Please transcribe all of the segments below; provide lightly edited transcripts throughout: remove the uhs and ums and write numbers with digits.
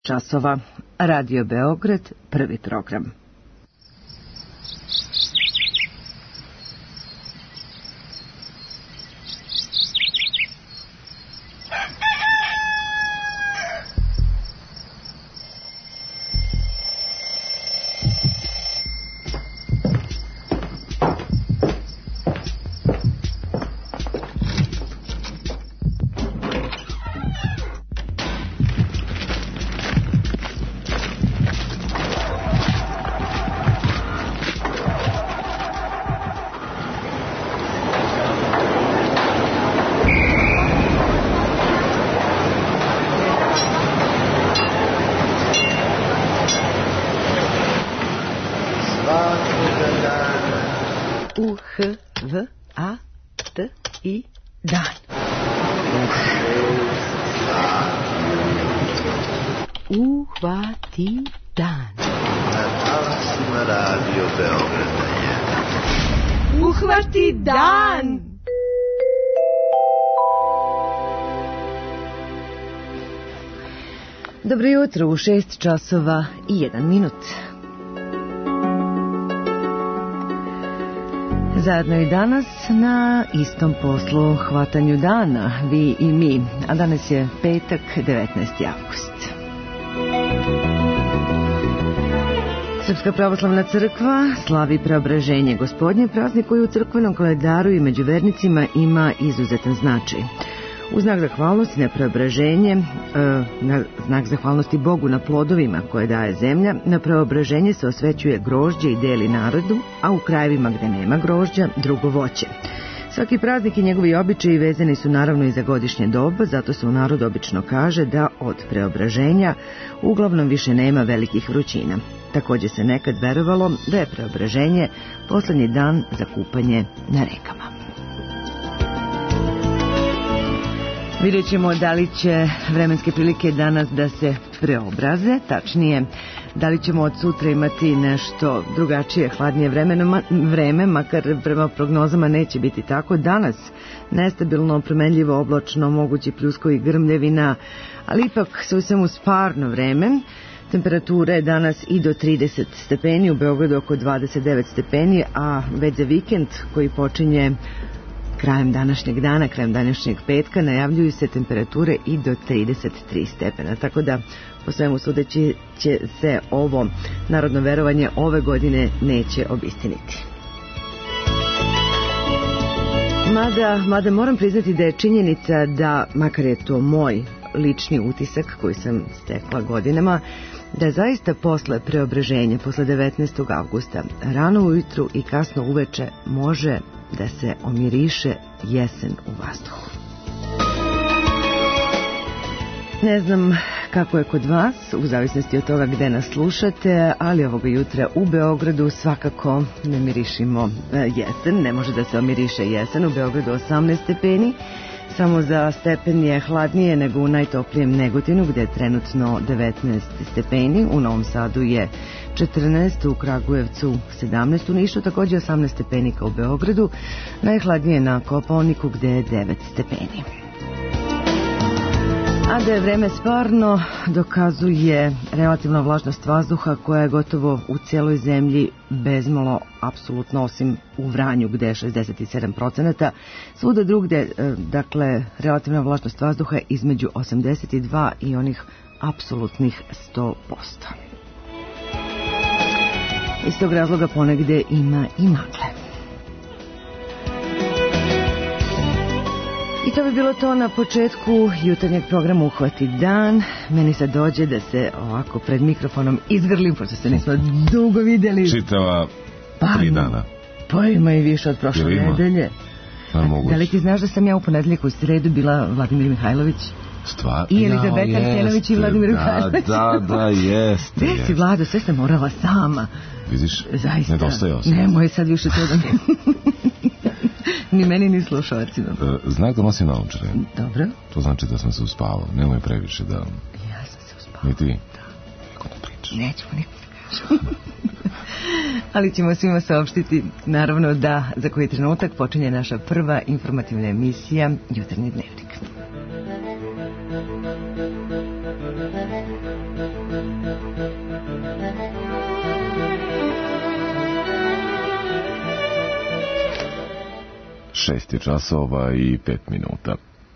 časova. Radio Beograd, prvi program. U-H-V-A-T-I dan. Uhvati dan. Na talasima Radio Beograda je Uhvati dan. Dobro jutro, u 6 časova i 1 minut. Zajedno i danas na istom poslu, hvatanju dana, vi i mi, a danas je petak, 19. avgust. Srpska pravoslavna crkva slavi Preobraženje Gospodnje, praznik koji u crkvenom kalendaru i među vernicima ima izuzetan značaj. U znak zahvalnosti na Preobraženje, na znak zahvalnosti Bogu na plodovima koje daje zemlja, na Preobraženje se osvećuje grožđe i deli narodu, a u krajevima gde nema grožđa, drugo voće. Svaki praznik i njegovi običaji vezani su naravno i za godišnje doba, zato se u narodu obično kaže da od Preobraženja uglavnom više nema velikih vrućina. Također se nekad verovalo da je Preobraženje poslednji dan za kupanje na rekama. Vidjet ćemo da li će vremenske prilike danas da se preobraze, tačnije da li ćemo od sutra imati nešto drugačije, hladnije vreme, makar prema prognozama neće biti tako. Danas nestabilno, promenljivo, oblačno, mogući pljusko i grmljevina, ali ipak sve u svemu sparno vreme. Temperatura je danas i do 30 stepeni, u Beogradu oko 29 stepeni, a već za vikend koji počinje krajem današnjeg dana, krajem današnjeg petka, najavljuju se temperature i do 33 stepena. Tako da, po svemu sudeći, će se ovo narodno verovanje ove godine neće obistiniti. Mada moram priznati da je činjenica da, makar je to moj lični utisak koji sam stekla godinama, da zaista posle Preobraženja, posle 19. avgusta, rano ujutru i kasno uveče može da se omiriše jesen u vazduhu. Ne znam kako je kod vas, u zavisnosti od toga gde nas slušate, ali ovoga jutra u Beogradu svakako ne mirišimo jesen, ne može da se omiriše jesen, u Beogradu 18 stepeni, samo za stepen je hladnije nego u najtoplijem Negotinu gde je trenutno 19 stepeni, u Novom Sadu je 14, u Kragujevcu 17, u Nišu također 18 stepeni kao u Beogradu, najhladnije na Kopaoniku gde je 9 stepeni. A da je vreme sparno dokazuje relativna vlažnost vazduha koja je gotovo u cijeloj zemlji bezmalo apsolutno, osim u Vranju gde je 67%. Svuda drugde, dakle, relativna vlažnost vazduha je između 82 i onih apsolutnih 100%. Iz tog razloga ponegde ima i magle. I to bi bilo to na početku jutarnjeg programa Uhvati dan. Meni sad dođe da se ovako pred mikrofonom izgrlim, pošto se nismo dugo vidjeli. Čitava 3 dana. Pa ima i više od prošle nedelje. Da li ti znaš da sam ja u ponedeljak u sredu bila Vladimir Mihajlović? Stvar? I Elizabeta Arsenović i Vladimir Mihajlović. Da, jeste. Gde si, Vlado, sve sam morala sama. Vidiš, zaista, nedostajao sam. Nemoj sad više to da ne... Ni meni, ni slušalcima. Znak da nosi naočare. Dobro. To znači da sam se uspavao. Nemoj previše da... Ja sam se uspavao. Ni ti? Da. Niko ne priča. Nećemo nikom da kažem. Ali ćemo svima saopštiti, naravno, da za koji trenutak počinje naša prva informativna emisija Jutarnji dnevnik. 6 časova i 5 minuta.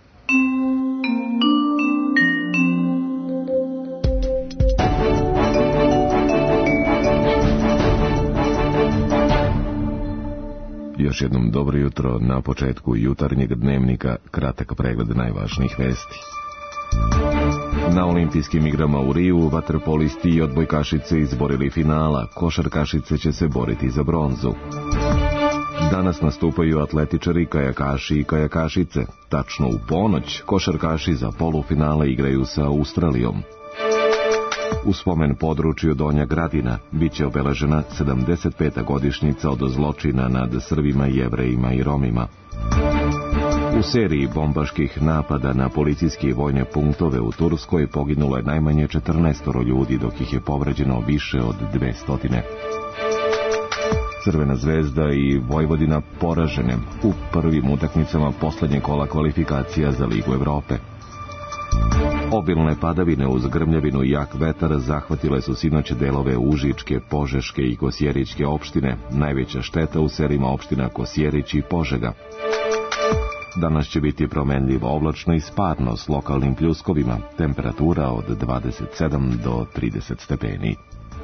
Još jednom dobro jutro, na početku jutarnjeg dnevnika kratak pregled najvažnijih vesti. Na olimpijskim igrama u Riju vaterpolisti i odbojkašice izborili finala, košarkašice će se boriti za bronzu. Danas nastupaju atletičari, kajakaši i kajakašice. Tačno u ponoć košarkaši za polufinale igraju sa Australijom. U spomen području Donja Gradina biće obeležena 75. godišnjica od zločina nad Srbima, Jevrejima i Romima. U seriji bombaških napada na policijske i vojne punktove u Turskoj poginulo je najmanje 14 ljudi, dok ih je povređeno više od 200. Crvena zvezda i Vojvodina poražene u prvim utakmicama poslednje kola kvalifikacija za Ligu Evrope. Obilne padavine uz grmljavinu i jak vetar zahvatile su sinoć delove Užičke, Požeške i Kosjerićke opštine. Najveća šteta u serijima opština Kosjerić i Požega. Danas će biti promenljivo oblačno i sparno s lokalnim pljuskovima. Temperatura od 27 do 30 stepeni.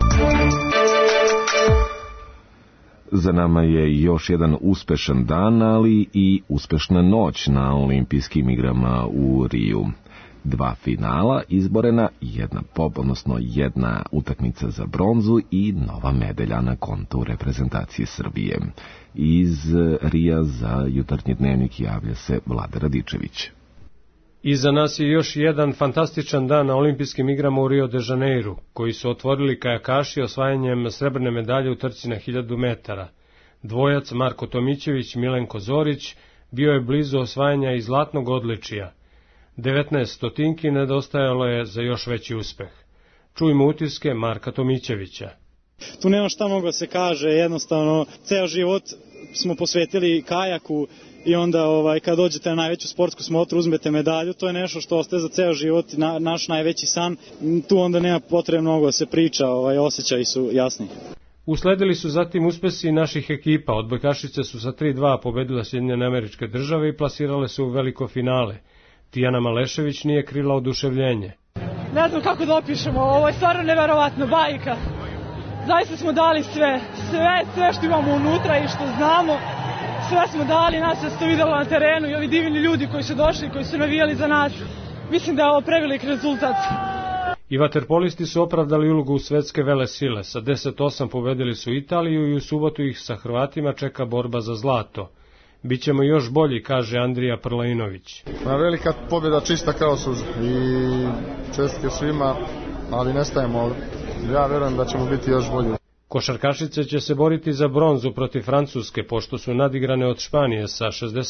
Za nama je još jedan uspešan dan, ali i uspešna noć na olimpijskim igrama u Riju. 2 finala izborena, jedna utakmica za bronzu i nova medalja na kontu reprezentacije Srbije. Iz Rija za jutarnji dnevnik javlja se Vlada Radičević. Iza nas je još jedan fantastičan dan na olimpijskim igrama u Rio de Janeiru, koji su otvorili kajakaši osvajanjem srebrne medalje u trci na 1000 metara. Dvojac Marko Tomićević, Milenko Zorić bio je blizu osvajanja i zlatnog odličija. 19 stotinki nedostajalo je za još veći uspeh. Čujmo utiske Marka Tomićevića. Tu nema šta mogu da se kaže, jednostavno ceo život smo posvetili kajaku i onda kad dođete na najveću sportsku smotru uzmete medalju, to je nešto što ostaje za ceo život, naš najveći san. Tu onda nema potrebe mnogo da se priča, osjećaji su jasni. Usledili su zatim uspesi naših ekipa. Odbojkašice su sa 3-2 pobedile Sjedinjene Američke Države i plasirale se u veliko finale. Tijana Malešević nije krila oduševljenje. Ne znam kako da opišemo, ovo je stvarno neverovatno, bajka. Zaista smo dali sve što imamo unutra i što znamo, sve smo dali, nas se videlo na terenu i ovi divni ljudi koji su došli, koji su navijali za nas. Mislim da je ovo prevelik rezultat. I vaterpolisti su opravdali ulogu u svetske velesile. Sa 10-8 pobedili su Italiju i u subotu ih sa Hrvatima čeka borba za zlato. Bićemo još bolji, kaže Andrija Prlainović. Velika pobjeda, čista kao suza i čestitke svima, ali ne stajemo. Ja verujem da ćemo biti još bolji. Košarkašice će se boriti za bronzu protiv Francuske, pošto su nadigrane od Španije sa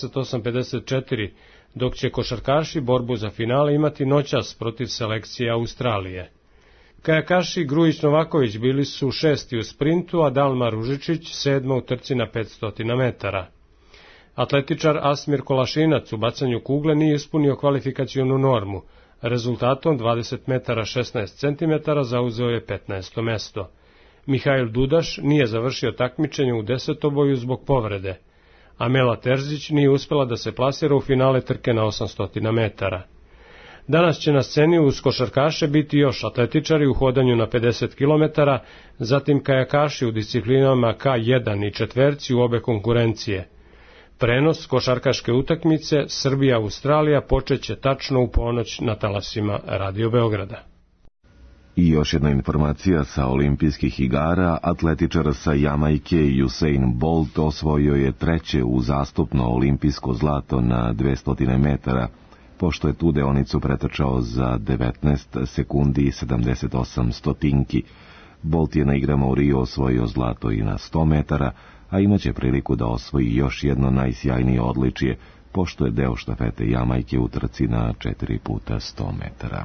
68-54, dok će košarkaši borbu za finale imati noćas protiv selekcije Australije. Kajakaši Grujić Novaković bili su 6. u sprintu, a Dalma Ružičić 7. u trci na 500 metara. Atletičar Asmir Kolašinac u bacanju kugle nije ispunio kvalifikacionu normu. Rezultatom 20 metara 16 cm zauzeo je 15. mesto. Mihajl Dudaš nije završio takmičenje u desetoboju zbog povrede. Amela Terzić nije uspela da se plasira u finale trke na 800 metara. Danas će na sceni uz košarkaše biti još atletičari u hodanju na 50 km, zatim kajakaši u disciplinama K1 i četverci u obe konkurencije. Prenos košarkaške utakmice Srbija-Australija počeće tačno u ponoć na talasima Radio Beograda. I još jedna informacija sa olimpijskih igara. Atletičar sa Jamajke Usain Bolt osvojio je 3. uzastopno olimpijsko zlato na 200 metara, pošto je tu deonicu pretrčao za 19 sekundi i 78 stotinki. Bolt je na igrama u Rio osvojio zlato i na 100 metara, a imaće priliku da osvoji još jedno najsjajnije odličje, pošto je deo štafete Jamajke u trci na 4 puta 100 metara.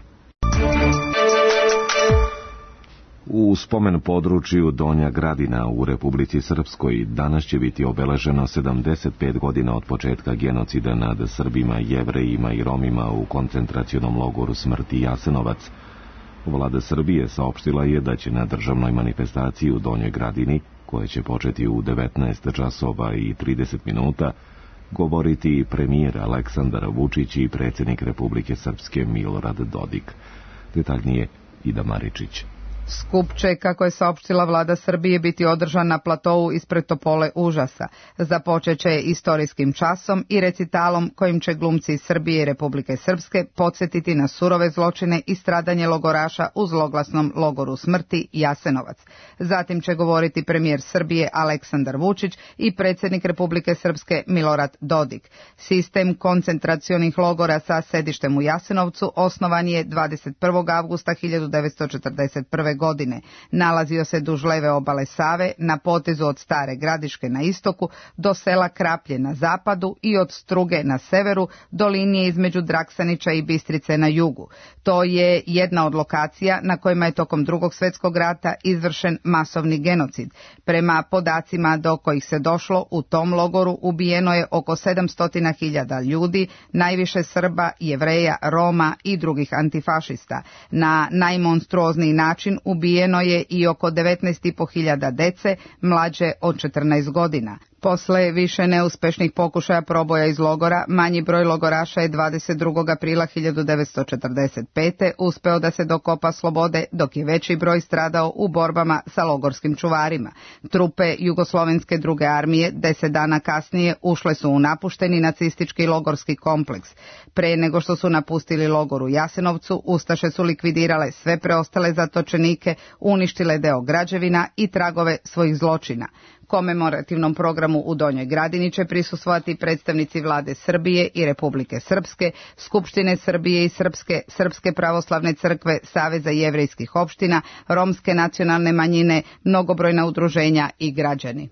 U spomen području Donja Gradina u Republici Srpskoj danas će biti obeleženo 75 godina od početka genocida nad Srbima, Jevrejima i Romima u koncentracionom logoru smrti Jasenovac. Vlada Srbije saopštila je da će na državnoj manifestaciji u Donjoj Gradini, koja će početi u 19 časova i 30 minuta, govoriti premijer Aleksandar Vučić i predsjednik Republike Srpske Milorad Dodik. Detaljnije Ida Maričić. Skup će, kako je saopštila vlada Srbije, biti održan na platovu ispred Topole užasa. Započeće istorijskim časom i recitalom kojim će glumci iz Srbije i Republike Srpske podsjetiti na surove zločine i stradanje logoraša u zloglasnom logoru smrti Jasenovac. Zatim će govoriti premijer Srbije Aleksandar Vučić i predsjednik Republike Srpske Milorad Dodik. Sistem koncentracionih logora sa sedištem u Jasenovcu osnovan je 21. avgusta 1941. godine. Nalazio se duž leve obale Save, na potezu od Stare Gradiške na istoku do sela Kraplje na zapadu i od Struge na severu do linije između Draksanića i Bistrice na jugu. To je jedna od lokacija na kojima je tokom Drugog svjetskog rata izvršen masovni genocid. Prema podacima do kojih se došlo, u tom logoru ubijeno je oko 700.000 ljudi, najviše Srba, Jevreja, Roma i drugih antifašista. Na najmonstruozniji način ubijeno je i oko 19.500 dece mlađe od 14 godina. Posle više neuspešnih pokušaja proboja iz logora, manji broj logoraša je 22. aprila 1945. uspeo da se dokopa slobode, dok je veći broj stradao u borbama sa logorskim čuvarima. Trupe Jugoslovenske druge armije 10 dana kasnije ušle su u napušteni nacistički logorski kompleks. Pre nego što su napustili logor u Jasenovcu, ustaše su likvidirale sve preostale zatočenike, uništile deo građevina i tragove svojih zločina. Komemorativnom programu u Donjoj Gradini će prisustvovati predstavnici vlade Srbije i Republike Srpske, Skupštine Srbije i Srpske pravoslavne crkve, Saveza jevrejskih opština, romske nacionalne manjine, mnogobrojna udruženja i građani.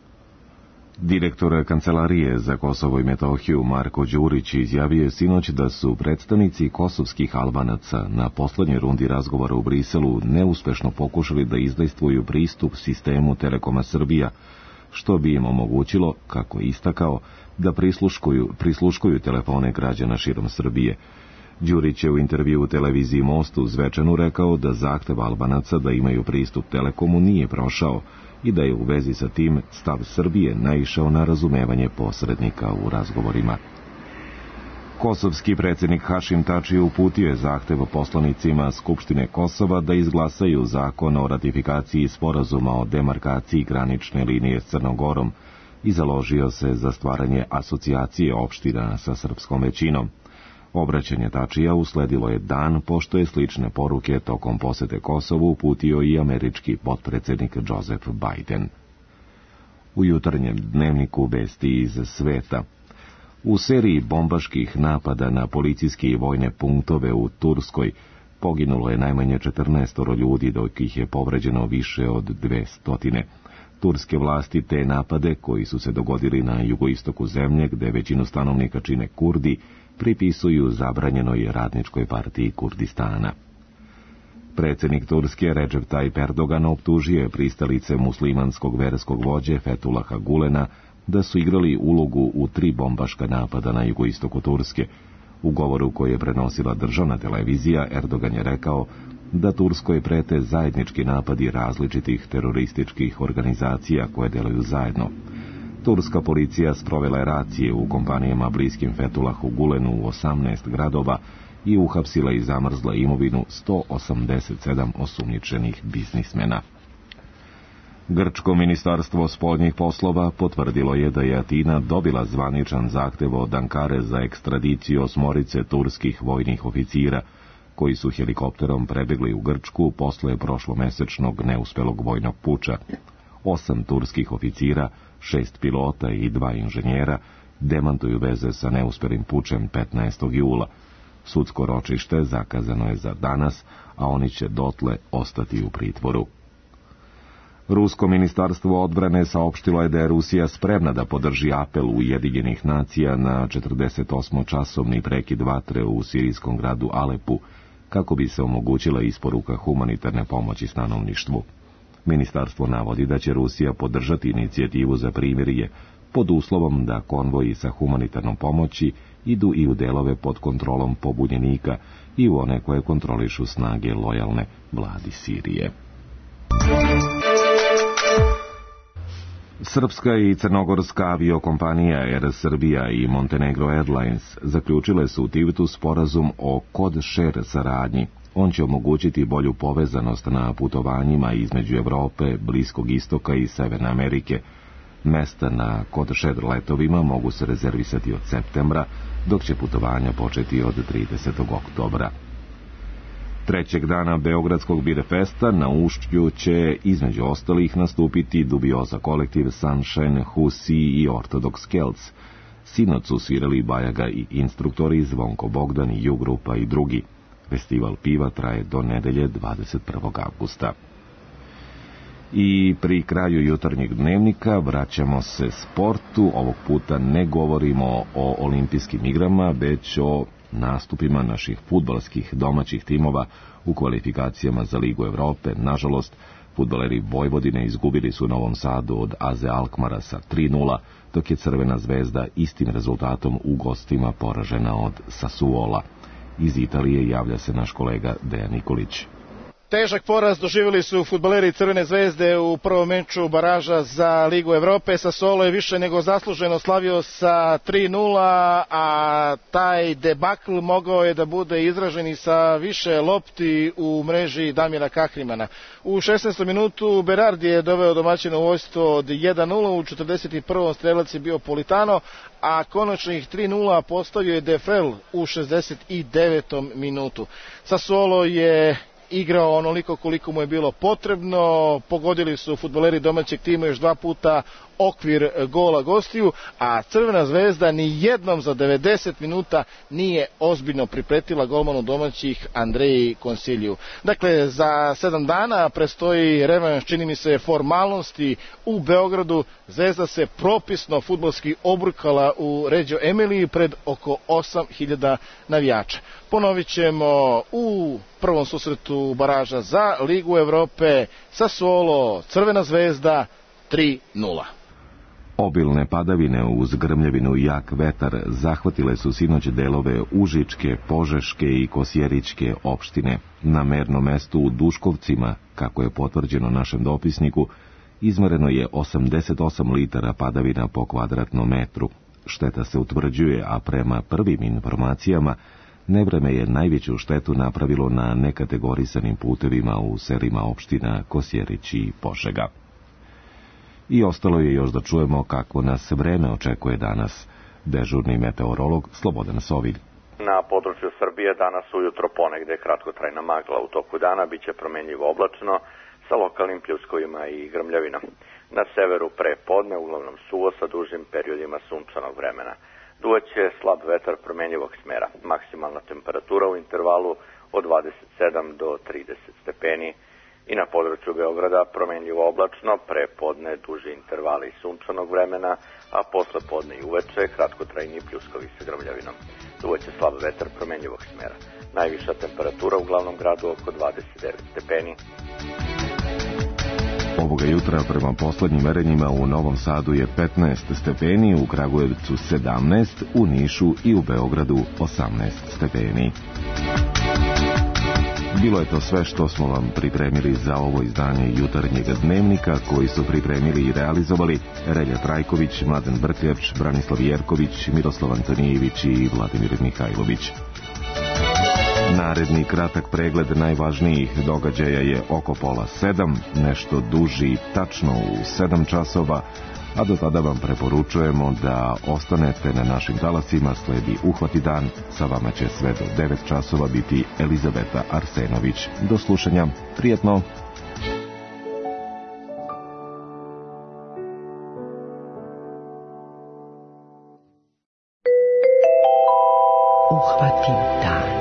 Direktor Kancelarije za Kosovo i Metohiju Marko Đurić izjavio je sinoć da su predstavnici kosovskih Albanaca na poslednjoj rundi razgovora u Briselu neuspešno pokušali da izdejstvuju pristup sistemu Telekoma Srbija, što bi im omogućilo, kako je istakao, da prisluškuju telefone građana širom Srbije. Đurić je u intervju u televiziji Most u Zvečanu rekao da zahtev Albanaca da imaju pristup Telekomu nije prošao i da je u vezi sa tim stav Srbije naišao na razumevanje posrednika u razgovorima. Kosovski predsjednik Hašim Tači uputio je zahtev poslanicima Skupštine Kosova da izglasaju zakon o ratifikaciji sporazuma o demarkaciji granične linije s Crnogorom i založio se za stvaranje asocijacije opština sa srpskom većinom. Obraćanje Tačija usledilo je dan pošto je slične poruke tokom posete Kosovu uputio i američki potpredsjednik Joseph Biden. U jutarnjem dnevniku vesti iz sveta. U seriji bombaških napada na policijske i vojne punktove u Turskoj poginulo je najmanje 14 ljudi, dok ih je povređeno više od 200. Turske vlasti te napade, koji su se dogodili na jugoistoku zemlje, gde većinu stanovnika čine Kurdi, pripisuju zabranjenoj radničkoj partiji Kurdistana. Predsjednik Turske Recep Tayyip Erdogan optužio je pristalice muslimanskog verskog vođe Fethullaha Gulena da su igrali ulogu u 3 bombaška napada na jugoistoku Turske. U govoru koji je prenosila državna televizija, Erdogan je rekao da Turskoj prete zajednički napadi različitih terorističkih organizacija koje deluju zajedno. Turska policija sprovela je racije u kompanijama bliskim Fethullahu Gulenu u 18 gradova i uhapsila i zamrzla imovinu 187 osumnjičenih biznismena. Grčko ministarstvo spoljnih poslova potvrdilo je da je Atina dobila zvaničan zahtev od Ankare za ekstradiciju 8 turskih vojnih oficira, koji su helikopterom prebegli u Grčku posle prošlomesečnog neuspelog vojnog puča. 8 turskih oficira, 6 pilota i 2 inženjera demantuju veze sa neuspelim pučem 15. jula. Sudsko ročište zakazano je za danas, a oni će dotle ostati u pritvoru. Rusko ministarstvo odbrane saopštilo je da je Rusija spremna da podrži apel Ujedinjenih nacija na 48-časovni prekid vatre u sirijskom gradu Alepu, kako bi se omogućila isporuka humanitarne pomoći stanovništvu. Ministarstvo navodi da će Rusija podržati inicijativu za primirje pod uslovom da konvoji sa humanitarnom pomoći idu i u delove pod kontrolom pobunjenika i u one koje kontrolišu snage lojalne vladi Sirije. Srpska i crnogorska aviokompanija Air Srbija i Montenegro Airlines zaključile su u Tivtu sporazum o code-share saradnji. On će omogućiti bolju povezanost na putovanjima između Evrope, Bliskog istoka i Severne Amerike. Mesta na code-share letovima mogu se rezervisati od septembra, dok će putovanja početi od 30. oktobra. Trećeg dana Beogradskog Birefesta na Ušću će između ostalih nastupiti dubioza kolektiv Sunshine, Husi i Orthodox Celts. Sinoć su svirali Bajaga i instruktori Zvonko Bogdan, Ju-grupa i drugi. Festival piva traje do nedelje 21. avgusta. I pri kraju jutarnjeg dnevnika vraćamo se sportu. Ovog puta ne govorimo o olimpijskim igrama, već o nastupima naših fudbalskih domaćih timova u kvalifikacijama za Ligu Evrope. Nažalost, fudbaleri Vojvodine izgubili su u Novom Sadu od AZ Alkmara sa 3:0, dok je Crvena zvezda istim rezultatom u gostima poražena od Sassuola. Iz Italije javlja se naš kolega Dejan Nikolić. Težak poraz doživjeli su fudbaleri Crvene zvezde u prvom meču baraža za Ligu Evrope. Sassuolo je više nego zasluženo slavio sa 3:0, a taj debakl mogao je da bude izražen i sa više lopti u mreži Damira Kahrimana. U 16. minutu Berardi je doveo domaćino vojstvo od 1:0, u 41. strelac je bio Politano, a konačnih 3:0 postavio je Defrel u 69. minutu. Sassuolo je igrao onoliko koliko mu je bilo potrebno, pogodili su fudbaleri domaćeg tima još 2 puta okvir gola gostiju, a Crvena zvezda ni jednom za 90 minuta nije ozbiljno pripretila golmanu domaćih Andreji Konsiliju. Dakle, za 7 dana prestoji revanš, čini mi se, formalnosti u Beogradu. Zvezda se propisno fudbalski obrukala u Reggio Emiliji pred oko 8.000 navijača. Ponovit ćemo u prvom susretu baraža za Ligu Evrope Sassuolo, Crvena zvezda 3:0. Obilne padavine uz grmljavinu i jak vetar zahvatile su sinoć delove Užičke, Požeške i Kosjerićke opštine. Na mernom mestu u Duškovcima, kako je potvrđeno našem dopisniku, izmereno je 88 litara padavina po kvadratnom metru. Šteta se utvrđuje, a prema prvim informacijama nevreme je najveću štetu napravilo na nekategorisanim putevima u selima opština Kosjerić i Požega. I ostalo je još da čujemo kako nas vreme očekuje danas. Dežurni meteorolog Slobodan Sovilj. Na području Srbije danas ujutro ponegde kratkotrajna magla. U toku dana biće promenljivo oblačno sa lokalnim pljuskovima i grmljavinom. Na severu pre podne uglavnom suvo sa dužim periodima sunčanog vremena. Duvaće slab vetar promenljivog smera. Maksimalna temperatura u intervalu od 27 do 30 stepeni. I na području Beograda promenljivo oblačno, pre podne duži intervali sunčanog vremena, a posle podne i uveče kratkotrajni pljuskovi sa grmljavinom. Duvaće slab vetar promenljivog smera. Najviša temperatura u glavnom gradu oko 29 stepeni. Ovoga jutra prema poslednjim merenjima u Novom Sadu je 15 stepeni, u Kragujevcu 17, u Nišu i u Beogradu 18 stepeni. Bilo je to sve što smo vam pripremili za ovo izdanje jutarnjeg dnevnika, koji su pripremili i realizovali Relja Trajković, Mladen Brkljač, Branislav Jerković, Miroslav Antonijević i Vladimir Mihajlović. Naredni kratak pregled najvažnijih događaja je oko 6:30, nešto duži tačno u 7 časova, a do tada vam preporučujemo da ostanete na našim talasima. Sledi Uhvati dan, sa vama će sve do 9 časova biti Elizabeta Arsenović. Do slušanja, prijetno! Uhvati dan.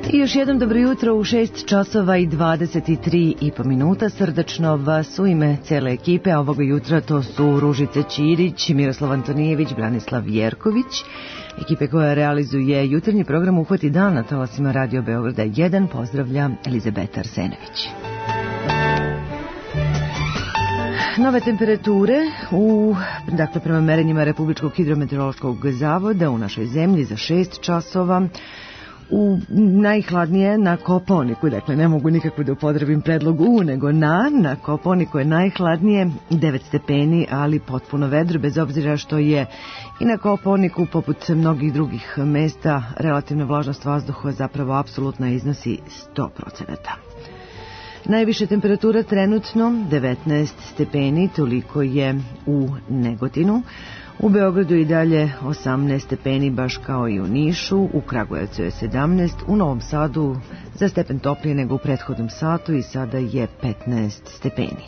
I još jednom dobro jutro u 6 časova i 23,5 minuta. Srdačno vas u ime cele ekipe ovoga jutra, to su Ružica Ćirić, Miroslav Antonijević, Branislav Jerković, ekipe koja realizuje jutarnji program Uhvati dan na talasima Radio Beograda 1. Pozdravlja Elizabeta Arsenović. Nove temperature dakle prema merenjima Republičkog hidrometeorološkog zavoda u našoj zemlji za 6 časova. U najhladnije na Kopaoniku, dakle ne mogu nikako da upotrebim predlog nego na Kopaoniku je najhladnije 9 stepeni, ali potpuno vedro, bez obzira što je i na Kopaoniku, poput mnogih drugih mesta, relativna vlažnost vazduha zapravo apsolutno iznosi 100%. Najviše temperatura trenutno 19 stepeni, toliko je u Negotinu. U Beogradu i dalje 18 stepeni, baš kao i u Nišu, u Kragujevcu je 17, u Novom Sadu za stepen toplije nego u prethodnom satu i sada je 15 stepeni.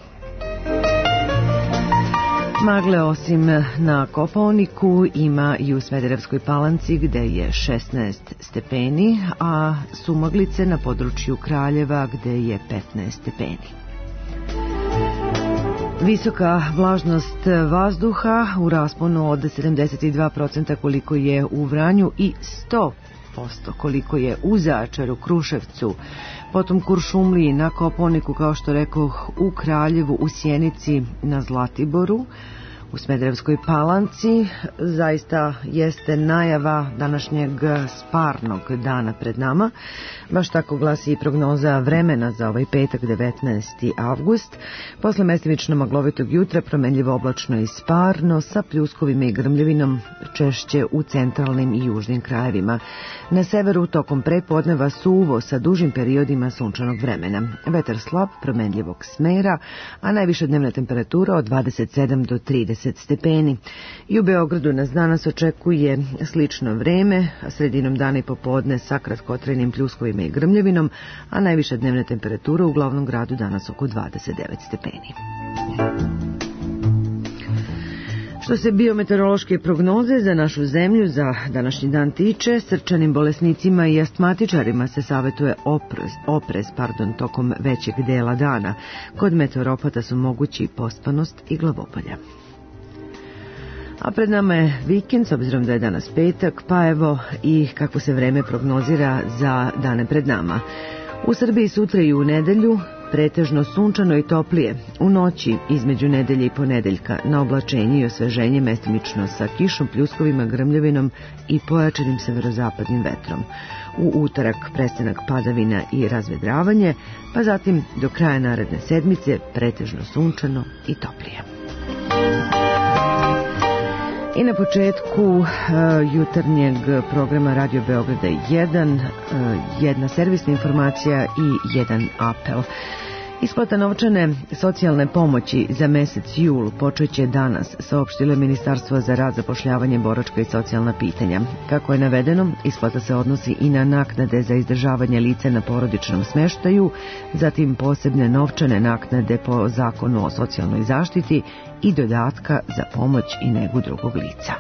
Magle osim na Kopaoniku ima i u Smederevskoj Palanci gde je 16 stepeni, a sumaglice na području Kraljeva gde je 15 stepeni. Visoka vlažnost vazduha u rasponu od 72% koliko je u Vranju i 100% koliko je u Zaječaru, Kruševcu, potom Kuršumliji, na Kopaoniku, kao što rekoh, u Kraljevu, u Sjenici, na Zlatiboru, u Smederevskoj Palanci. Zaista jeste najava današnjeg sparnog dana pred nama. Baš tako glasi i prognoza vremena za ovaj petak 19. avgust. Posle mestimično maglovitog jutra promenljivo oblačno i sparno sa pljuskovima i grmljevinom, češće u centralnim i južnim krajevima. Na severu tokom prepodneva suvo sa dužim periodima sunčanog vremena. Vetar slab, promenljivog smera, a najviša dnevna temperatura od 27 do 30 stepeni. I u Beogradu nas danas očekuje slično vreme, a sredinom dana i popodne sa kratkotrajnim pljuskovima i grmljevinom, a najviša dnevna temperatura u glavnom gradu danas oko 29 stepeni. Što se biometeorološke prognoze za našu zemlju za današnji dan tiče, srčanim bolesnicima i astmatičarima se savjetuje oprez tokom većeg dela dana. Kod meteoropata su mogući pospanost i glavobolja. A pred nama je vikend, s obzirom da je danas petak, pa evo i kako se vreme prognozira za dane pred nama. U Srbiji sutra i u nedelju pretežno sunčano i toplije. U noći između nedelje i ponedeljka na oblačenje i osveženje mestimično sa kišom, pljuskovima, grmljavinom i pojačanim severozapadnim vetrom. U utorak prestanak padavina i razvedravanje, pa zatim do kraja naredne sedmice pretežno sunčano i toplije. I na početku jutarnjeg programa Radio Beograda 1, jedna servisna informacija i jedan apel. Isplata novčane socijalne pomoći za mesec jul počeće danas, saopštilo je Ministarstvo za rad, zapošljavanje, boračka i socijalna pitanja. Kako je navedeno, isplata se odnosi i na naknade za izdržavanje lica na porodičnom smeštaju, zatim posebne novčane naknade po Zakonu o socijalnoj zaštiti i dodatka za pomoć i negu drugog lica.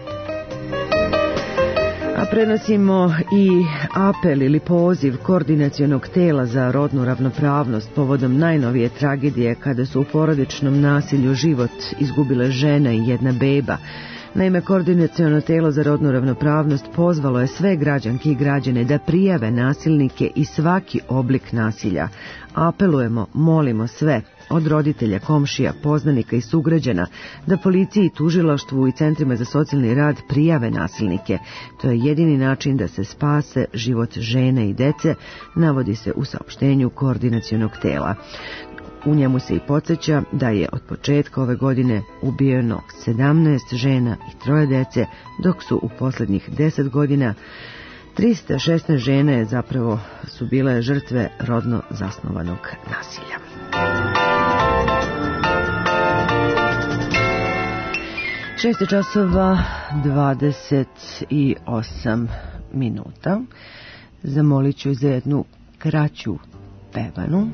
A prenosimo i apel ili poziv Koordinacionog tela za rodnu ravnopravnost povodom najnovije tragedije kada su u porodičnom nasilju život izgubile žena i jedna beba. Naime, Koordinaciono telo za rodnu ravnopravnost pozvalo je sve građanke i građane da prijave nasilnike i svaki oblik nasilja. Apelujemo, molimo sve, od roditelja, komšija, poznanika i sugrađana, da policiji, tužilaštvu i centrima za socijalni rad prijave nasilnike. To je jedini način da se spase život žene i dece, navodi se u saopštenju Koordinacionog tela. U njemu se i podsjeća da je od početka ove godine ubijeno 17 žena i 3 dece, dok su u posljednjih 10 godina 316 žene zapravo su bile žrtve rodno zasnovanog nasilja. Šest časova 28 minuta. Zamolit ću za jednu kraću pevanu.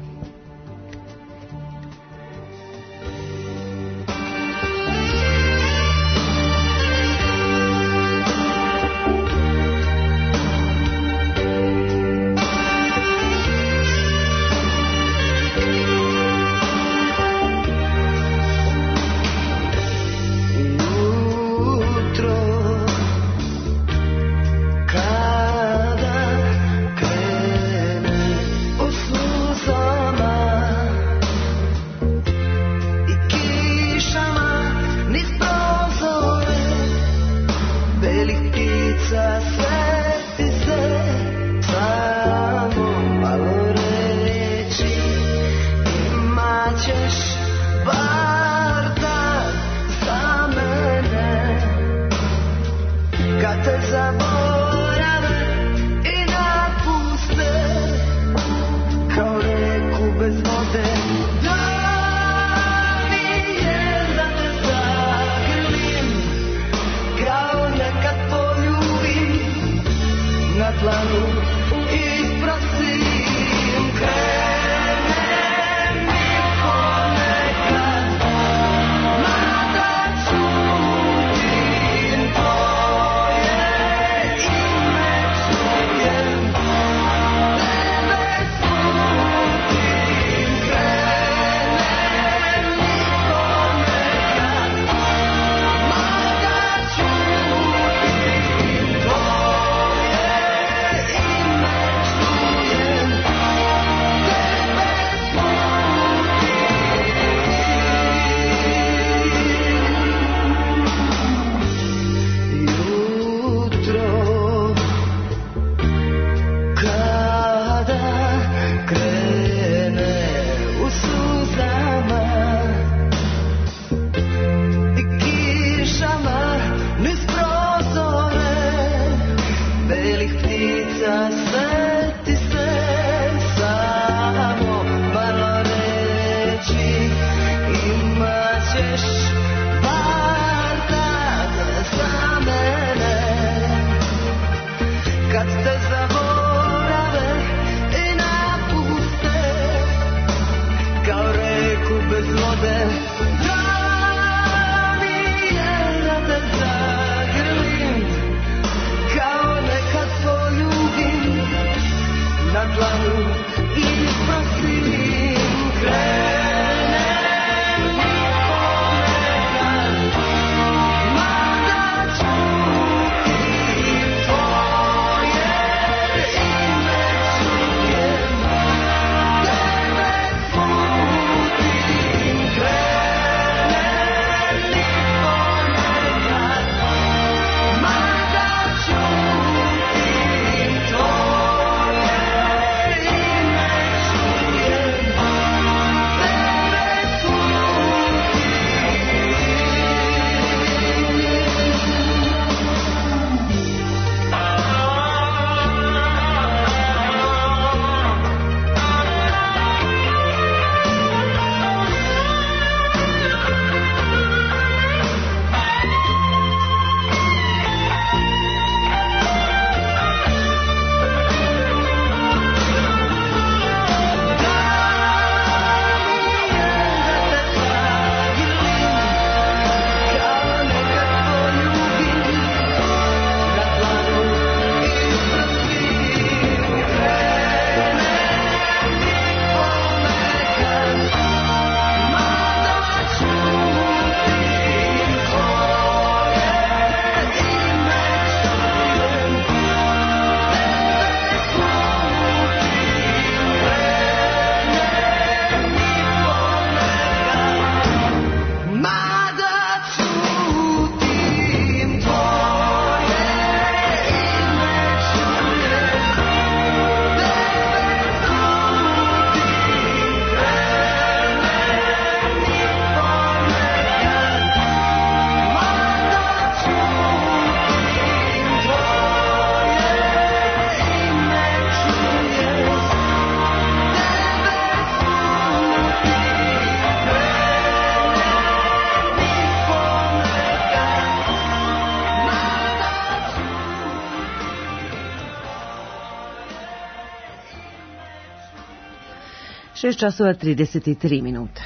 časova 33 minuta.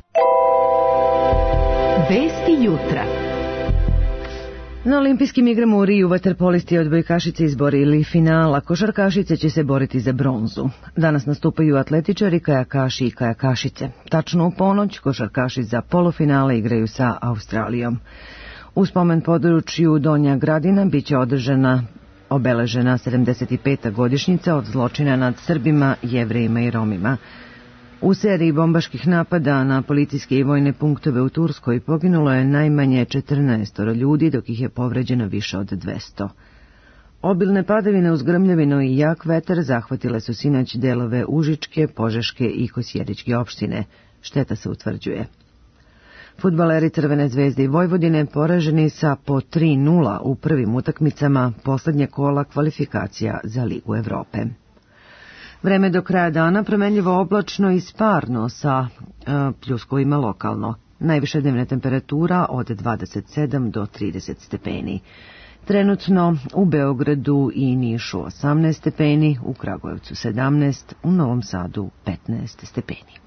Vesti jutra. Na olimpijskim igrama u Riju vaterpolisti i odbojkašice izborili finala. Košarkašice će se boriti za bronzu. Danas nastupaju atletičari, kajakaši i kajakašice. Tačno u ponoć košarkaši za polufinale igraju sa Australijom. U spomen području Donja Gradina biće obeležena 75. godišnjica od zločina nad Srbima, Jevrejima i Romima. U seriji bombaških napada na policijske i vojne punktove u Turskoj poginulo je najmanje 14 ljudi, dok ih je povređeno više od 200. Obilne padavine uz grmljavinu i jak vetar zahvatile su sinoć delove Užičke, Požeške i Kosjeričke opštine. Šteta se utvrđuje. Fudbaleri Crvene zvezde i Vojvodine poraženi sa po 3:0 u prvim utakmicama poslednje kola kvalifikacija za Ligu Evrope. Vreme do kraja dana promenljivo oblačno i sparno sa pljuskovima lokalno. Najviša dnevna temperatura od 27 do 30 stepeni. Trenutno u Beogradu i Nišu 18 stepeni, u Kragujevcu 17, u Novom Sadu 15 stepeni.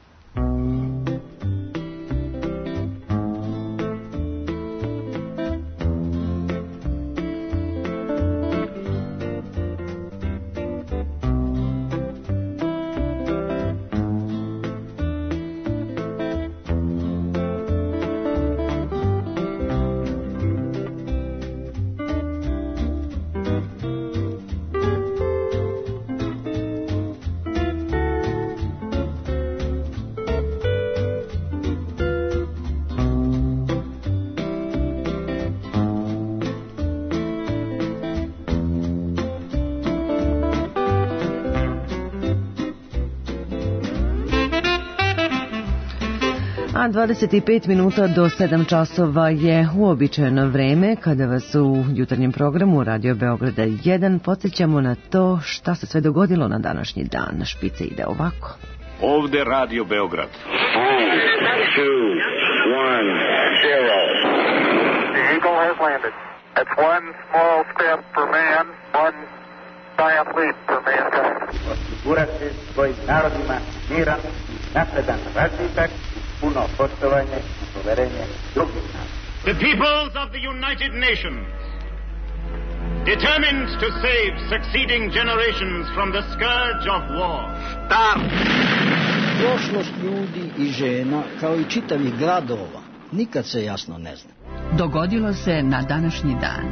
A 25 minuta do 7 časova je uobičajeno vreme kada vas u jutarnjem programu Radio Beograda 1 podsjećamo na to šta se sve dogodilo na današnji dan. Špice ide ovako. Ovde Radio Beograd. 3, 2, 1, 0. The Eagle has landed. That's one small step for man, one giant leap for mankind. Osigurati svojim narodima miran, napredan razvitak, puno poštovanje i poverenje drugih naroda. The peoples of the United Nations determined to save succeeding generations from the scourge of war. Start! Prošlost ljudi i žena, kao i čitavih gradova, nikad se jasno ne zna. Dogodilo se na današnji dan.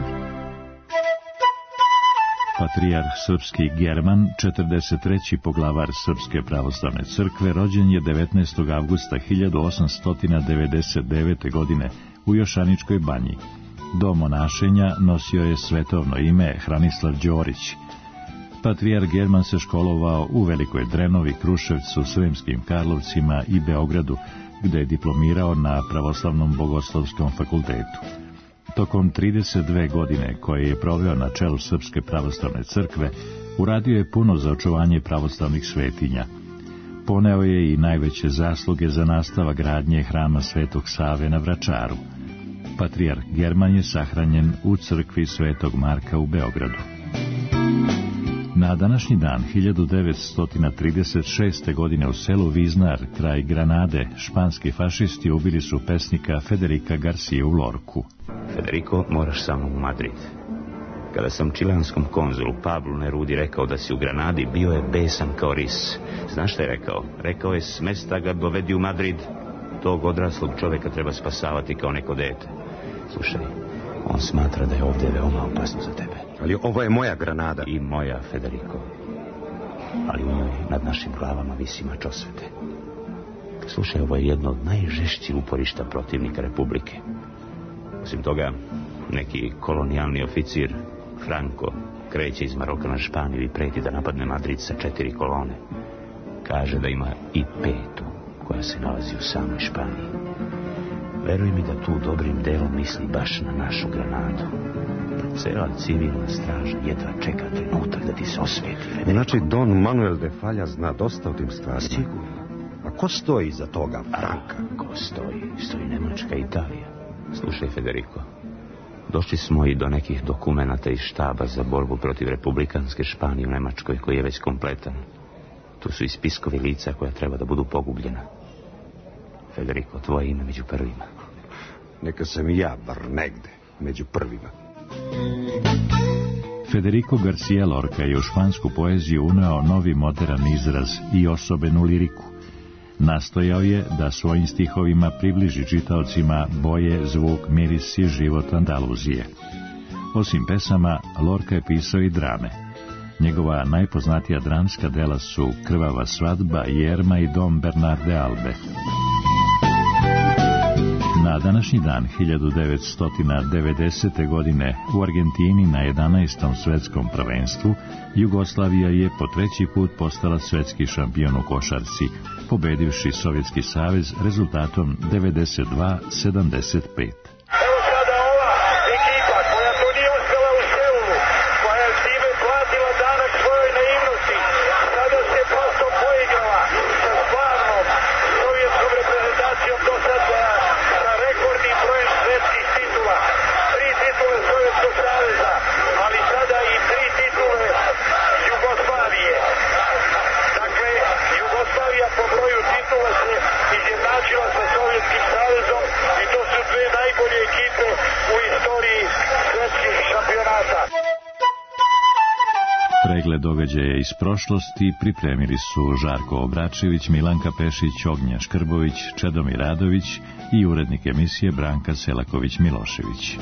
Patrijarh srpski German, 43. poglavar Srpske pravoslavne crkve, rođen je 19. avgusta 1899. godine u Jošaničkoj banji. Do monašenja nosio je svetovno ime Hranislav Đorić. Patrijarh German se školovao u Velikoj Drenovi, Kruševcu, Sremskim Karlovcima i Beogradu, gde je diplomirao na Pravoslavnom bogoslovskom fakultetu. Tokom 32 godine koje je proveo na čelu Srpske pravoslavne crkve, uradio je puno za očuvanje pravoslavnih svetinja. Poneo je i najveće zasluge za nastavak gradnje hrama Svetog Save na Vračaru. Patrijarh German je sahranjen u crkvi Svetog Marka u Beogradu. Na današnji dan, 1936. godine u selu Viznar, kraj Granade, španski fašisti ubili su pesnika Federica Garcia u Lorku. Federico, moraš sa mnom u Madrid. Kada sam čilanskom konzulu Pablu Nerudi rekao da si u Granadi, bio je besan kao ris. Znaš šta je rekao? Rekao je, smesta ga dovedi u Madrid. Tog odraslog čovjeka treba spasavati kao neko dete. Slušaj, on smatra da je ovdje veoma opasno za tebe. Ali ovo je moja Granada. I moja, Federico. Ali u njoj nad našim glavama visi mač osvete. Slušaj, ovo je jedno od najžešćih uporišta protivnika Republike. Osim toga, neki kolonijalni oficir, Franco, kreće iz Maroka na Španiju i preti da napadne Madrid sa 4 kolone. Kaže da ima i 5. koja se nalazi u samoj Španiji. Veruj mi da tu dobrim delom misli baš na našu Granadu. Cela civilna straža jedva čeka trenutak da ti se osveti. Federico. Znači, Don Manuel de Falla zna dosta o tim stvarima. Sigurno. A ko stoji iza toga, Franka? Ko stoji? Stoji Nemačka i Italija. Slušaj, Federico, došli smo i do nekih dokumenata iz štaba za borbu protiv republikanske Španije u Nemačkoj, koji je već kompletan. Tu su i spiskovi lica koja treba da budu pogubljena. Federico, tvoje ime među prvima. Neka sam i ja bar negde među prvima. Federico Garcia Lorca je u špansku poeziju uneo novi modern izraz i osobenu liriku. Nastojao je da svojim stihovima približi čitaocima boje, zvuk, miris i život Andaluzije. Osim pesama, Lorca je pisao i drame. Njegova najpoznatija dramska dela su Krvava svadba, Jerma i Dom Bernarde Albe. Na današnji dan 1990. godine u Argentini na 11. svetskom prvenstvu Jugoslavija je po 3. put postala svetski šampion u košarci, pobedivši Sovjetski savez rezultatom 92-75. Pregled događaja iz prošlosti pripremili su Žarko Obračević, Milanka Pešić, Ognja Škrbović, Čedomir Radović i urednik emisije Branka Selaković-Milošević.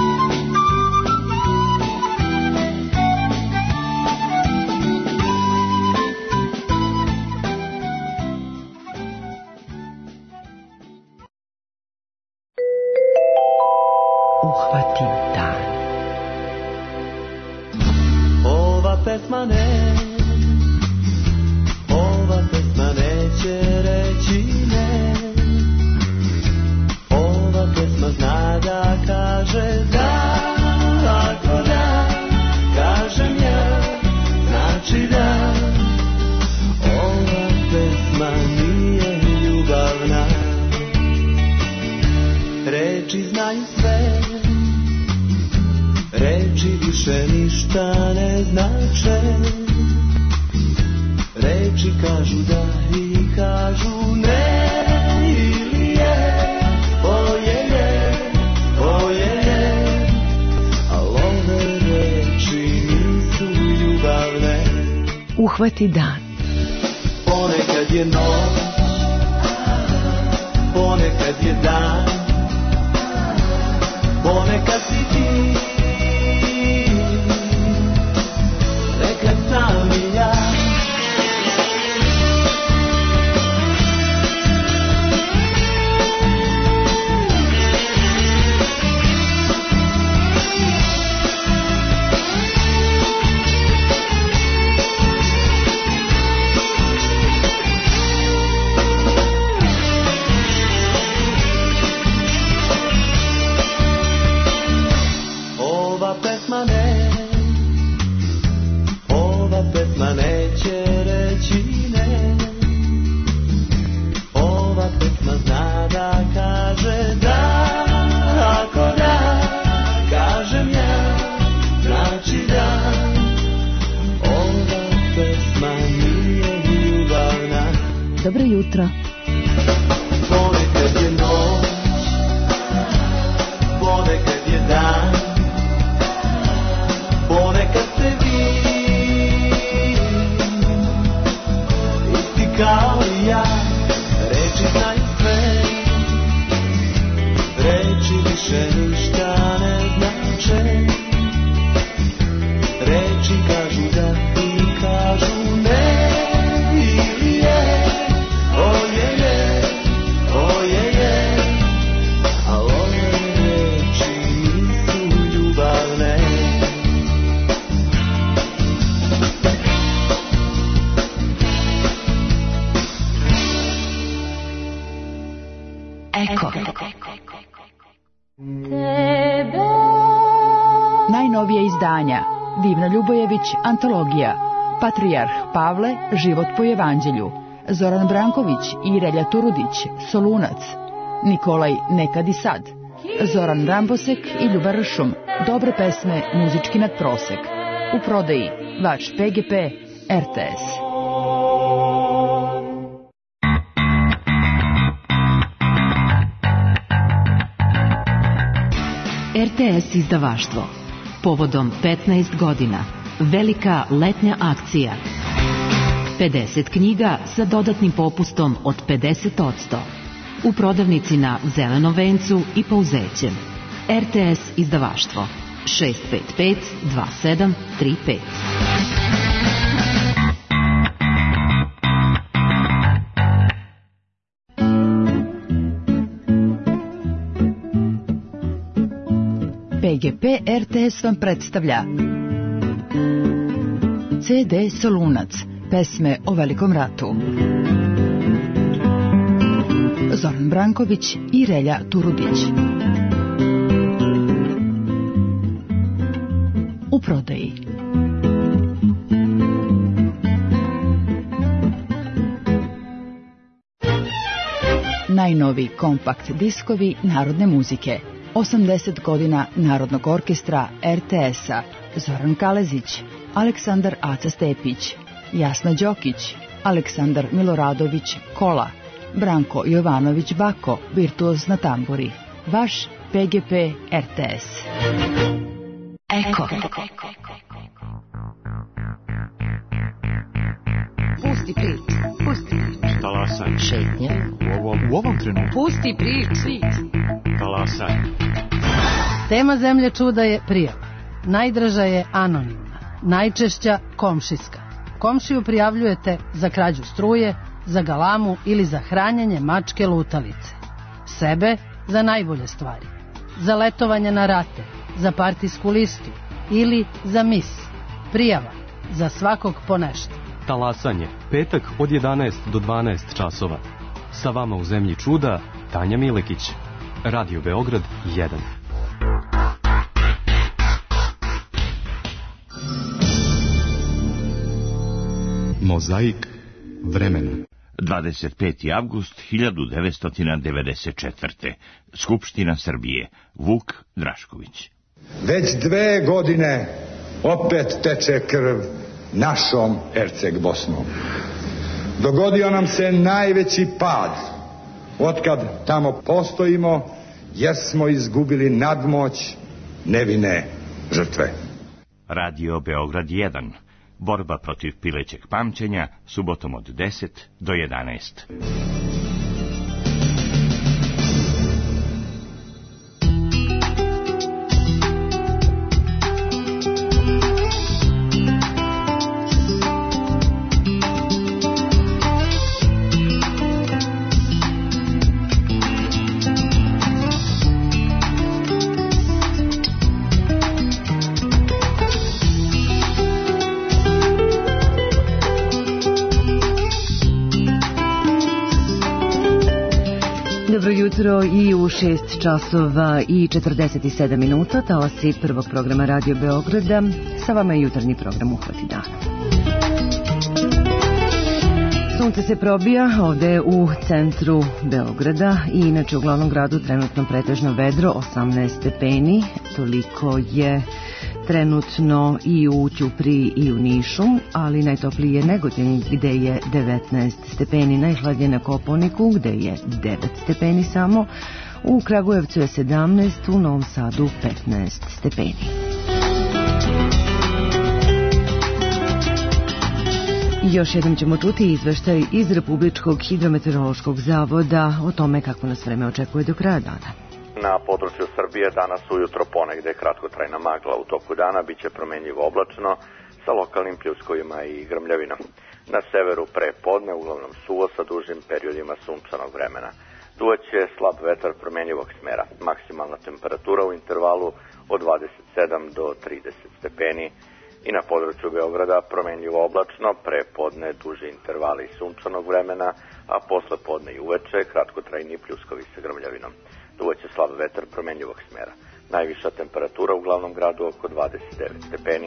Uhvati dan. Ova pesma neće reći ne. Ova pesma zna da kaže da. Ako da, kažem ja, znači da. Ova pesma nije ljubavna. Reči znaju sve, reči više ništa ne znače. Reči kažu da i kažu ne. Ili je, boje je, boje je. Al ove reči Uhvati dan. Ponekad je noć, ponekad je dan, ponekad si ti, nekad sam i ja. Pesma neće reći ne, ova pesma zna da kaže da, ako da, kažem ja, znači da. Ova pesma nije ljubavna. Dobro jutro. Ponekad je noć, ponekad je dan, ponekad se vi kao i ja, reči znaju sve, reči više ništa ne znače, reči kažu da i kažu ne, ili je, oje, a ove reči nisu ljubavne. Eko. Najnovije izdanja. Divna Ljubojević, antologija. Patrijarh Pavle, život po evanđelju. Zoran Branković i Relja Turudić, Solunac. Nikolaj, nekad i sad. Zoran Rambosek i Ljuba Ršum, dobre pesme, muzički nadprosek. U prodaji vaš PGP, RTS. RTS izdavaštvo. Povodom 15 godina. Velika letnja akcija. 50 knjiga sa dodatnim popustom od 50%. U prodavnici na Zelenom vencu i Pouzećem. RTS izdavaštvo. 655 2735. PGP RTS vam predstavlja CD Solunac, pesme o Velikom ratu. Zoran Branković i Relja Turudić. U prodaji. Najnovi kompakt diskovi narodne muzike. 80 godina Narodnog orkestra RTS-a. Zoran Kalezić, Aleksandar Aca Stepić, Jasna Đokić, Aleksandar Miloradović Kola, Branko Jovanović Bako, virtuoz na tamburi. Vaš PGP RTS. Eko. Pusti priču, pusti priču. Talasaj. Šetnja. U ovom trenutku. Pusti priču. Talasaj. Tema Zemlje čuda je prijava. Najdraža je anonimna, najčešća komšijska. Komšiju prijavljujete za krađu struje, za galamu ili za hranjenje mačke lutalice. Sebe za najbolje stvari. Za letovanje na rate, za partijsku listu ili za mis. Prijava za svakog po nešto. Talasanje, petak od 11 do 12 časova. Sa vama u Zemlji čuda, Tanja Milekić. Radio Beograd 1. Mozaik vremena. 25. avgust 1994. Skupština Srbije. Vuk Drašković. Već 2 godine opet teče krv našom Erceg Bosnom. Dogodio nam se najveći pad otkad tamo postojimo, jer smo izgubili nadmoć nevine žrtve. Radio Beograd 1. borba protiv pilećeg pamćenja, subotom od 10 do 11. Dobro jutro i u 6 časova i 47 minuta, talasi prvog programa Radio Beograda. Sa vama je jutarnji program Uhvati dana. Sunce se probija ovde u centru Beograda i inače u glavnom gradu trenutno pretežno vedro, 18 stepeni, toliko je trenutno i u Ćupriji i u Nišu, ali najtopliji je Negotin gde je 19 stepeni, najhladnije na Kopaoniku gde je 9 stepeni samo, u Kragujevcu je 17, u Novom Sadu 15 stepeni. Još jednom ćemo čuti izveštaj iz Republičkog hidrometeorološkog zavoda o tome kako nas vreme očekuje do kraja dana. Na području Srbije danas ujutro ponegde kratkotrajna magla, u toku dana biće promenljivo oblačno sa lokalnim pljuskovima i grmljavinom. Na severu pre podne uglavnom suvo sa dužim periodima sunčanog vremena. Duvaće slab vetar promenljivog smera, maksimalna temperatura u intervalu od 27 do 30 stepeni i na području Beograda promenljivo oblačno, pre podne duži intervali sunčanog vremena, a posle podne i uveče kratkotrajni pljuskovi sa grmljavinom. Duvaće slab vetar promenljivog smera. Najviša temperatura u glavnom gradu oko 29 stepeni.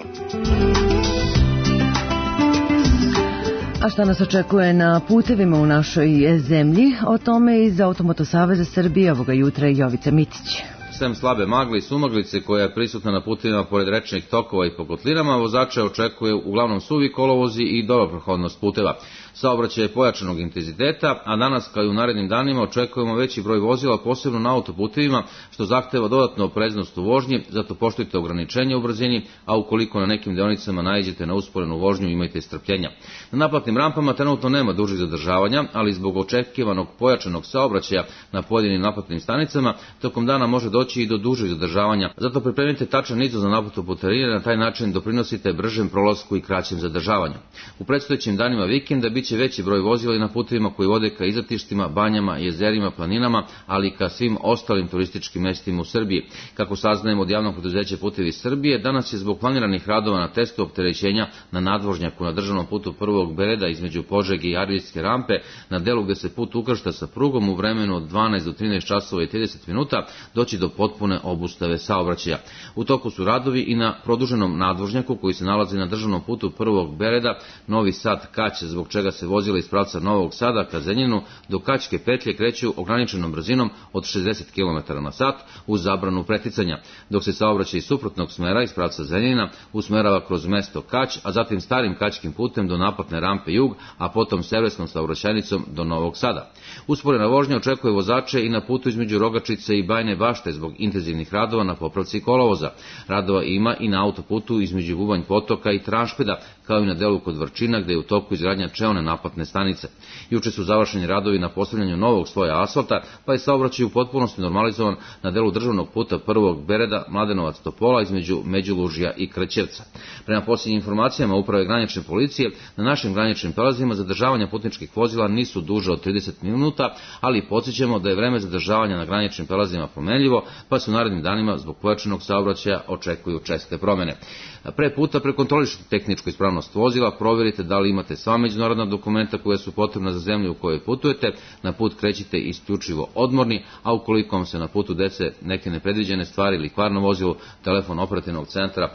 A šta nas očekuje na putevima u našoj zemlji? O tome iz Automoto Saveza Srbije ovoga jutra Jovica Mitić. Sem slabe magle i sumaglice koja je prisutna na putevima pored rečnih tokova i po kotlinama, vozače očekuje uglavnom suvi kolovozi i dobra prohodnost puteva. Saobraćaj je pojačanog intenziteta, a danas kao i u narednim danima očekujemo veći broj vozila, posebno na autoputevima, što zahteva dodatnu opreznost u vožnji, zato poštujte ograničenje u brzini, a ukoliko na nekim deonicama naiđete na usporenu vožnju, imajte strpljenja. Na naplatnim rampama trenutno nema dužih zadržavanja, ali zbog očekivanog pojačanog saobraćaja na pojedinim naplatnim stanicama, tokom dana može doći i do dužih zadržavanja, zato pripremite tačan izvoz za naplatu putarine, na taj način doprinosite bržem prolasku i kraćem zadržavanju. U predstojećim danima vikenda biće veći broj vozila i na putevima koji vode ka izletištima, banjama, jezerima, planinama, ali i ka svim ostalim turističkim mestima u Srbiji. Kako saznajemo od javnog preduzeća Putevi Srbije, danas je zbog planiranih radova na testu opterećenja na nadvožnjaku na državnom putu prvog Bereda između Požege i Arilske rampe, na delu gde se put ukršta sa prugom u vremenu od 12 do 13 časova i 30 minuta, doći do potpune obustave saobraćaja. U toku su radovi i na produženom nadvožnjaku koji se nalazi na državnom putu prvog Bereda, Novi Sad Kać, zbog čega se vozila iz pravca Novog Sada ka Zrenjaninu do Kaćke petlje kreću ograničenom brzinom od 60 km/h uz zabranu preticanja, dok se saobraćaj iz suprotnog smera iz pravca Zrenjanina usmerava kroz mesto Kać, a zatim starim kaćkim putem do naplatne rampe Jug, a potom severskom saobraćajnicom do Novog Sada. Usporena vožnja očekuje vozače i na putu između Rogačice i Bajne Bašte zbog intenzivnih radova na popravci kolovoza. Radova ima i na autoputu između Bubanj Potoka i Tranšpeda, kao i na delu kod Vrčina gde je u toku izgradnja čeone naplatne stanice. Juče su završeni radovi na postavljanju novog sloja asfalta, pa je saobraćaj u potpunosti normalizovan na delu državnog puta prvog Bereda, Mladenovac Topola između Međulužja i Krćevca. Prema posljednjim informacijama Uprave granične policije, na našim graničnim prelazima zadržavanja putničkih vozila nisu duže od 30 minuta, ali podsjećamo da je vreme zadržavanja na graničnim prelazima promenljivo, pa se u narednim danima zbog pojačanog saobraćaja očekuju česte promene. Pre puta prekontrolišite tehničku ispravnost vozila, provjerite da li imate sva međunarodna dokumenta koja su potrebna za zemlju u kojoj putujete, na put krećite isključivo odmorni, a ukoliko vam se na putu dese neke nepredviđene stvari ili kvarno vozilo, telefon operativnog centra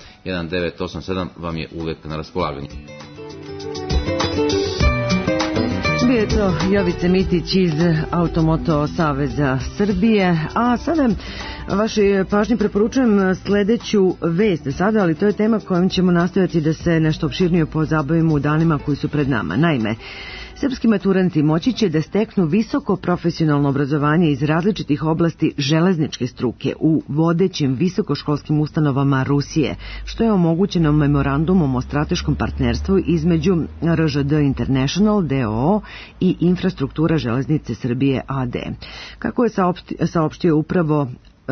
1987 vam je uvek na raspolaganju. Bio je to Jovica Mitić iz Automoto Saveza Srbije, a sada vašoj pažnji preporučujem sledeću vest sada, ali to je tema kojom ćemo nastojati da se nešto opširnije pozabavimo u danima koji su pred nama. Naime, Srpski maturanti moći će da steknu visoko profesionalno obrazovanje iz različitih oblasti železničke struke u vodećim visokoškolskim ustanovama Rusije, što je omogućeno memorandumom o strateškom partnerstvu između RŽD International d.o.o. i Infrastruktura železnice Srbije a.d. Kako je saopštio upravo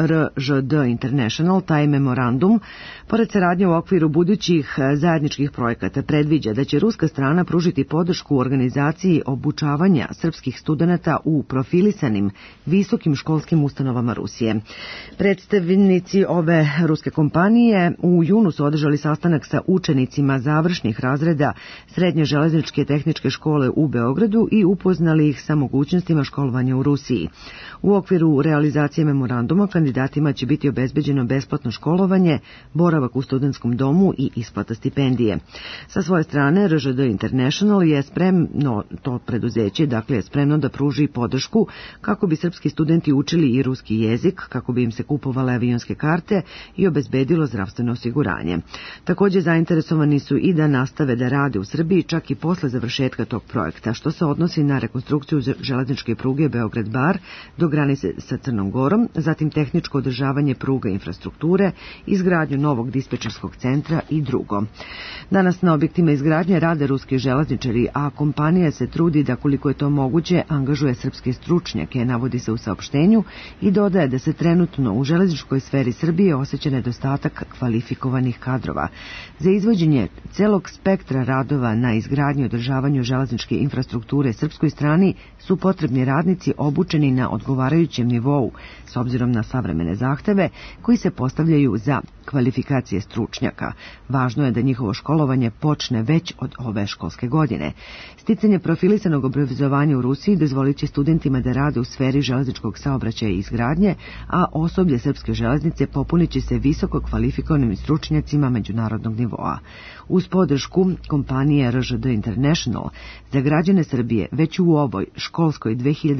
RŽD International, taj memorandum, pored saradnje u okviru budućih zajedničkih projekata, predviđa da će ruska strana pružiti podršku u organizaciji obučavanja srpskih studenata u profilisanim visokim školskim ustanovama Rusije. Predstavnici ove ruske kompanije u junu su održali sastanak sa učenicima završnih razreda Srednje železničke tehničke škole u Beogradu i upoznali ih sa mogućnostima školovanja u Rusiji. U okviru realizacije memoranduma kandidatima će biti obezbeđeno besplatno školovanje, boravak u studentskom domu i isplata stipendije. Sa svoje strane, RŽD International je spremno, to preduzeće, dakle je spremno da pruži podršku kako bi srpski studenti učili i ruski jezik, kako bi im se kupovale avionske karte i obezbedilo zdravstveno osiguranje. Također zainteresovani su i da nastave da rade u Srbiji čak i posle završetka tog projekta, što se odnosi na rekonstrukciju železničke pruge Beograd-Bar do granice sa Crnom Gorom, zatim tehničko održavanje pruga infrastrukture, izgradnju novog dispečerskog centra i drugo. Danas na objektima izgradnje rade ruski železničari, a kompanija se trudi da koliko je to moguće angažuje srpske stručnjake, navodi se u saopštenju i dodaje da se trenutno u železničkoj sferi Srbije osjeća nedostatak kvalifikovanih kadrova. Za izvođenje celog spektra radova na izgradnji i održavanju železničke infrastrukture srpskoj strani su potrebni radnici obučeni na odgovarajućem nivou, s obzirom na savremene zahteve koji se postavljaju za kvalifikacije stručnjaka. Važno je da njihovo školovanje počne već od ove školske godine. Sticanje profilisanog obrazovanja u Rusiji dozvolit će studentima da rade u sferi železničkog saobraćaja i izgradnje, a osoblje srpske železnice popunit će se visoko kvalifikovanim stručnjacima međunarodnog nivoa. Uz podršku kompanije RŽD International za građane Srbije već u ovoj školskoj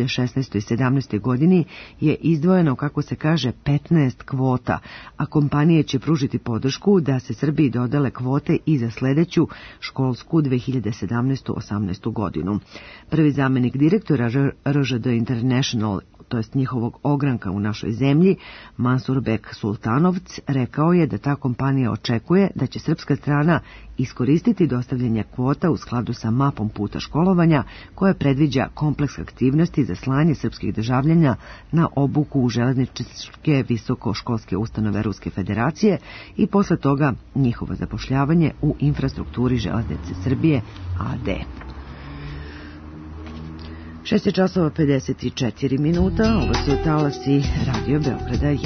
2016-17. godini je izdvojeno, kako se kaže, 15 kvota, a kompanije će pružiti podršku da se Srbiji dodale kvote i za sledeću školsku 2017-18. godinu. Prvi zamenik direktora RŽD International, to jest njihovog ogranka u našoj zemlji, Mansurbek Sultanovc, rekao je da ta kompanija očekuje da će srpska strana iskoristiti dostavljanje kvota u skladu sa mapom puta školovanja koja predviđa kompleks aktivnosti za slanje srpskih državljana na obuku u železničke visokoškolske ustanove Ruske federacije i posle toga njihovo zapošljavanje u infrastrukturi železnice Srbije a.d. 6:54, ovo su talasi Radio Beograda 1.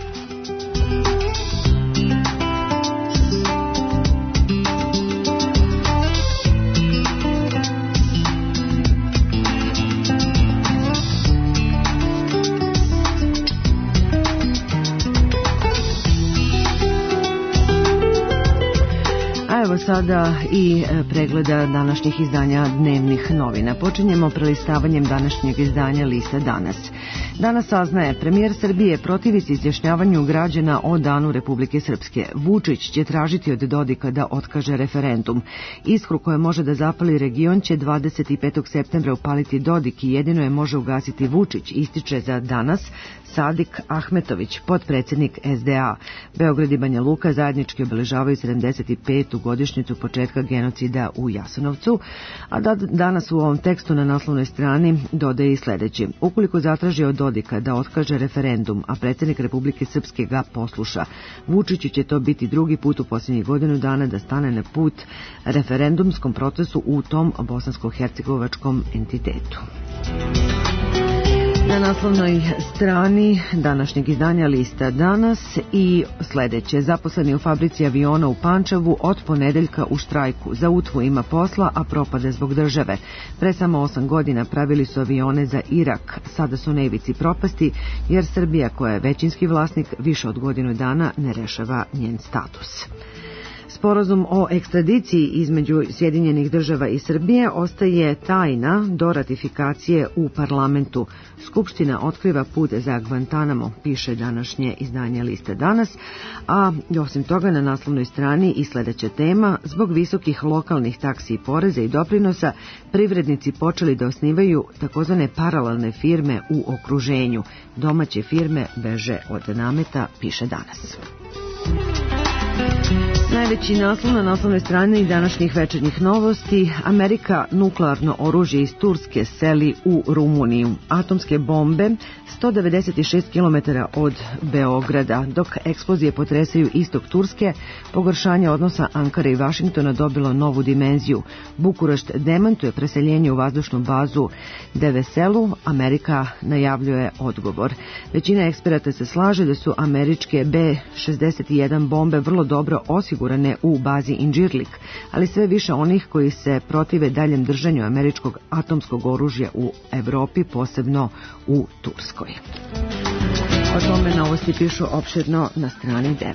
Evo sada i pregleda današnjih izdanja dnevnih novina. Počinjemo prelistavanjem današnjeg izdanja lista Danas. Danas saznaje, premijer Srbije protivi se izjašnjavanju građana o Danu Republike Srpske. Vučić će tražiti od Dodika da otkaže referendum. Iskru koja može da zapali region će 25. septembra upaliti Dodik i jedino je može ugasiti Vučić, ističe za Danas Sadik Ahmetović, potpredsjednik SDA. Beograd i Banja Luka zajednički obeležavaju 75. godišnjicu početka genocida u Jasenovcu, a danas u ovom tekstu na naslovnoj strani dodaje i sledeće. Ukoliko zatraži od Dodika da otkaže referendum, a predsjednik Republike Srpske ga posluša, Vučiću će to biti drugi put u posljednjih godinu dana da stane na put referendumskom procesu u tom bosansko-hercegovačkom entitetu. Na naslovnoj strani današnjeg izdanja lista Danas i sledeće. Zaposleni u fabrici aviona u Pančevu od ponedeljka u štrajku. Za UTVU ima posla, a propade zbog države. Pre samo 8 godina pravili su avione za Irak. Sada su na ivici propasti jer Srbija, koja je većinski vlasnik, više od godinu dana ne rešava njen status. Sporazum o ekstradiciji između Sjedinjenih država i Srbije ostaje tajna do ratifikacije u parlamentu. Skupština otkriva put za Guantanamo, piše današnje izdanje Liste danas, a osim toga na naslovnoj strani i sledeća tema: zbog visokih lokalnih taksi i poreza i doprinosa privrednici počeli da osnivaju takozvane paralelne firme u okruženju. Domaće firme beže od nameta, piše danas. Najveći naslov na naslovnoj strani današnjih večernjih novosti: Amerika nuklearno oružje iz Turske seli u Rumuniju. Atomske bombe 196 km od Beograda. Dok eksplozije potresaju istok Turske, pogoršanje odnosa Ankare i Vašingtona dobilo novu dimenziju. Bukurešt demantuje preseljenje u vazdušnu bazu Deveselu, Amerika najavljuje odgovor. Većina eksperata se slaže da su američke B-61 bombe vrlo dobro osigurane u bazi Inđirlik, ali sve više onih koji se protive daljem držanju američkog atomskog oružja u Evropi, posebno u Turskoj. O tome novosti pišu opširno na strani 9.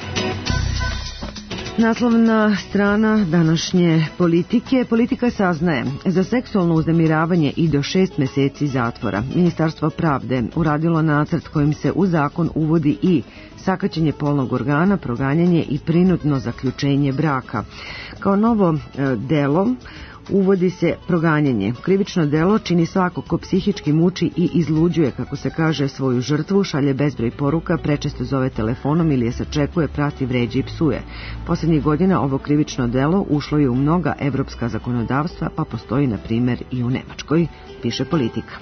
Naslovna strana današnje Politike. Politika saznaje: za seksualno uznemiravanje i do 6 meseci zatvora. Ministarstvo pravde uradilo nacrt kojim se u zakon uvodi i sakaćenje polnog organa, proganjanje i prinudno zaključenje braka. Kao novo delo uvodi se proganjanje. Krivično delo čini svako ko psihički muči i izluđuje, kako se kaže, svoju žrtvu, šalje bezbroj poruka, prečesto zove telefonom ili je sačekuje, prati, vređa i psuje. Poslednjih godina ovo krivično delo ušlo je u mnoga evropska zakonodavstva, pa postoji na primjer i u Nemačkoj, piše Politika.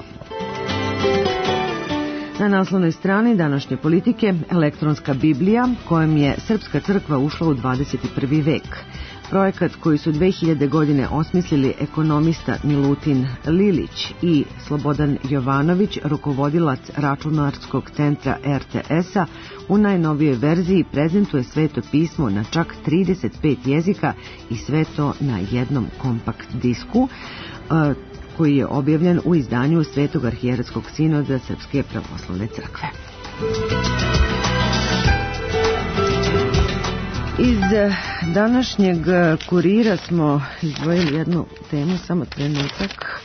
Na naslovnoj strani današnje Politike elektronska Biblija kojom je Srpska crkva ušla u 21. vek. Projekat koji su 2000. godine osmislili ekonomista Milutin Lilić i Slobodan Jovanović, rukovodilac računarskog centra RTS-a, u najnovijoj verziji prezentuje Sveto pismo na čak 35 jezika i sve to na jednom kompakt disku, koji je objavljen u izdanju Svetog arhijeretskog sinoda Srpske pravoslavne crkve. Iz današnjeg Kurira smo izdvojili jednu temu, samo trenutak.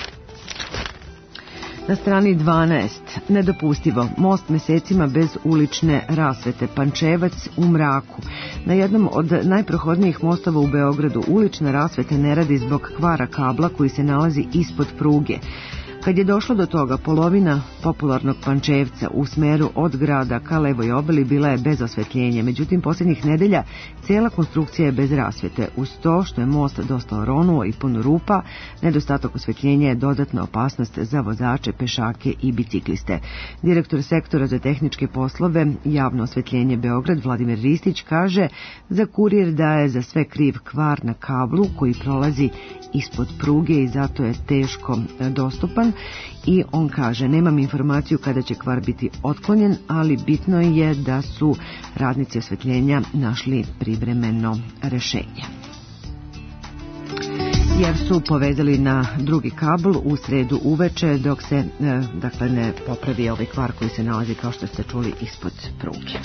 Na strani 12. Nedopustivo. Most mesecima bez ulične rasvete. Pančevac u mraku. Na jednom od najprohodnijih mostova u Beogradu ulična rasveta ne radi zbog kvara kabla koji se nalazi ispod pruge. Kad je došlo do toga, polovina popularnog Pančevca u smeru od grada ka levoj obali bila je bez osvetljenja. Međutim, posljednjih nedelja cijela konstrukcija je bez rasvete. Uz to što je most dosta oronuo i pun rupa, nedostatak osvetljenja je dodatna opasnost za vozače, pešake i bicikliste. Direktor sektora za tehničke poslove javno osvetljenje Beograd Vladimir Ristić kaže za Kurir da je za sve kriv kvar na kablu koji prolazi ispod pruge i zato je teško dostupan. I on kaže: nemam informaciju kada će kvar biti otklonjen, ali bitno je da su radnici osvetljenja našli privremeno rešenje, jer su povezali na drugi kabl u sredu uveče dok se ne popravi ovaj kvar koji se nalazi, kao što ste čuli, ispod pruge.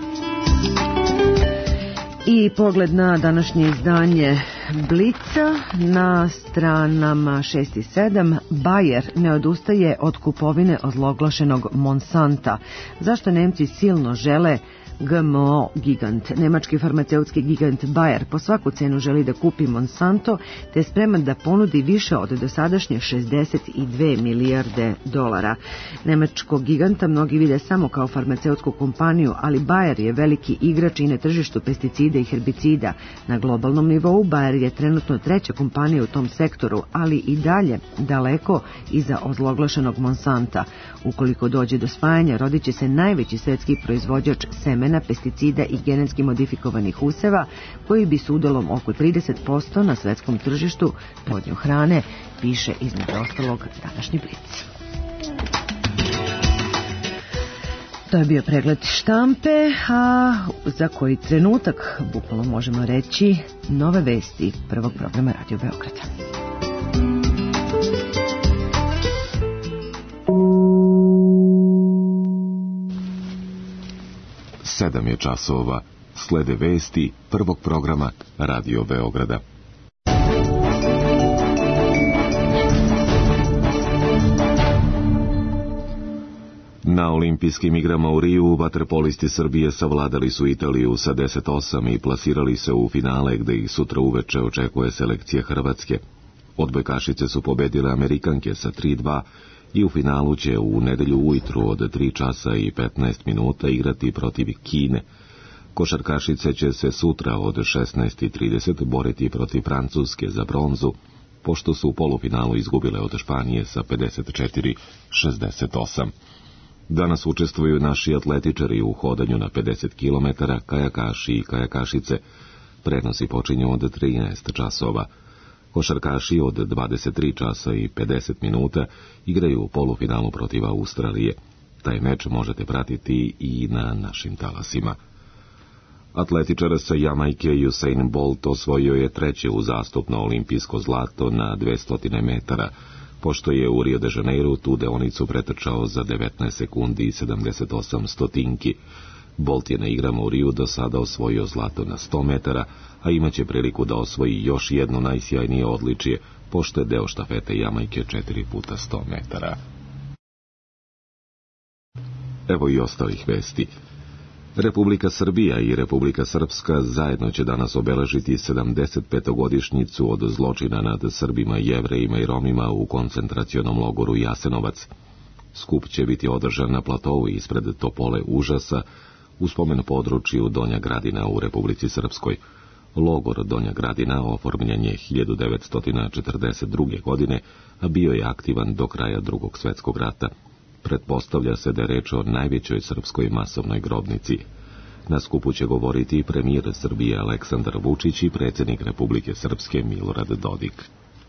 I pogled na današnje izdanje Blica na stranama 6 i 7. Bayer ne odustaje od kupovine ozloglašenog Monsanta. Zašto Nemci silno žele GMO gigant? Nemački farmaceutski gigant Bayer po svaku cenu želi da kupi Monsanto, te je spreman da ponudi više od dosadašnje 62 milijarde dolara. Nemačkog giganta mnogi vide samo kao farmaceutsku kompaniju, ali Bayer je veliki igrač i na tržištu pesticida i herbicida. Na globalnom nivou Bayer je trenutno treća kompanija u tom sektoru, ali i dalje daleko iza ozloglašenog Monsanta. Ukoliko dođe do spajanja, rodit će se najveći svetski proizvođač semena, pesticida i genetski modifikovanih useva, koji bi s udelom oko 30% na svetskom tržištu podnio hrane, piše između ostalog današnji Blic. To je bio pregled štampe, a za koji trenutak, bukvalno možemo reći, nove vesti prvog programa Radio Beograda. Sedam je časova, Slede vesti prvog programa Radio Beograda. Na olimpijskim igrama u Riju vaterpolisti Srbije savladali su Italiju sa 10-8 i plasirali se u finale gde ih sutra uveče očekuje selekcija Hrvatske. Odbojkašice su pobedile Amerikanke sa 3-2 i u finalu će u nedelju ujutru od 3 časa i 15 minuta igrati protiv Kine. Košarkašice će se sutra od 16:30 boriti protiv Francuske za bronzu, pošto su u polufinalu izgubile od Španije sa 54-68. Danas učestvuju naši atletičari u hodanju na 50 km, kajakaši i kajakašice. Prenosi počinju od 13 časova. Košarkaši od 23 časa i 50 minuta igraju u polufinalu protiv Australije. Taj meč možete pratiti i na našim talasima. Atletičar sa Jamajke Usain Bolt osvojio je treće uzastopno olimpijsko zlato na 200 metara, pošto je u Rio de Janeiru tu deonicu pretrčao za 19 sekundi i 78 stotinki. Bolt je na igrama u Riju do sada osvojio zlato na 100 metara, a imaće priliku da osvoji još jedno najsjajnije odličje, pošto je deo štafete Jamajke 4x100 metara. Evo i ostalih vesti. Republika Srbija i Republika Srpska zajedno će danas obeležiti 75-godišnjicu od zločina nad Srbima, Jevrejima i Romima u koncentracionom logoru Jasenovac. Skup će biti održan na platovu ispred Topole Užasa u spomen području Donja Gradina u Republici Srpskoj. Logor Donja Gradina oformljen je 1942. godine, a bio je aktivan do kraja Drugog svjetskog rata. Pretpostavlja se da je reč o najvećoj srpskoj masovnoj grobnici. Na skupu će govoriti premijer Srbije Aleksandar Vučić i predsjednik Republike Srpske Milorad Dodik.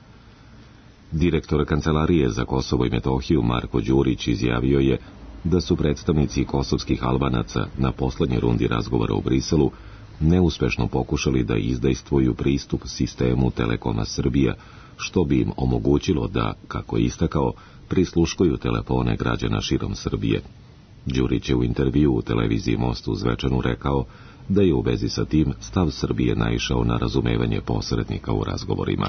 Direktor Kancelarije za Kosovo i Metohiju Marko Đurić izjavio je da su predstavnici kosovskih Albanaca na poslednjoj rundi razgovora u Briselu neuspešno pokušali da izdejstvuju pristup sistemu Telekoma Srbija, što bi im omogućilo da, kako je istakao, prisluškuju telefone građana širom Srbije. Đurić je u intervju u televiziji Most uz Zvečanu rekao da je u vezi sa tim stav Srbije naišao na razumevanje posrednika u razgovorima.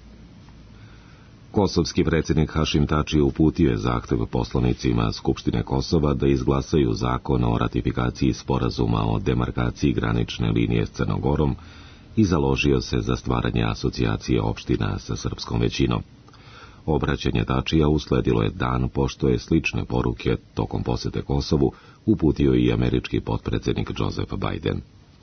Kosovski predsjednik Hašim Tači uputio je zahtev poslanicima Skupštine Kosova da izglasaju zakon o ratifikaciji sporazuma o demarkaciji granične linije s Crnogorom i založio se za stvaranje asocijacije opština sa srpskom većinom. Obraćanje Tačija usledilo je dan pošto je slične poruke tokom posete Kosovu uputio i američki potpredsjednik Joseph Biden.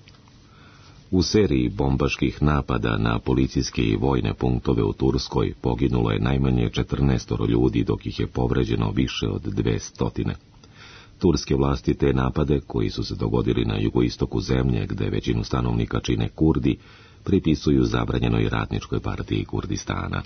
U seriji bombaških napada na policijske i vojne punktove u Turskoj poginulo je najmanje 14 ljudi, dok ih je povređeno više od 200. Turske vlasti te napade, koji su se dogodili na jugoistoku zemlje, gde većinu stanovnika čine Kurdi, pripisuju zabranjenoj radničkoj partiji Kurdistana.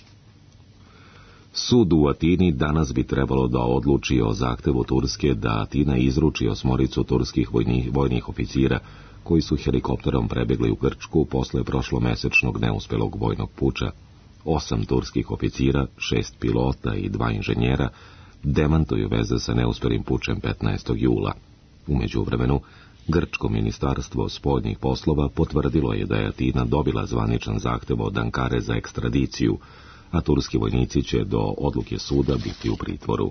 Sud u Atini danas bi trebalo da odluči o zahtevu Turske da Atina izruči 8 turskih vojnih oficira koji su helikopterom prebegli u Grčku posle prošlomesečnog neuspelog vojnog puča. 8 turskih oficira, 6 pilota i 2 inženjera demantuju veze sa neuspelim pučem 15. jula. U međuvremenu, Grčko ministarstvo spoljnih poslova potvrdilo je da je Atina dobila zvaničan zahtev od Ankare za ekstradiciju, a turski vojnici će do odluke suda biti u pritvoru.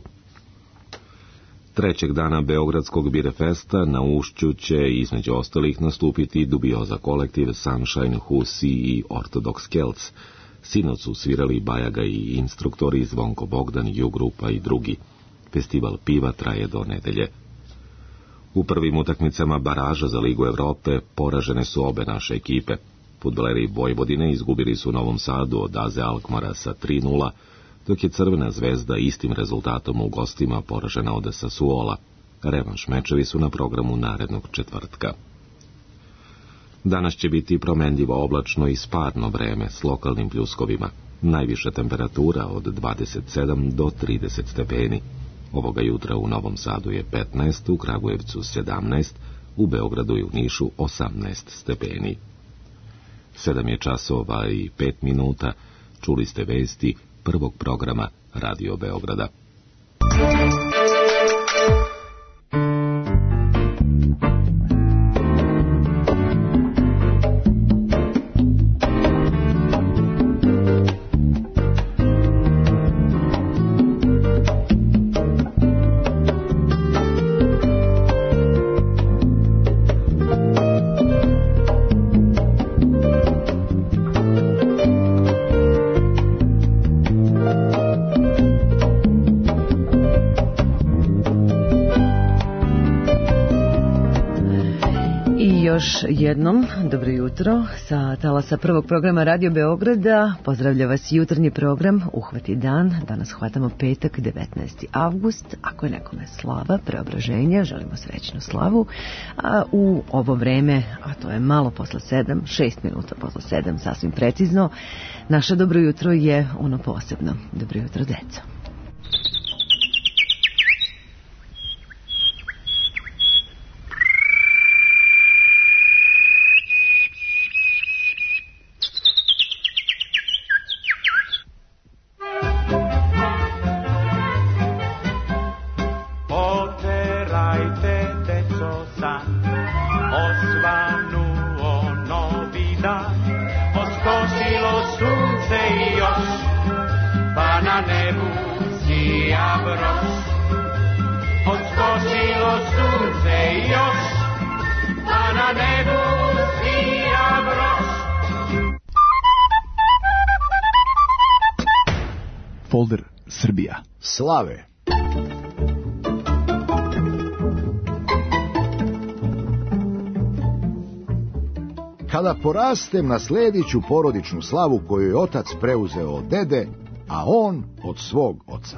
Trećeg dana Beogradskog Birefesta na Ušću će između ostalih nastupiti dubioza kolektiv Sunshine, Husi i Ortodox Celts. Sinoć su svirali Bajaga i instruktori Zvonko Bogdan, U-grupa i drugi. Festival piva traje do nedelje. U prvim utakmicama baraža za Ligu Evrope poražene su obe naše ekipe. Fudbaleri Vojvodine izgubili su u Novom Sadu od AZ Alkmara sa 3:0, dok je Crvena zvezda istim rezultatom u gostima poražena od Sassuola. Revanš mečevi su na programu narednog četvrtka. Danas će biti promenljivo oblačno i sparno vreme s lokalnim pljuskovima. Najviša temperatura od 27 do 30 stepeni. Ovoga jutra u Novom Sadu je 15, u Kragujevcu 17, u Beogradu i u Nišu 18 stepeni. 7 je časova i 5 minuta. Čuli ste vesti prvog programa Radio Beograda. još jednom, dobro jutro, sa talasa prvog programa Radio Beograda. Pozdravlja vas jutarnji program Uhvati dan. Danas hvatamo petak, 19. avgust. Ako je nekome slava, preobraženja, želimo srećnu slavu. A u ovo vreme, a to je malo posle 7, 6 minuta posle 7, sasvim precizno, naše dobro jutro je ono posebno. Dobro jutro, deco. Folder Srbija. Slave. Kada porastem, nasledit ću porodičnu slavu koju je otac preuzeo od dede, a on od svog oca.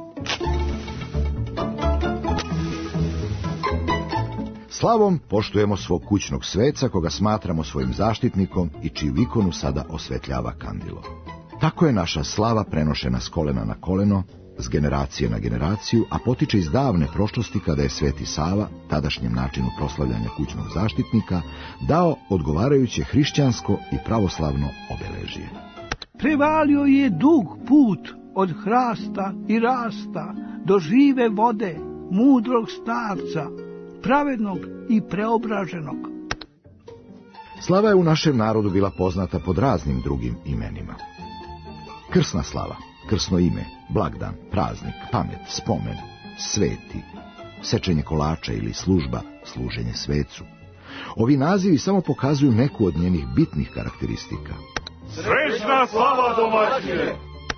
Slavom poštujemo svog kućnog sveca, koga smatramo svojim zaštitnikom i čiju ikonu sada osvetljava kandilo. Tako je naša slava prenošena s kolena na koleno, s generacije na generaciju, a potiče iz davne prošlosti kada je Sveti Sava, tadašnjem načinu proslavljanja kućnog zaštitnika, dao odgovarajuće hrišćansko i pravoslavno obeležje. Prevalio je dug put od hrasta i rasta do žive vode, mudrog starca, pravednog i preobraženog. Slava je u našem narodu bila poznata pod raznim drugim imenima. Krsna slava, krsno ime, blagdan, praznik, pamet, spomen, sveti, sečenje kolača ili služba, služenje svecu. Ovi nazivi samo pokazuju neku od njenih bitnih karakteristika. Srećna slava, domaćine!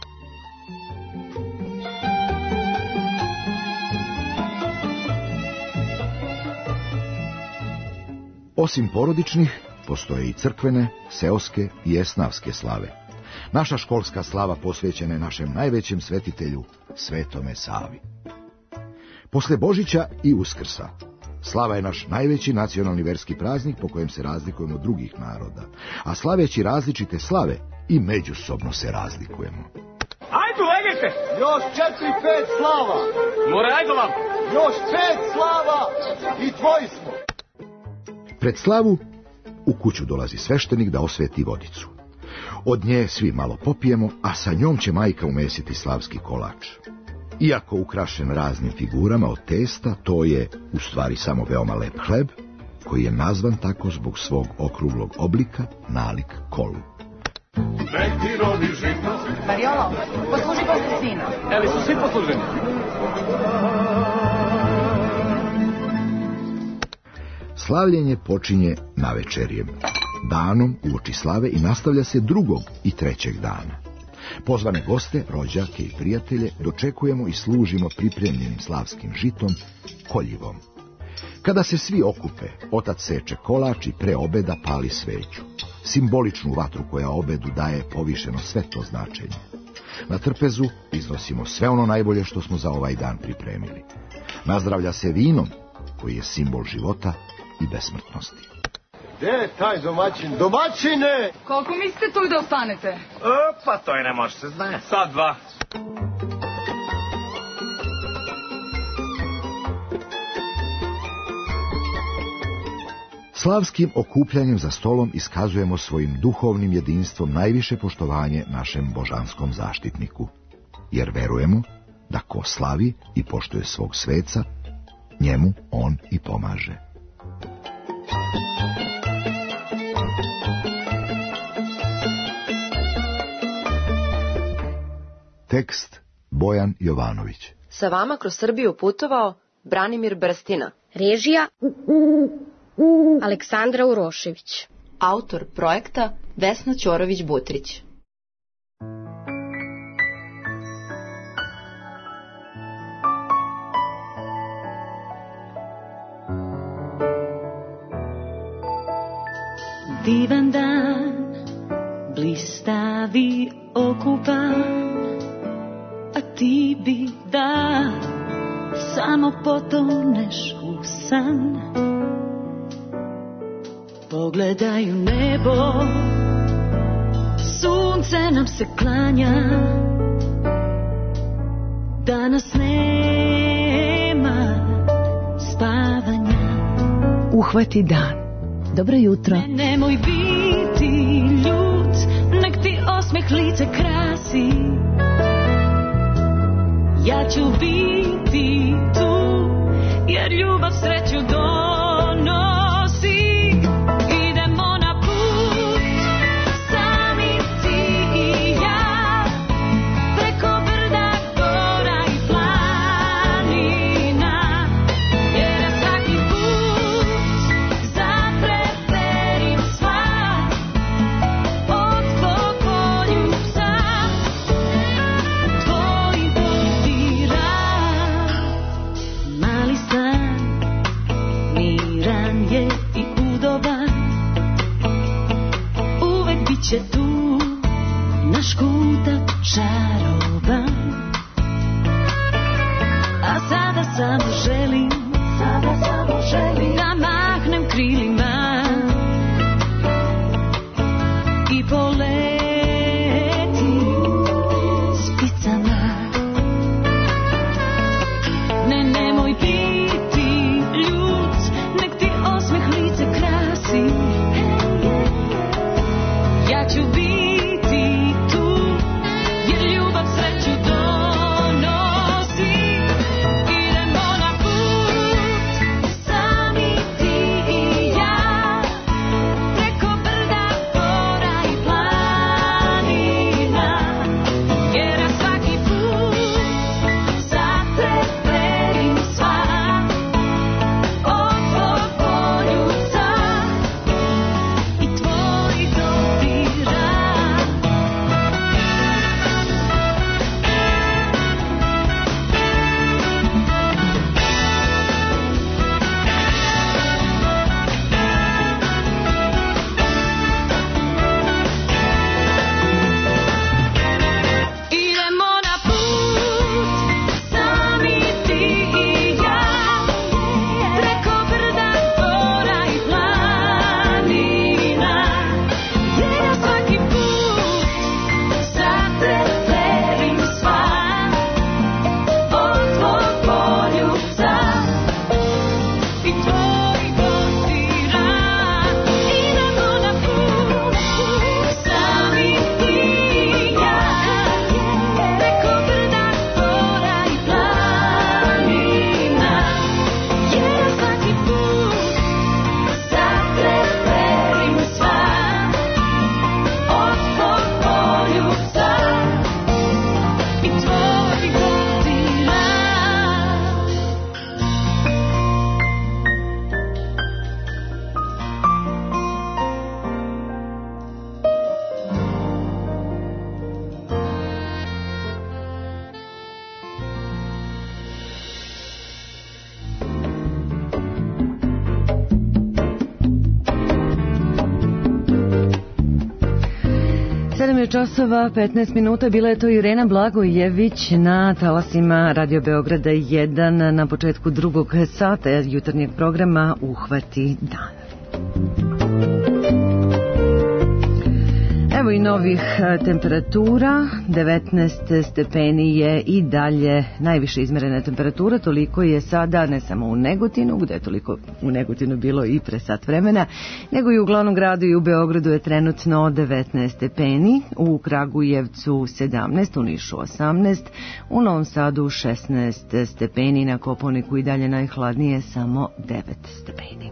Osim porodičnih, postoje i crkvene, seoske i esnavske slave. Naša školska slava posvećena je našem najvećem svetitelju, Svetome Savi. Posle Božića i Uskrsa, slava je naš najveći nacionalni verski praznik po kojem se razlikujemo od drugih naroda, a slaveći različite slave i međusobno se razlikujemo. Ajde, legajte! Još 4-5 slava! More, ajde vam! Još 5 slava i tvoji smo! Pred slavu u kuću dolazi sveštenik da osveti vodicu. Od nje svi malo popijemo, a sa njom će majka umesiti slavski kolač. Iako ukrašen raznim figurama od testa, to je u stvari samo veoma lep hleb, koji je nazvan tako zbog svog okruglog oblika, nalik kolu. Nek ti rodi žito. Mariolo, posluži posle sina. Eli su svi posluženi? Slavljenje počinje navečerjem, danom uoči slave i nastavlja se 2. i 3. dana. Pozvane goste, rođake i prijatelje dočekujemo i služimo pripremljenim slavskim žitom, koljivom. Kada se svi okupe, otac seče kolač i pre obeda pali sveću, simboličnu vatru koja obedu daje povišeno svetlo značenje. Na trpezu iznosimo sve ono najbolje što smo za ovaj dan pripremili. Nazdravlja se vinom, koji je simbol života i besmrtnosti. Gde je taj domaćin? Domaćine! Koliko mislite tu da ostanete? Pa to je ne može se zna. Sad 2. Slavskim okupljanjem za stolom iskazujemo svojim duhovnim jedinstvom najviše poštovanje našem božanskom zaštitniku, jer verujemo da ko slavi i poštuje svog sveca, njemu on i pomaže. Tekst Bojan Jovanović. Sa vama kroz Srbiju putovao Branimir Brstina. Režija Aleksandra Urošević. Autor projekta Vesna Ćorović-Butrić. divan dan, blistavi okupan, a ti bi da samo potoneš u san. Pogledaj u nebo, sunce nam se klanja, danas nema spavanja. Uhvati dan. Dobro jutro. Nemoj biti ljut, nek ti osmeh lice krasi. Ja ću biti tu, jer ljubav sreću donosi. Idemo na put, sami ti i ja, preko brda, gora i planina. Jer ja svaki put zapreferim sva od tvog poljubca, tvojih dodira. Mali san, miran je i udoban, uvek bit će tu naš kutak čaroban. A sada samo želim da mahnem krilima i poletim spicama. Nemoj biti ljut, nek ti osmeh lice krasi. Ja ću biti tu, jer ljubav sreću donosi. Idemo na put, sami ti i ja, preko brda, gora i planina. Jer ja svaki put zapreferim sva od tvog poljubca i tvojih dodira. Idemo na put, sami ti i ja, preko brda, gora i planina. Jer ja svaki put zapreferim sva od tvog poljubca i tvojih dodira. Idemo na put, sami ti i ja, preko brda, gora i planina. Jer ja svaki put zapreferim sva od tvog poljubca i tvojih dodira. Sedam je časova, 15 minuta, bila je to Irena Blagojević na talasima Radio Beograda 1 na početku drugog sata jutarnjeg programa Uhvati dan. Evo i novih temperatura, 19 stepeni je i dalje najviše izmerena temperatura, toliko je sada ne samo u Negotinu, gde je toliko u Negotinu bilo i pre sat vremena, nego i u glavnom gradu i u Beogradu je trenutno 19 stepeni, u Kragujevcu 17, u Nišu 18, u Novom Sadu 16 stepeni, na Kopaoniku i dalje najhladnije samo 9 stepeni.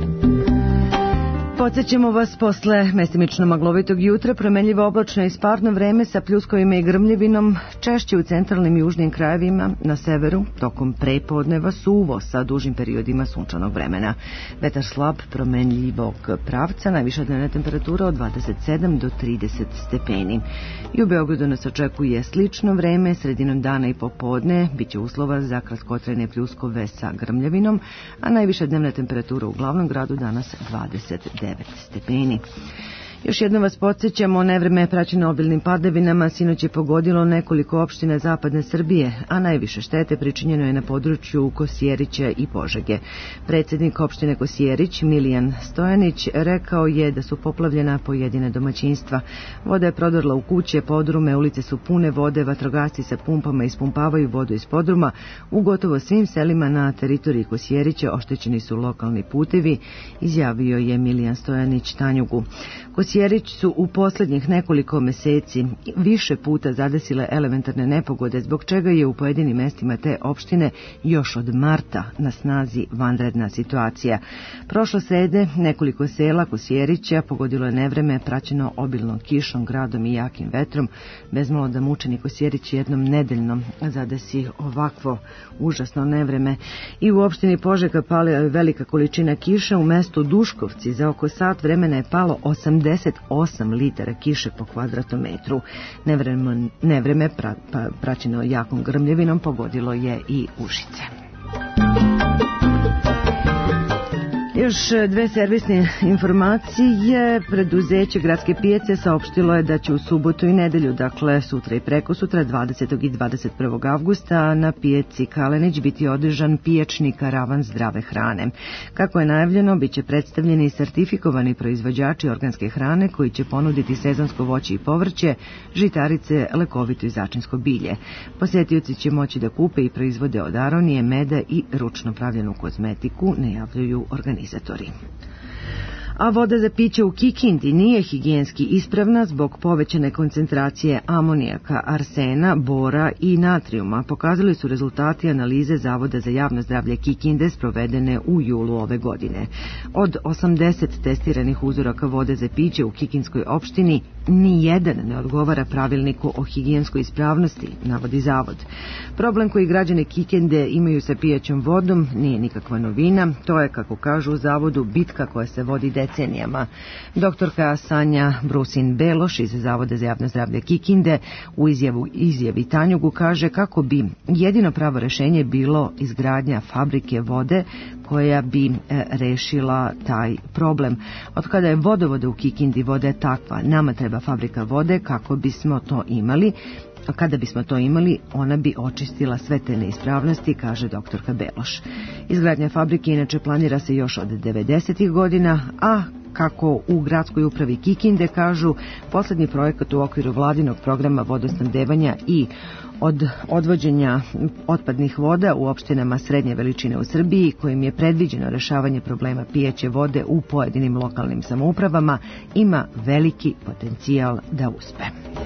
Podsećamo vas posle mestimično maglovitog jutra, promenljivo oblačno i sparno vreme sa pljuskovima i grmljevinom, češće u centralnim i južnim krajevima, na severu tokom prepodneva suvo sa dužim periodima sunčanog vremena. Vetar slab promenljivog pravca, najviša dnevna temperatura od 27 do 30 stepeni. I u Beogradu nas očekuje slično vreme, sredinom dana i popodne biće uslova za kratkotrajne pljuskove sa grmljevinom, a najviša dnevna temperatura u glavnom gradu danas 29 stepeni. Još jednom vas podsjećamo, nevreme je praćeno obilnim padevinama, sinoć je pogodilo nekoliko opština zapadne Srbije, a najviše štete pričinjeno je na području Kosjerića i Požege. Predsjednik opštine Kosjerić, Milijan Stojanić, rekao je da su poplavljena pojedine domaćinstva. Voda je prodorla u kuće, podrume, ulice su pune vode, vatrogasci sa pumpama ispumpavaju vodu iz podruma. U gotovo svim selima na teritoriji Kosjerića oštećeni su lokalni putevi, izjavio je Milijan Stojanić Tanjugu. Kosjerić su u posljednjih nekoliko meseci više puta zadesile elementarne nepogode, zbog čega je u pojedinim mestima te opštine još od marta na snazi vanredna situacija. Prošle srede nekoliko sela Kosjerića pogodilo je nevreme praćeno obilnom kišom, gradom i jakim vetrom. Bezmalo da mučeni Kosjerić jednom nedeljno zadesi ovakvo užasno nevreme. I u opštini Požega pala je velika količina kiše. U mestu Duškovci za oko sat vremena je palo 88 litara kiše po kvadratnom metru. Nevreme praćeno jakom grmljevinom pogodilo je i Užice. Još dve servisne informacije. Preduzeće Gradske pijace saopštilo je da će u subotu i nedelju, dakle sutra i prekosutra, 20. i 21. avgusta, na pijaci Kalenić biti održan pijačni karavan zdrave hrane. Kako je najavljeno, bit će predstavljeni i sertifikovani proizvođači organske hrane koji će ponuditi sezonsko voće i povrće, žitarice, lekovito i začinsko bilje. Posetioci će moći da kupe i proizvode od aronije, meda i ručno pravljenu kozmetiku, najavljuju organizatori. A voda za piće u Kikindi nije higijenski ispravna zbog povećane koncentracije amonijaka, arsena, bora i natrijuma, pokazali su rezultati analize Zavoda za javno zdravlje Kikinde sprovedene u julu ove godine. Od 80 testiranih uzoraka vode za piće u Kikinskoj opštini, ni jedan ne odgovara pravilniku o higijenskoj ispravnosti, navodi Zavod. Problem koji građani Kikinde imaju sa pijaćom vodom nije nikakva novina, to je, kako kažu u Zavodu, bitka koja se vodi decenijama. Doktorka Sanja Brusin-Beloš iz Zavoda za javno zdravlje Kikinde u izjavi Tanjugu kaže kako bi jedino pravo rešenje bilo izgradnja fabrike vode koja bi rešila taj problem. Od kada je vodovoda u Kikindi voda je takva, nama treba fabrika vode kako bismo to imali. Kada bismo to imali, ona bi očistila sve te neispravnosti, kaže doktorka Beloš. Izgradnja fabrike inače planira se još od 90. godina, a kako u gradskoj upravi Kikinde kažu, poslednji projekat u okviru vladinog programa vodosnabdevanja i od odvođenja otpadnih voda u opštinama srednje veličine u Srbiji, kojim je predviđeno rešavanje problema pijaće vode u pojedinim lokalnim samoupravama, ima veliki potencijal da uspe.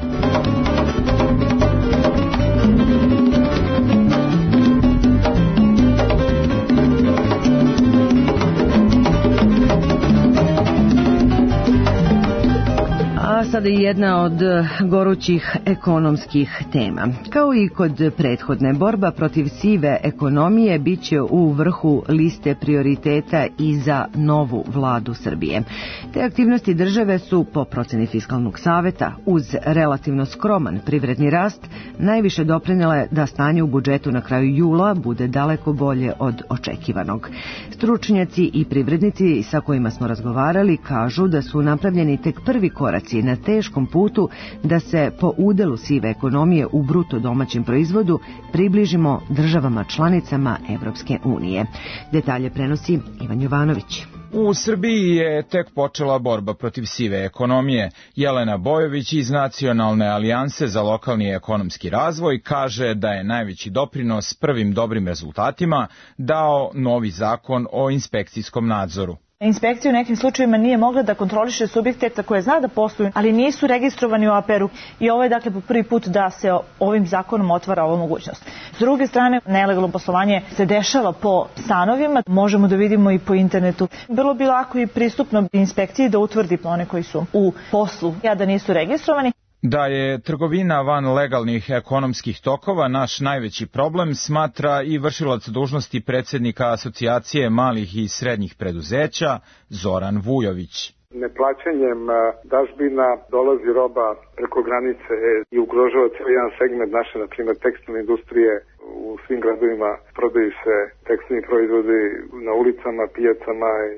Sada je jedna od gorućih ekonomskih tema. Kao i kod prethodne, borba protiv sive ekonomije biće u vrhu liste prioriteta i za novu vladu Srbije. Te aktivnosti države su, po proceni Fiskalnog saveta, uz relativno skroman privredni rast, najviše doprinele da stanje u budžetu na kraju jula bude daleko bolje od očekivanog. Stručnjaci i privrednici sa kojima smo razgovarali kažu da su napravljeni tek prvi koraci na teškom putu da se po udelu sive ekonomije u bruto domaćem proizvodu približimo državama članicama Evropske unije. Detalje prenosi Ivan Jovanović. U Srbiji je tek počela borba protiv sive ekonomije. Jelena Bojović iz Nacionalne alijanse za lokalni ekonomski razvoj kaže da je najveći doprinos prvim dobrim rezultatima dao novi zakon o inspekcijskom nadzoru. Inspekcija u nekim slučajevima nije mogla da kontroliše subjekte koje zna da posluju, ali nisu registrovani u APR-u i ovo je dakle po prvi put da se ovim zakonom otvara ova mogućnost. S druge strane, nelegalno poslovanje se dešava po stanovima, možemo da vidimo i po internetu. Bilo bi lako i pristupno inspekciji da utvrdi one koji su u poslu, a da nisu registrovani. Da je trgovina van legalnih ekonomskih tokova naš najveći problem, smatra i vršilac dužnosti predsjednika Asocijacije malih i srednjih preduzeća Zoran Vujović. Neplaćanjem dažbina dolazi roba preko granice i ugrožava cijeli jedan segment naše, na primjer, tekstilne industrije. U svim gradovima prodaju se tekstilni proizvodi na ulicama, pijacama.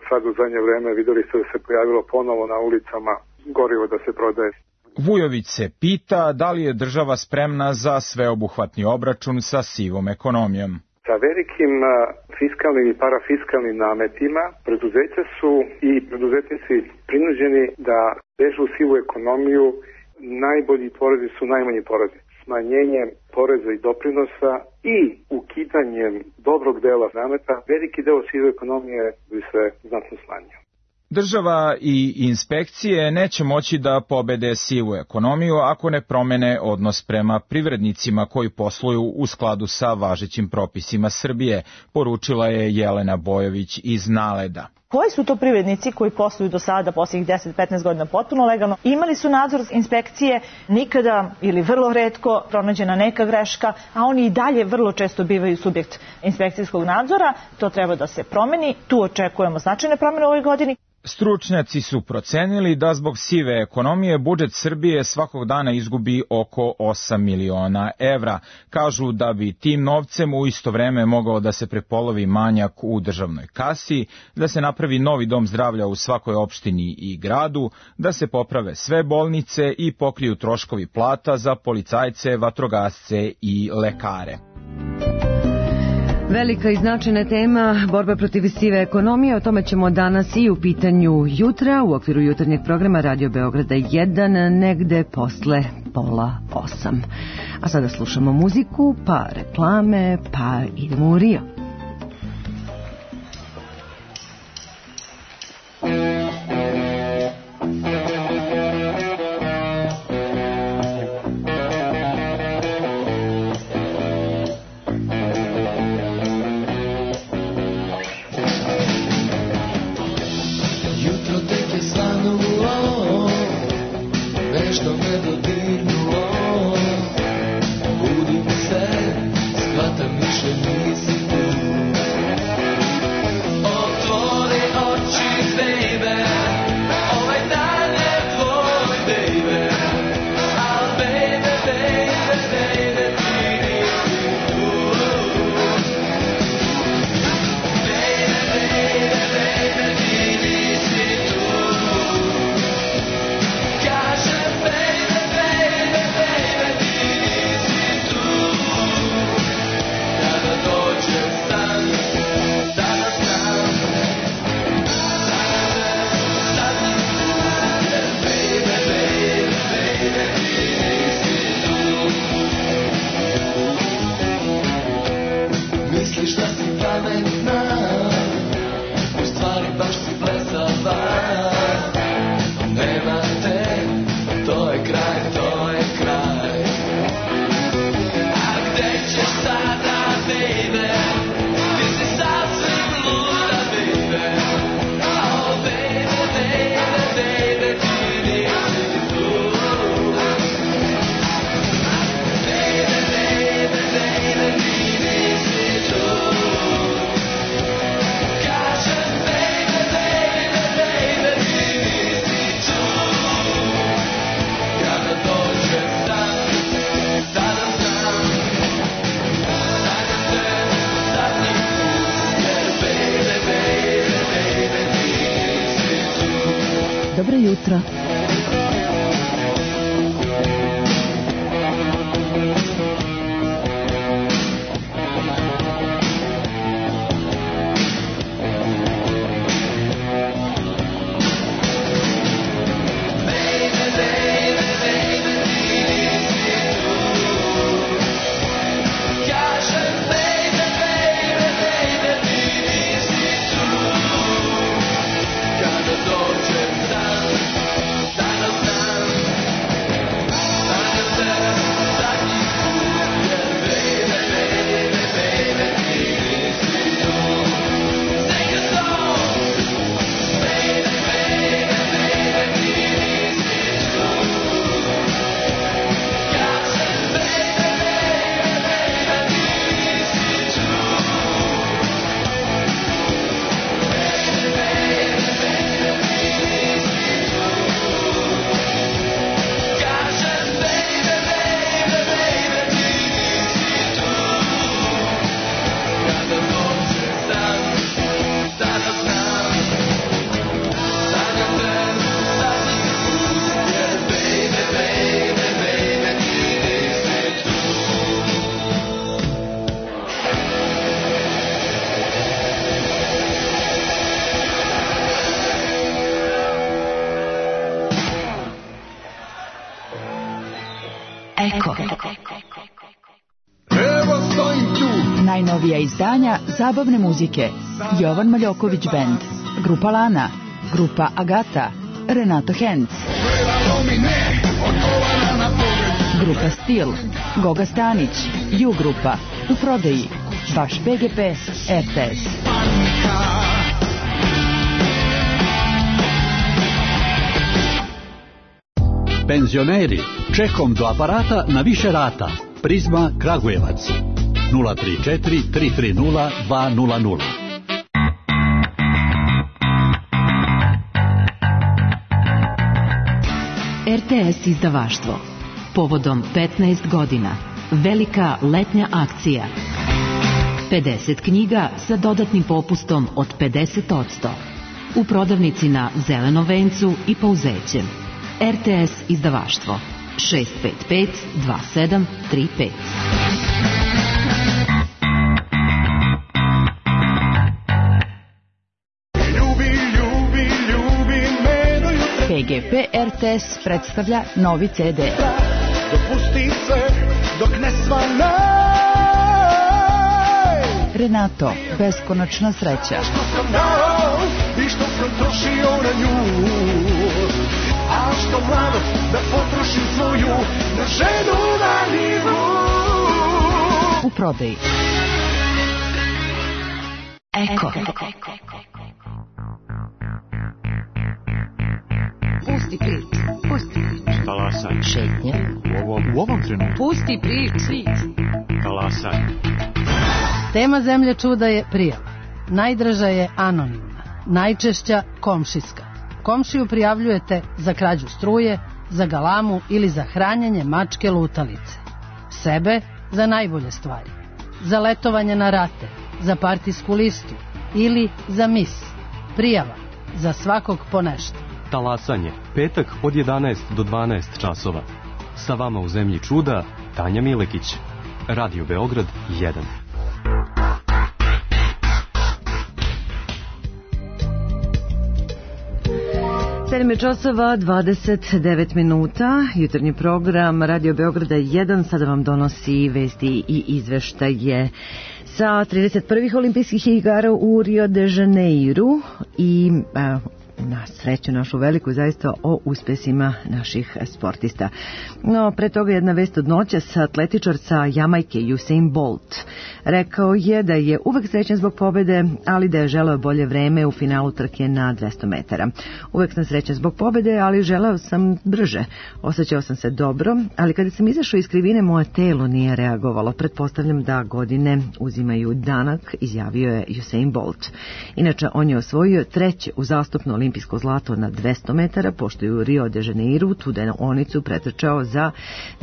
Sad u zadnje vreme videli ste da se pojavilo ponovo na ulicama gorivo da se prodaje. Vujović se pita da li je država spremna za sveobuhvatni obračun sa sivom ekonomijom. Sa velikim fiskalnim i parafiskalnim nametima preduzeća su i preduzetnici prinuđeni da bežu u sivu ekonomiju. Najbolji porezi su najmanji porezi. Smanjenjem poreza i doprinosa i ukidanjem dobrog dela nameta, veliki deo sive ekonomije bi se znatno smanjio. Država i inspekcije neće moći da pobede sivu ekonomiju ako ne promene odnos prema privrednicima koji posluju u skladu sa važećim propisima Srbije, poručila je Jelena Bojović iz Naleda. Koji su to privrednici koji posluju do sada, posljednjih 10-15 godina potpuno legalno? Imali su nadzor inspekcije, nikada ili vrlo retko pronađena neka greška, a oni i dalje vrlo često bivaju subjekt inspekcijskog nadzora. To treba da se promeni, tu očekujemo značajne promjene u ovoj godini. Stručnjaci su procenili da zbog sive ekonomije budžet Srbije svakog dana izgubi oko 8 miliona evra. Kažu da bi tim novcem u isto vreme mogao da se prepolovi manjak u državnoj kasi, da se napravi novi dom zdravlja u svakoj opštini i gradu, da se poprave sve bolnice i pokriju troškovi plata za policajce, vatrogasce i lekare. Velika i značajna tema, borba protiv sive ekonomije, o tome ćemo danas i u pitanju jutra, u okviru jutarnjeg programa Radio Beograda 1, negde posle 7:30. A sada slušamo muziku, pa reklame, pa idemo u Rio. Dobro jutro. Najnovija izdanja zabavne muzike. Jovan Maljoković Band, grupa Lana, grupa Agata, Renato Henc, grupa Stil, Goga Stanić, Ju grupa, u prodaji, Baš PGP, RTS. Penzioneri, čekom do aparata na više rata. Prizma Kragujevac 034 330 200. RTS izdavaštvo. Povodom 15 godina. Velika letnja akcija. 50 knjiga sa dodatnim popustom od 50%. U prodavnici na Zelenom vencu i Pouzećem. RTS izdavaštvo 655 2735. PGP RTS predstavlja novi CD. Dopusti se dok ne svanaj. Renato, beskonačna sreća. Što sam dao i što sam trošio na nju. A što mladost da potrošim svoju na ženu na livu. U prodaji. Eko. Pusti prič, pusti prič. Talasaj. Šetnje. U ovom trenutku. Pusti prič. Talasaj. Tema Zemlje čuda je prijava. Najdraža je anonimna, najčešća komšijska. Komšiju prijavljujete za krađu struje, za galamu ili za hranjenje mačke lutalice. Sebe za najbolje stvari. Za letovanje na rate, za partijsku listu ili za mis. Prijava za svakog po nešto. Talasanje, petak od 11 do 12 časova. Sa vama u Zemlji čuda, Tanja Milekić. Radio Beograd 1. Sedam je časova, 29 minuta, jutarnji program Radio Beograda 1 sada vam donosi vesti i izveštaje sa 31. olimpijskih igara u Rio de Janeiru i na sreću našu veliku zaista o uspesima naših sportista. No, pre toga jedna vest od noćas, atletičar sa Jamajke Usain Bolt rekao je da je uvek srećan zbog pobede, ali da je želeo bolje vreme u finalu trke na 200 metara. Uvek sam srećan zbog pobede, ali želeo sam brže. Osjećao sam se dobro, ali kada sam izašao iz krivine, moje telo nije reagovalo. Pretpostavljam da godine uzimaju danak, izjavio je Usain Bolt. Inače, on je osvojio treće uzastopno olimpijsko zlato na 200 metara, pošto je u Rio de Janeiru tu deonicu pretrčao za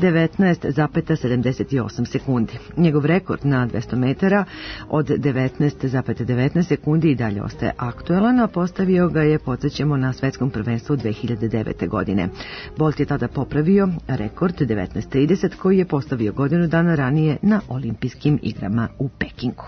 19,78 sekundi. Njegov rekord na 200 metara od 19,19 sekundi i dalje ostaje aktuelan, a postavio ga je, podsjećamo, na svetskom prvenstvu 2009. godine. Bolt je tada popravio rekord 19,30 koji je postavio godinu dana ranije na olimpijskim igrama u Pekingu.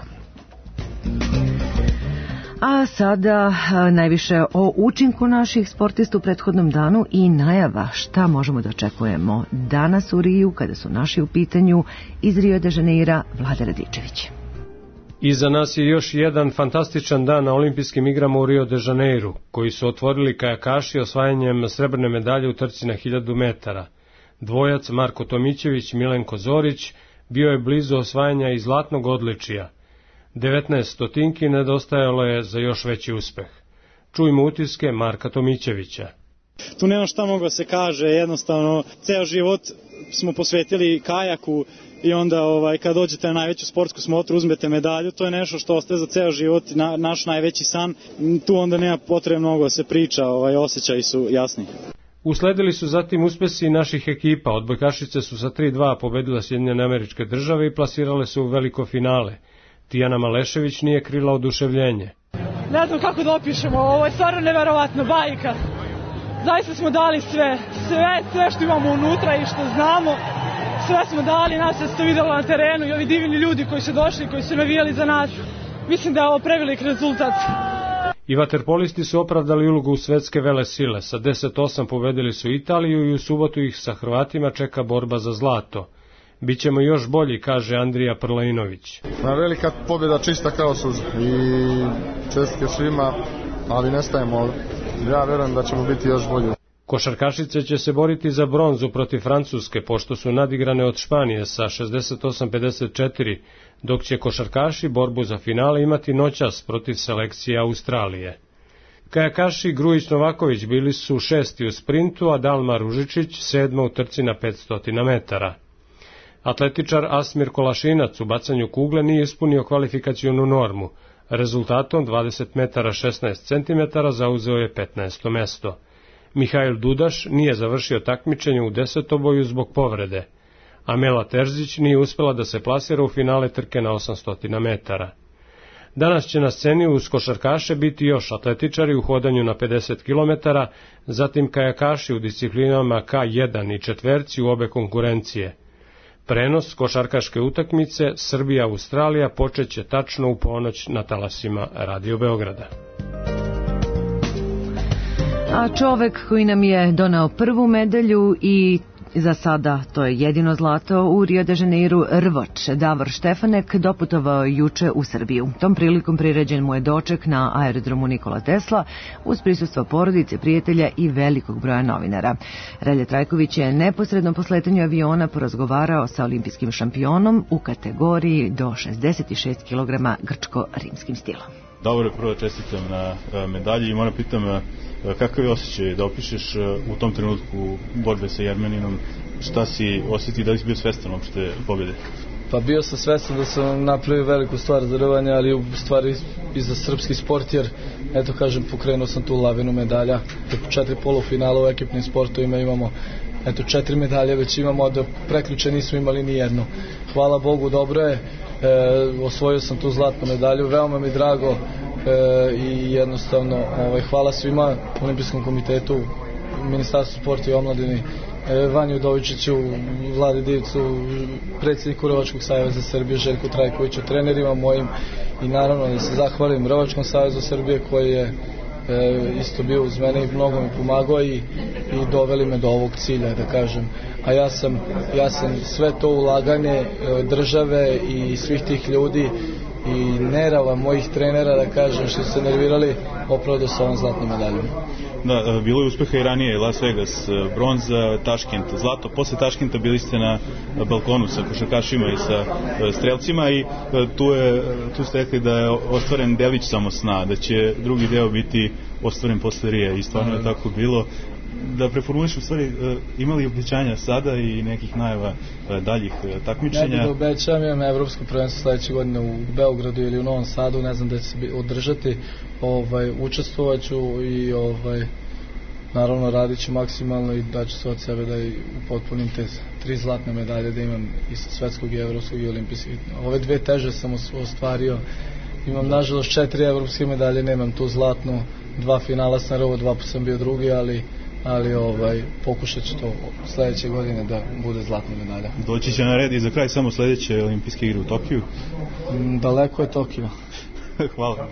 A sada najviše o učinku naših sportista u prethodnom danu i najava šta možemo da očekujemo danas u Riju kada su naši u pitanju iz Rio de Janeira, Vlada Radičević. Iza nas je još jedan fantastičan dan na olimpijskim igrama u Rio de Janeiru, koji su otvorili kajakaši osvajanjem srebrne medalje u trci na 1000 metara. Dvojac Marko Tomićević, Milenko Zorić bio je blizu osvajanja i zlatnog odličija. 19 stotinki nedostajalo je za još veći uspeh. Čujmo utiske Marka Tomićevića. Tu nema šta mogu da se kaže, jednostavno ceo život smo posvetili kajaku i onda kad dođete na najveću sportsku smotru uzmete medalju, to je nešto što ostaje za ceo život, naš najveći san. Tu onda nema potrebe mnogo da se priča, osjećaji su jasni. Usledili su zatim uspesi naših ekipa. Odbojkašice su sa 3-2 pobedile Sjedinjene Američke Države i plasirale se u veliko finale. Tijana Malešević nije krila oduševljenje. Ne znam kako da opišemo, ovo je stvarno neverovatno, bajka. Zaista smo dali sve što imamo unutra i što znamo, sve smo dali, nas se vidjelo na terenu i ovi divni ljudi koji su došli, koji su navijali za nas. Mislim da je ovo prevelik rezultat. I vaterpolisti su opravdali ulogu u svetske velesile. Sa 10-8 pobedili su Italiju i u subotu ih sa Hrvatima čeka borba za zlato. Bićemo još bolji, kaže Andrija Prlejnović. Velika pobjeda, čista kao suza i čestitke svima, ali ne stajemo. Ja verujem da ćemo biti još bolji. Košarkašice će se boriti za bronzu protiv Francuske, pošto su nadigrane od Španije sa 68-54, dok će košarkaši borbu za finale imati noćas protiv selekcije Australije. Kajakaši Grujić Novaković bili su 6. u sprintu, a Dalma Ružičić 7. u trci na 500 metara. Atletičar Asmir Kolašinac u bacanju kugle nije ispunio kvalifikacionu normu. Rezultatom 20 metara 16 cm zauzeo je 15. mesto. Mihajl Dudaš nije završio takmičenje u desetoboju zbog povrede. Amela Terzić nije uspela da se plasira u finale trke na 800 metara. Danas će na sceni uz košarkaše biti još atletičari u hodanju na 50 km, zatim kajakaši u disciplinama K1 i četverci u obe konkurencije. Prenos košarkaške utakmice Srbija-Australija počeće tačno u ponoć na talasima Radio Beograda. A čovek koji nam je doneo prvu medalju i za sada to je jedino zlato u Rio de Janeiru, rvač Davor Štefanek doputovao juče u Srbiju. Tom prilikom priređen mu je doček na aerodromu Nikola Tesla uz prisustvo porodice, prijatelja i velikog broja novinara. Relja Trajković je neposredno po sletanju aviona porazgovarao sa olimpijskim šampionom u kategoriji do 66 kg grčko-rimskim stilom. Davore, prvo čestitam na medalji i moram pitam kakav je osjećaj da opišeš u tom trenutku borbe sa Jermeninom, šta si osjetio, da li si bio svestan uopšte pobjede? Pa bio sam svestan da sam napravio veliku stvar za rvanje, ali u stvari i za srpski sport, jer eto kažem, pokrenuo sam tu lavinu medalja. 4 polufinala u ekipnim sportovima imamo, eto 4 medalje već imamo, a do prekjuče nismo imali ni jednu. Hvala Bogu, dobro je. Osvojio sam tu zlatnu medalju, veoma mi drago i jednostavno hvala svima, Olimpijskom komitetu, Ministarstvu sporta i omladini, Vanju Udovičiću, Vladi Divcu, predsjedniku Rvačkog saveza Srbije Željku Trajkoviću, trenerima mojim i naravno da se zahvalim Rvačkom savezu Srbije koji je isto bio uz mene i mnogo mi pomagao i doveli me do ovog cilja, da kažem. A ja sam sve to ulaganje države i svih tih ljudi i nerava mojih trenera, da kažem, što su se nervirali, opravdao sa ovom zlatnom medaljom. Da, bilo je uspeha i ranije, Las Vegas, bronza, Taškent, zlato. Posle Taškenta bili ste na balkonu sa košarkašima i sa strelcima i tu ste rekli da je ostvaren delić samo sna, da će drugi deo biti ostvaren posle Rija i stvarno je tako bilo. Da preformuliš, u stvari, imali obećanja sada i nekih najava daljih takmičenja? Ne da obećam, imam evropsko prvenstvo sledeće godine u Beogradu ili u Novom Sadu, ne znam da će se održati, učestvovat ću i naravno radit ću maksimalno i daću se od sebe da upotpunim te 3 zlatne medalje, da imam i sa svetskog i evropskog i olimpijskih. Ove 2 teže sam ostvario, imam nažalost 4 evropske medalje, nemam tu zlatnu, 2 finala sam rvao, 2 put sam bio drugi, ali pokušat ću to sledeće godine da bude zlatna medalja. Doći će na red i za kraj samo sledeće olimpijske igre u Tokiju. Daleko je Tokio. Hvala.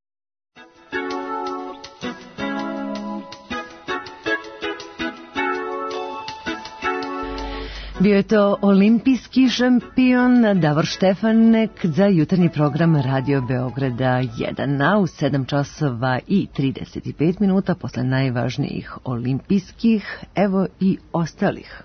Bio je to olimpijski šampion Davor Štefanek za jutarnji program Radio Beograda 1 u 7 časova i 35 minuta posle najvažnijih olimpijskih, evo i ostalih.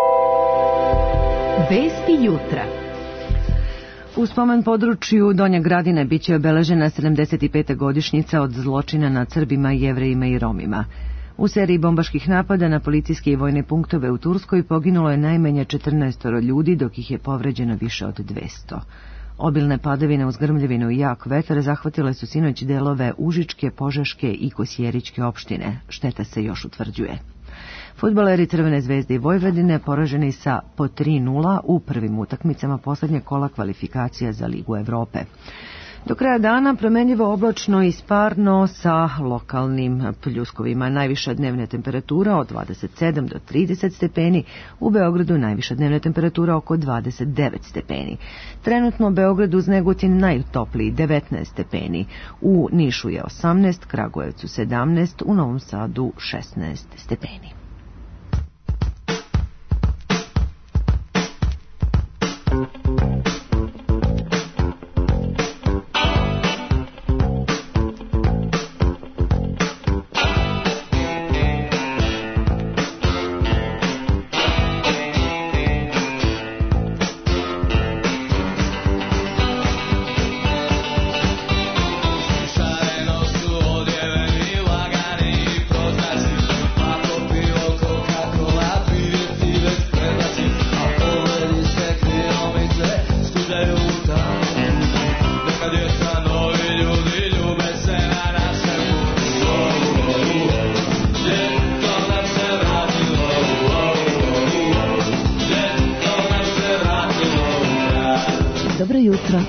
Vesti jutra. U spomen području Donja Gradina biće obeležena 75. godišnjica od zločina nad Srbima, Jevrejima i Romima. U seriji bombaških napada na policijske i vojne punktove u Turskoj poginulo je najmanje 14 ljudi, dok ih je povređeno više od 200. Obilne padavine uz grmljevinu i jak vetar zahvatile su sinoć delove Užičke, Požeške i Kosjerićke opštine. Šteta se još utvrđuje. Fudbaleri Crvene zvezde i Vojvodine poraženi sa po 3:0 u prvim utakmicama poslednjeg kola kvalifikacija za Ligu Evrope. Do kraja dana promenljivo oblačno i sparno sa lokalnim pljuskovima. Najviša dnevna temperatura od 27 do 30 stepeni, u Beogradu najviša dnevna temperatura oko 29 stepeni. Trenutno u Beogradu uz Negotin najtopliji 19 stepeni, u Nišu je 18, Kragujevcu 17, u Novom Sadu 16 stepeni. Dobro jutro.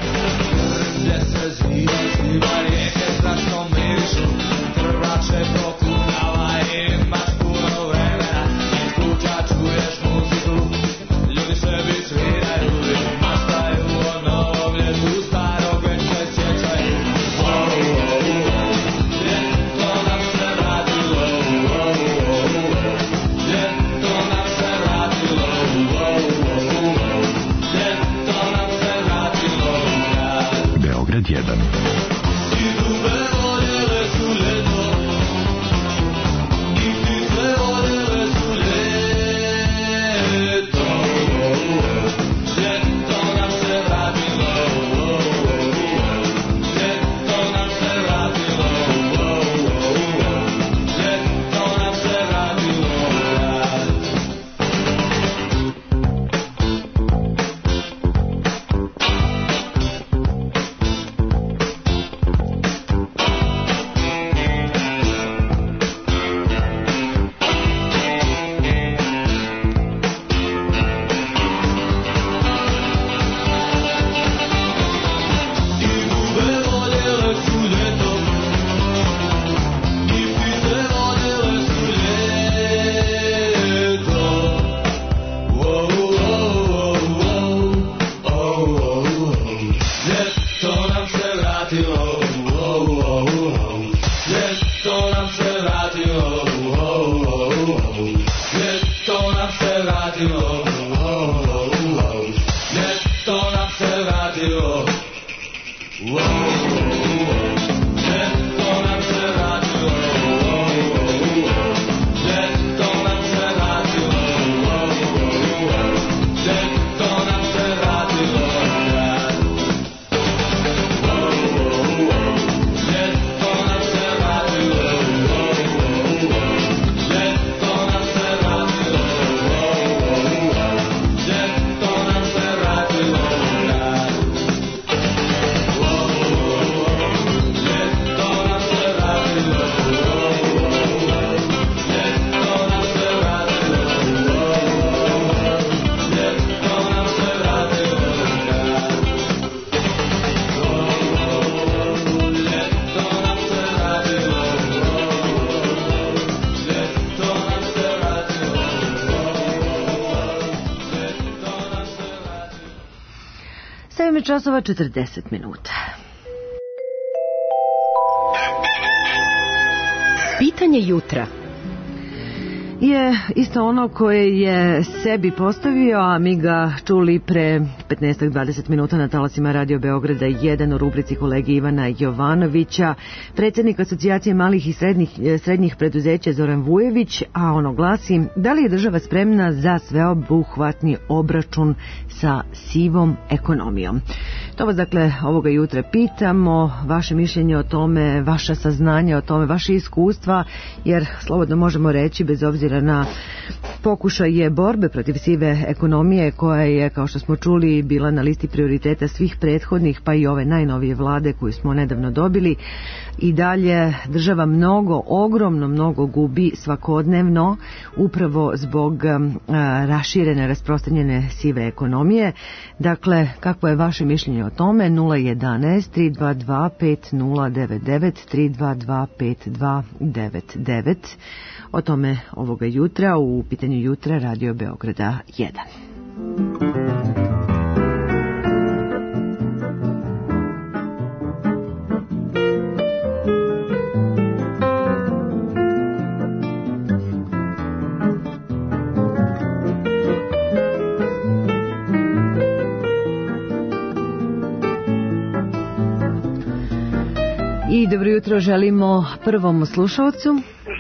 Časova 40 minuta. Pitanje jutra je isto ono koje je sebi postavio, a mi ga čuli pre 15-20 minuta na talasima Radio Beograda 1 u rubrici kolege Ivana Jovanovića, predsjednik Asocijacije malih i srednjih preduzeća Zoran Vujević, a ono glasi: da li je država spremna za sveobuhvatni obračun sa sivom ekonomijom? To vas dakle ovoga jutra pitamo, vaše mišljenje o tome, vaša saznanja o tome, vaše iskustva, jer slobodno možemo reći, bez obzira na pokušaje borbe protiv sive ekonomije koja je, kao što smo čuli, bila na listi prioriteta svih prethodnih, pa i ove najnovije vlade koju smo nedavno dobili, i dalje država ogromno mnogo gubi svakodnevno upravo zbog raširene, rasprostranjene sive ekonomije. Dakle, kako je vaše mišljenje o tome? 011 322 5099 322 5299. O tome ovoga jutra u pitanju jutra Radio Beograda 1. I dobro jutro želimo prvom slušalcu.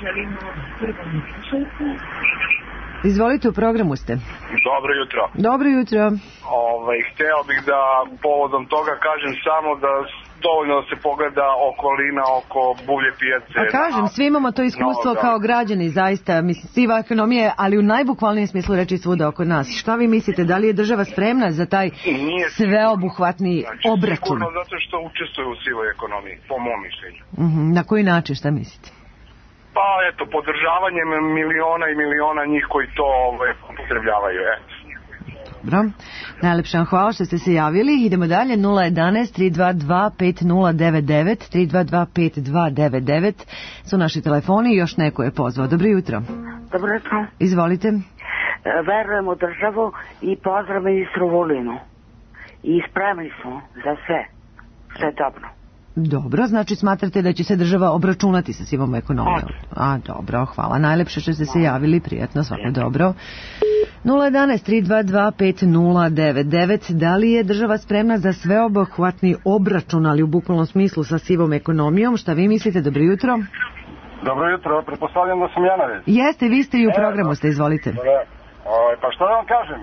Izvolite, u programu ste. Dobro jutro. Dobro jutro. Hteo bih da povodom toga kažem samo da dovoljno da se pogleda okolina oko Buvlje pijace. A kažem, svi imamo to iskustvo kao građani, zaista, mislim, siva ekonomija, ali u najbukvalnijem smislu reči svuda oko nas. Šta vi mislite, da li je država spremna za taj sveobuhvatni obračun? Sigurno zato što učestvuje u sivoj ekonomiji, po mom mišljenju. Na koji način, šta mislite? Pa eto, podržavanjem miliona i miliona njih koji to upotrebljavaju, Dobro, najlepša vam hvala što ste se javili. Idemo dalje, 011-322-5099, 322-5299 su naši telefoni i još neko je pozvao. Dobro jutro. Dobro jutro. Izvolite. Verujem u državu i pozdrav ministru Vulinu. I spremni smo za sve što je dobro. Dobro, znači smatrate da će se država obračunati sa sivom ekonomijom? A, dobro, hvala. Najlepše što ste se javili, prijatno, svako dobro. 011-322-5099. Da li je država spremna za sveobuhvatni obračun, ali u bukvalnom smislu sa sivom ekonomijom? Šta vi mislite? Dobro jutro. Dobro jutro, pretpostavljam da sam ja na vezi. Jeste, vi ste i u programu ste, izvolite. Pa što da vam kažem?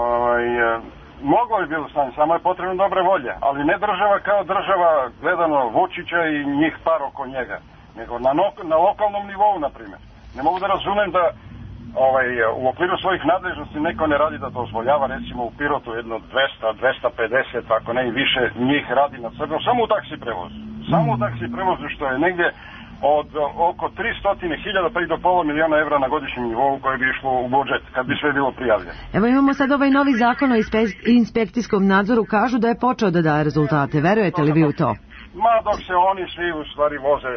Moglo bi bilo stanje, samo je potrebno dobre volje, ali ne država kao država gledano Vučića i njih par oko njega, nego na lokalnom nivou, na primjer. Ne mogu da razumem da u okviru svojih nadležnosti neko ne radi da dozvoljava, recimo u Pirotu jedno 200, 250, ako ne i više njih radi na crno, samo u taksi prevozu. Samo u taksi prevozu, što je negdje od oko 300.000 pa i do pola miliona evra na godišnjem nivou koje bi išlo u budžet kad bi sve bilo prijavljeno. Evo imamo sad ovaj novi zakon o inspekcijskom nadzoru, kažu da je počeo da daje rezultate. Verujete li vi u to? Ma dok se oni svi u stvari voze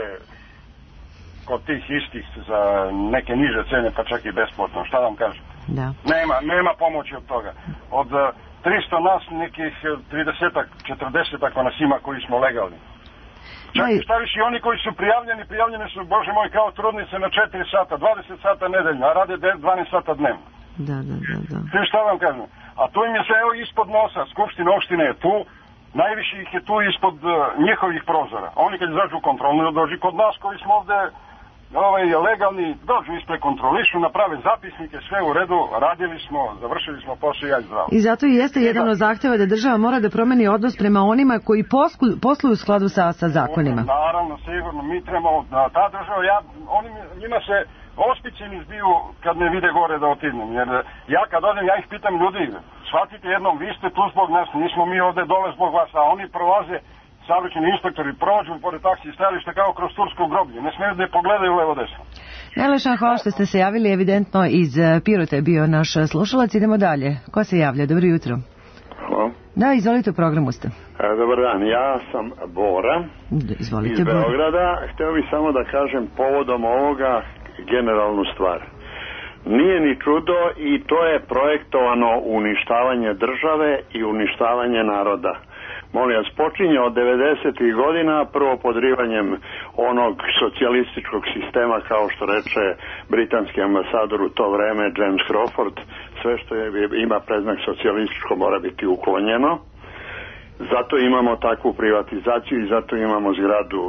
kod tih istih za neke niže cene, pa čak i besplatno. Šta vam kažem? Da. Nema pomoći od toga. Od 300 nas nekih 30-ak, 40-ak nas ima koji smo legalni. Čak i šta više, oni koji su prijavljeni su, Bože moj, kao trudnice na 4 sata, 20 sata nedeljno, a rade 12 sata dnevno. Da. Šta vam kažem? A tu im je sve ispod nosa, Skupština opštine je tu, najviše ih je tu ispod njihovih prozora. Oni kad izađu u kontrolu, dođu kod nas koji smo ovde legalni, dođu ispred kontrolišu, naprave zapisnike, sve u redu, radili smo, završili smo posao i ja zdravo. I zato i jeste jedan od zahteva da država mora da promeni odnos prema onima koji posluju u skladu sa zakonima. Naravno, sigurno, mi trebamo, ta država, njima se ospićeni zbiju kad me vide gore da otignem, jer ja kad odem, ja ih pitam, ljudi, shvatite jednom, vi ste tu zbog nas, nismo mi ovde dole zbog vas, a oni prolaze, saobraćajni inspektori prođu pored taksi stajališta kao kroz tursko groblje. Ne smiju da je pogledaju levo desno. Najlepša hvala što ste se javili, evidentno iz Pirota je bio naš slušalac. Idemo dalje. Ko se javlja? Dobro jutro. Hvala. Da, izvolite, u programu ste. Dobar dan, ja sam Bora iz Beograda. Hteo bih samo da kažem povodom ovoga generalnu stvar. Nije ni čudo i to je projektovano uništavanje države i uništavanje naroda. Molim vas, počinje od 90. godina, prvo podrivanjem onog socijalističkog sistema, kao što reče britanski ambasador u to vreme, James Crawford, sve što ima preznak socijalističko mora biti uklonjeno. Zato imamo takvu privatizaciju i zato imamo zgradu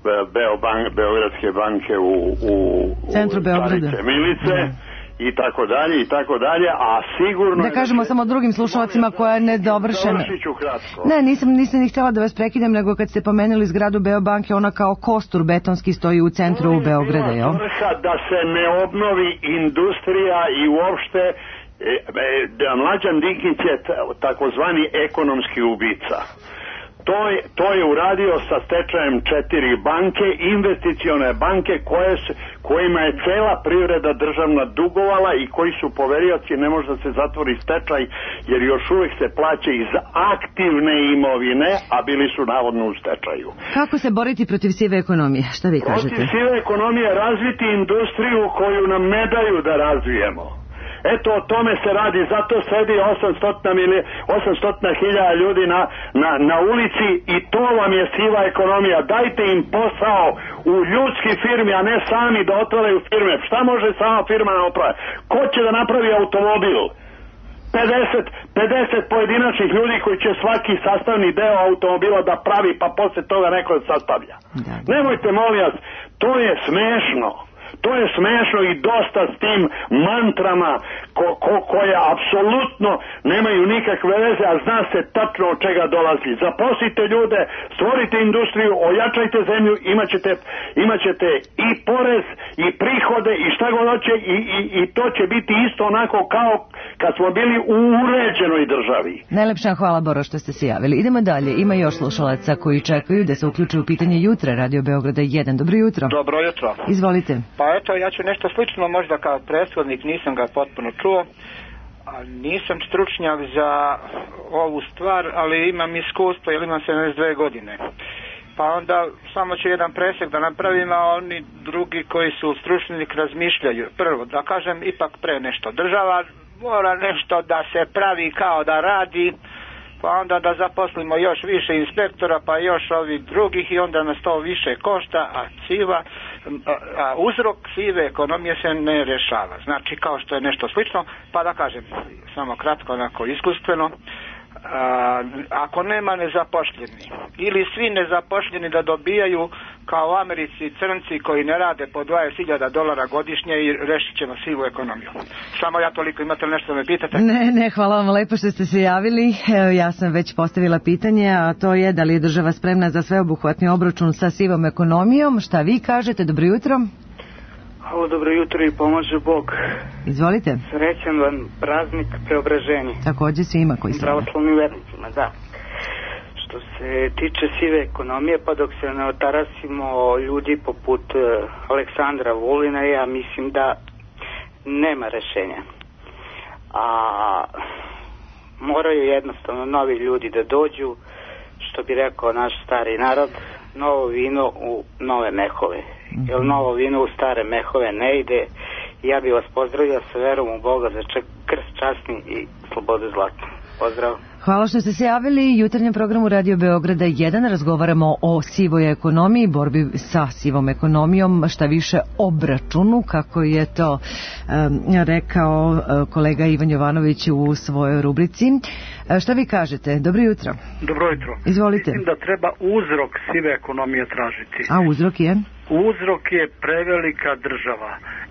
Beogradske banke u centru Beograda. Milice. I tako dalje, a sigurno... Da kažemo samo drugim slušalcima koja je nedovršena. Završit ću kratko. Ne, nisam ni htjela da vas prekidem, nego kad ste pomenuli zgradu Beobanke, ona kao kostur betonski stoji u centru Beograda, jel? Da se ne obnovi industrija i uopšte Mlađan Dinkić je takozvani ekonomski ubica. To je uradio sa stečajem 4 banke, investicione banke kojima je cela privreda državna dugovala i koji su poverioci, ne može da se zatvori stečaj jer još uvijek se plaća iz aktivne imovine, a bili su navodno u stečaju. Kako se boriti protiv sive ekonomije? Šta vi kažete? Protiv sive ekonomije razviti industriju koju nam ne daju da razvijemo. Eto, o tome se radi, zato sedi 800.000 ljudi na ulici i to vam je siva ekonomija. Dajte im posao u ljudski firmi, a ne sami da otvaraju firme. Šta može sama firma napraviti? Ko će da napravi automobil? 50 pojedinačnih ljudi koji će svaki sastavni deo automobila da pravi, pa posle toga neko da sastavlja. Nemojte, molim vas, to je smešno. To je smešno i dosta s tim mantrama koje apsolutno nemaju nikakve veze, a zna se tačno od čega dolazi. Zaposlite ljude, stvorite industriju, ojačajte zemlju, imat ćete i porez i prihode i šta god hoće i to će biti isto onako kao kad smo bili u uređenoj državi. Najlepša hvala, Boro, što ste se javili. Idemo dalje. Ima još slušalaca koji čekaju da se uključuju u pitanje jutra. Radio Beograda 1. Dobro jutro. Dobro jutro. Izvolite. Pa eto, ja ću nešto slično, možda kao prethodnik, nisam ga potpuno čuo. Nisam stručnjak za ovu stvar, ali imam iskustvo, jer imam 72 godine. Pa onda samo ću jedan presek da napravim, a oni drugi koji su stručni razmišljaju. Prvo, da kažem ipak pre nešto. Država mora nešto da se pravi kao da radi, pa onda da zaposlimo još više inspektora, pa još ovih drugih i onda nas to više košta, a uzrok sive ekonomije se ne rešava. Znači kao što je nešto slično, pa da kažem samo kratko, onako iskustveno, ako nema nezapošljeni ili svi nezapošljeni da dobijaju kao u Americi crnci koji ne rade po $20,000 godišnje i rešit ćemo sivu ekonomiju. Samo ja toliko, imate li nešto da me pitate? Ne, hvala vam lepo što ste se javili. Evo, ja sam već postavila pitanje, a to je da li je država spremna za sveobuhvatni obračun sa sivom ekonomijom. Šta vi kažete? Dobro jutro. Halo, dobro jutro i pomaže Bog. Izvolite. Srećan vam praznik Preobraženja. Takođe svima koji su. Pravoslavnim vernicima, da. Što se tiče sive ekonomije, pa dok se ne otarasimo ljudi poput Aleksandra Vulina, ja mislim da nema rešenja. A moraju jednostavno novi ljudi da dođu, što bi rekao naš stari narod, novo vino u nove mehove. Jer novo vino u stare mehove ne ide. Ja bih vas pozdravio sa verom u Boga za krst časni i slobodu zlatnu. Pozdrav. Hvala što ste se javili. U jutarnjem programu Radio Beograda 1 razgovaramo o sivoj ekonomiji, borbi sa sivom ekonomijom, šta više obračunu, kako je to rekao kolega Ivan Jovanović u svojoj rubrici. Šta vi kažete? Dobro jutro. Dobro jutro. Izvolite. Mislim da treba uzrok sive ekonomije tražiti. A uzrok je? Uzrok je prevelika država.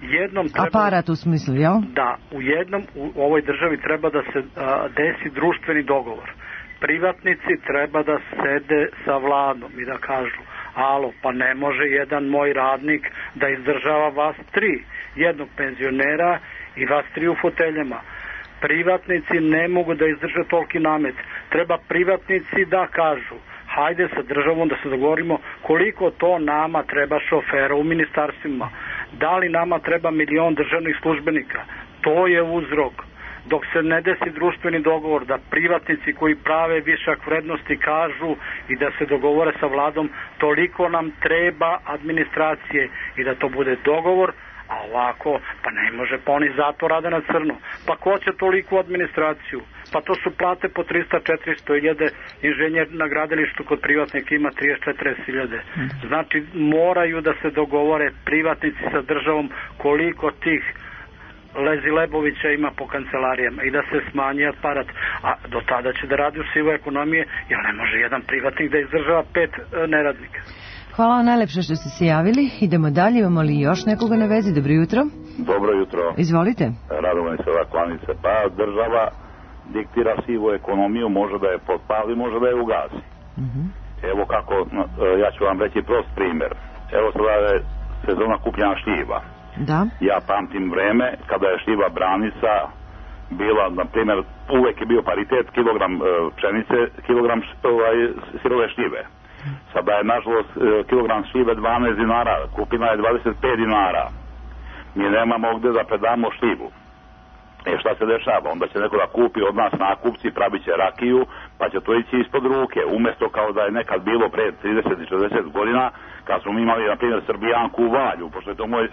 Aparat u smislu, jel? Da, u ovoj državi treba da se desi društveni dogovor. Privatnici treba da sede sa vladom i da kažu: alo, pa ne može jedan moj radnik da izdržava vas 3, jednog penzionera i vas 3 u foteljama. Privatnici ne mogu da izdrže toliki namet. Treba privatnici da kažu: hajde sa državom da se dogovorimo koliko to nama treba šofera u ministarstvima. Da li nama treba 1.000.000 državnih službenika? To je uzrok. Dok se ne desi društveni dogovor da privatnici koji prave višak vrednosti kažu i da se dogovore sa vladom toliko nam treba administracije i da to bude dogovor, a ovako, pa ne može, pa oni zato rade na crno. Pa ko će toliku administraciju? Pa to su plate po 300-400 hiljade, inženjer na gradilištu kod privatnika ima 30-40 hiljade. Znači moraju da se dogovore privatnici sa državom koliko tih Lezi Lebovića ima po kancelarijama i da se smanji aparat, a do tada će da radi u sivoj ekonomije, jer ne može jedan privatnik da izdržava 5 neradnika. Hvala vam najlepše što ste se javili. Idemo dalje, imamo li još nekoga na vezi? Dobro jutro. Dobro jutro. Izvolite. Radovan se ova klanica. Pa država diktira sivu ekonomiju, može da je potpali, može da je ugasi. Evo kako, ja ću vam reći prost primjer. Evo sada je sezona kupljena šljiva. Da. Ja pamtim vreme kada je šljiva branica bila, na primjer, uvek je bio paritet kilogram pšenice, kilogram sirove šljive. Sada je, nažalost, kilogram šljive 12 dinara, kupina je 25 dinara. Mi nemamo gde da predamo šljivu. Šta se dešava? Onda će neko da kupi od nas nakupci, pravit će rakiju, pa će to ići ispod ruke. Umjesto kao da je nekad bilo pre 30 i 40 godina, kad smo imali, na primjer, Srbijanku u Valju, pošto je to moj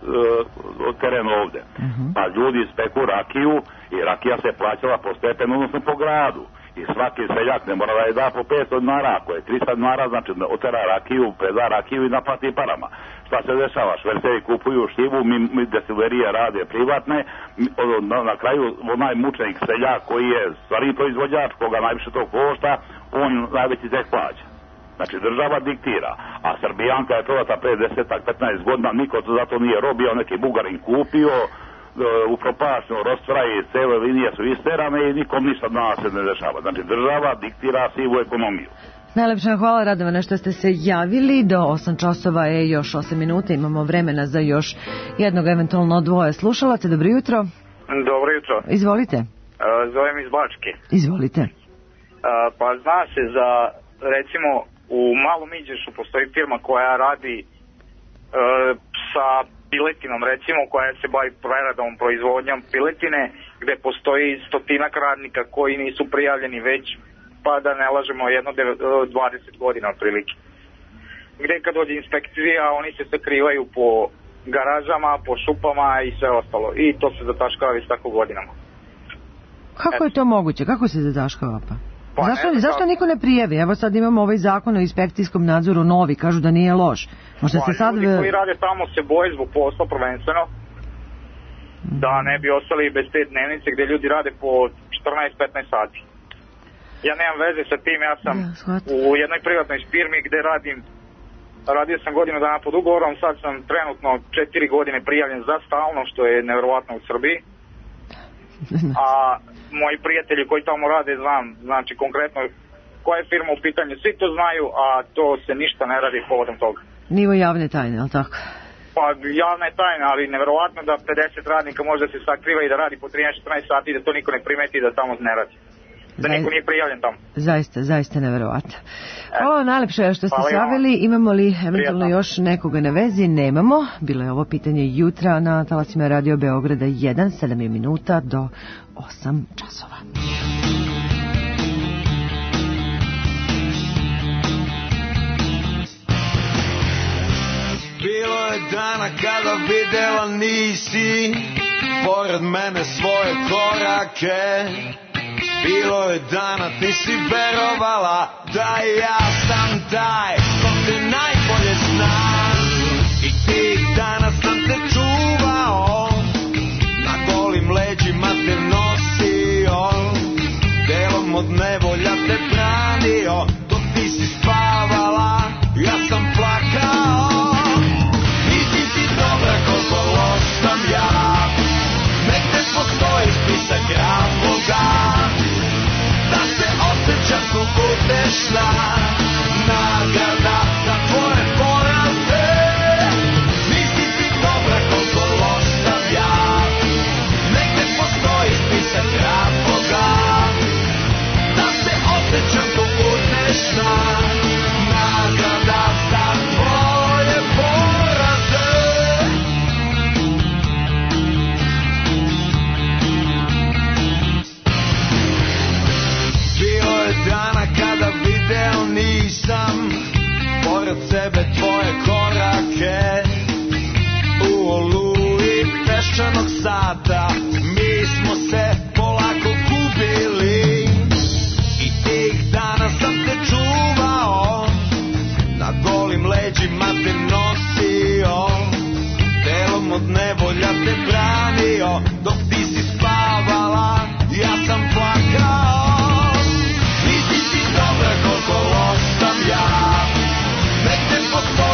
teren ovde. Pa ljudi speku rakiju i rakija se plaćala po stepenu, odnosno po gradu. I svaki seljak ne mora da je da po 500 dinara, ako je 300 dinara, znači otera rakiju, preda rakiju i naplati parama. Šta se dešava? Šverceri kupuju štivu, mi destilerije rade privatne, na kraju onaj mučenik seljak koji je stvarni proizvođač, koga najviše to košta, on najveći tek plaća. Znači država diktira, a Srbijanka je prodata pre 10-15 godina, niko to zato nije robio, neki Bugarin kupio, upropašno rastvraje, cele linije su isterane i nikom ništa danas se ne dešava. Znači država diktira sivu ekonomiju. Najlepša hvala, Radovane, što ste se javili. Do 8 časova je još 8 minuta, imamo vremena za još jednog, eventualno dvoje slušalaca. Dobro jutro. Dobro jutro. Izvolite. Zovem iz Bačke. Izvolite. Pa zna se za, recimo, u Malom Iđešu postoji firma koja radi sa piletinom, recimo, koja se bavi preradom, proizvodnjom piletine, gde postoji 100-ak radnika koji nisu prijavljeni već, pa da ne lažemo, 20 godina otprilike. Gde kad dođe inspekcija, oni se sakrivaju po garažama, po šupama i sve ostalo. I to se zataškava već tako godinama. Kako je to moguće? Kako se zataškava pa? Zašto niko ne prijavi? Evo sad imamo ovaj zakon o inspekcijskom nadzoru novi, kažu da nije loš. Možda se sad... Ljudi koji rade tamo se boje zbog posla prvenstveno, da ne bi ostali bez te dnevnice gde ljudi rade po 14-15 sati. Ja nemam veze sa tim, ja sam u jednoj privatnoj firmi gde radio sam godinu dana pod ugovorom, sad sam trenutno 4 godine prijavljen za stalno, što je nevjerovatno u Srbiji. A moji prijatelji koji tamo rade, znam, znači konkretno koja je firma u pitanju, svi to znaju, a to se ništa ne radi povodom toga. Nivo javne tajne, ali tako? Pa javna je tajna, ali nevjerovatno da 50 radnika može se sakriva i da radi po 13-14 sati i da to niko ne primeti da tamo ne radi. Da niko nije prijavljen tamo. Zaista nevjerovatno. Hvala najlepše što ste savili. Imamo li eventualno još nekoga na vezi? Nemamo. Bilo je ovo pitanje jutra na talasima Radio Beograda 1, 7 minuta do 8 časova. Bilo je dana kada videla nisi pored mene svoje korake. Bilo je dana ti si verovala da ja sam taj ko te najbolje zna. I tih dana sam te čuvao, na golim leđima te nosio, delom od nevolja te branio. Dok ti si spavala, ja sam plakao. Nisi ti dobra koliko loš sam ja, nek ne postoji spisak razloga da se osjećam ko utešna nagrada za tvoje poraze. Nisi ti dobra koliko loš sam ja, nek ne postoji spisak razloga da se osjećam ko utešna nagrada za tvoje poraze. Bilo je dana kada video nisam pored sebe tvoje korake. U oluji peščanog sata mi smo se polako gubili. I tih dana sam te čuvao, na golim leđima te nosio, delom od nevolja te branio. Dok ti si spavala, ja sam plakao. Nisi ti dobra koliko loš sam ja, nek ne postoji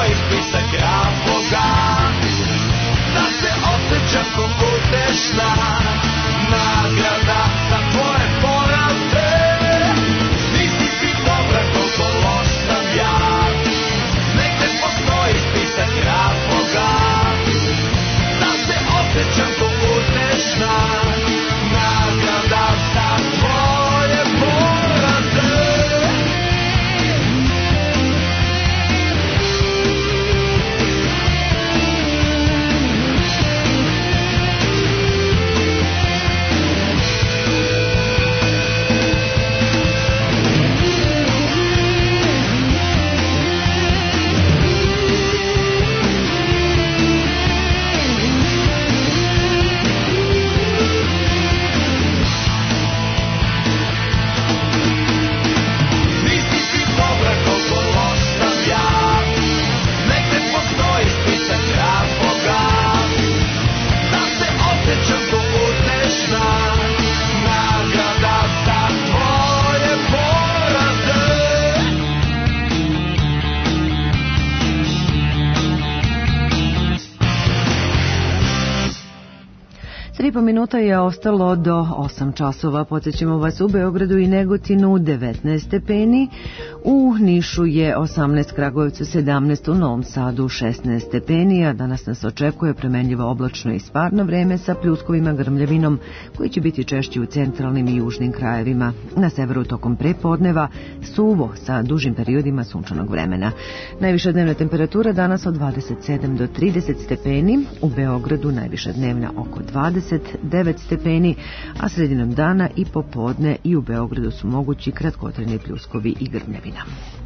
4,5 minuta je ostalo do 8 časova. Podsjećamo vas u Beogradu i Negotinu 19 stepeni, u Nišu je 18, Kragujevcu 17, u Novom Sadu 16 stepeni, a danas nas očekuje promenljivo oblačno i sparno vreme sa pljuskovima, grmljavinom koji će biti češći u centralnim i južnim krajevima. Na severu tokom prepodneva suvo sa dužim periodima sunčanog vremena. Najviša dnevna temperatura danas od 27 do 30 stepeni, u Beogradu najviša dnevna oko 29 stepeni, a sredinom dana i popodne i u Beogradu su mogući kratkotrajni pljuskovi i grmljavina.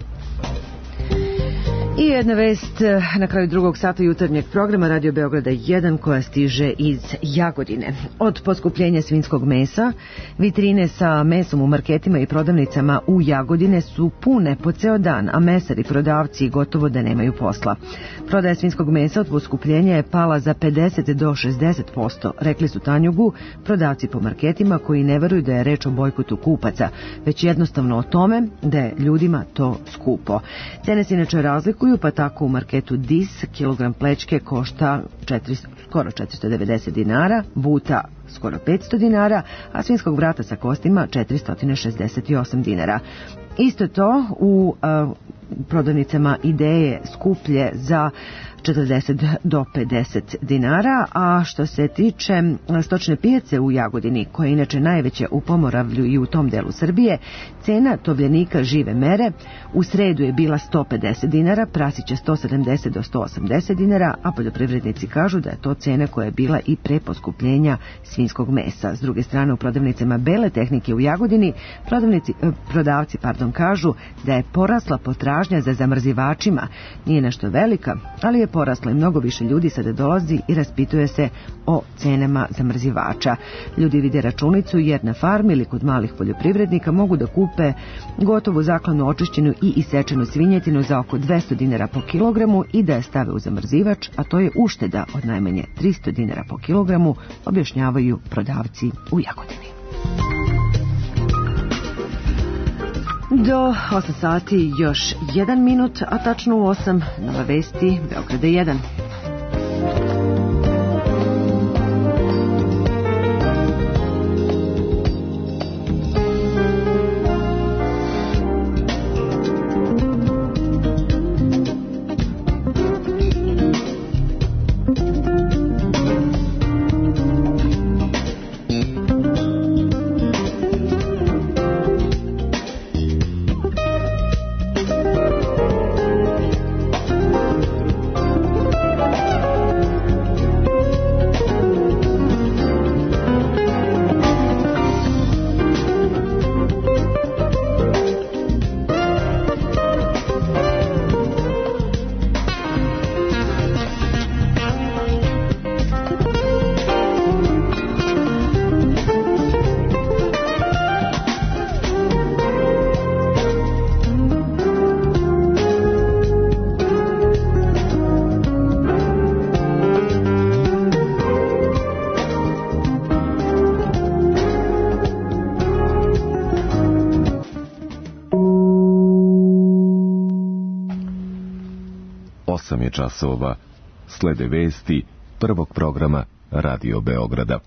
I jedna vest na kraju drugog sata jutarnjeg programa Radio Beograda 1 koja stiže iz Jagodine. Od poskupljenja svinjskog mesa, vitrine sa mesom u marketima i prodavnicama u Jagodine su pune po ceo dan, a mesari, prodavci gotovo da nemaju posla. Prodaja svinjskog mesa od poskupljenja je pala za 50 do 60%, rekli su Tanjugu prodavci po marketima koji ne veruju da je reč o bojkotu kupaca, već jednostavno o tome da je ljudima to skupo. Cene se inače razlikuju, pa tako u marketu Dis kilogram plećke košta skoro 490 dinara, buta skoro 500 dinara, a svinjskog vrata sa kostima 468 dinara. Isto to u prodavnicama Ideje skuplje za 40 do 50 dinara, a što se tiče stočne pijace u Jagodini, koja je inače najveća u Pomoravlju i u tom delu Srbije, cena tovljenika žive mere u sredu je bila 150 dinara, prasića 170 do 180 dinara, a poljoprivrednici kažu da je to cena koja je bila i pre poskupljenja svinjskog mesa. S druge strane, u prodavnicama bele tehnike u Jagodini prodavci kažu da je porasla potražnja za zamrzivačima. Nije nešto velika, ali je porasla i mnogo više ljudi sada dolazi i raspituje se o cenama zamrzivača. Ljudi vide računicu jer na farmi ili kod malih poljoprivrednika mogu da kupe gotovu zaklanu očišćenu i isečenu svinjetinu za oko 200 dinara po kilogramu i da je stave u zamrzivač, a to je ušteda od najmanje 300 dinara po kilogramu, objašnjavaju prodavci u Jagodini. Do 8 sati još 1 minut, a tačno u 8 nova vesti Beograda 1. časova. Slede vesti prvog programa Radio Beograda.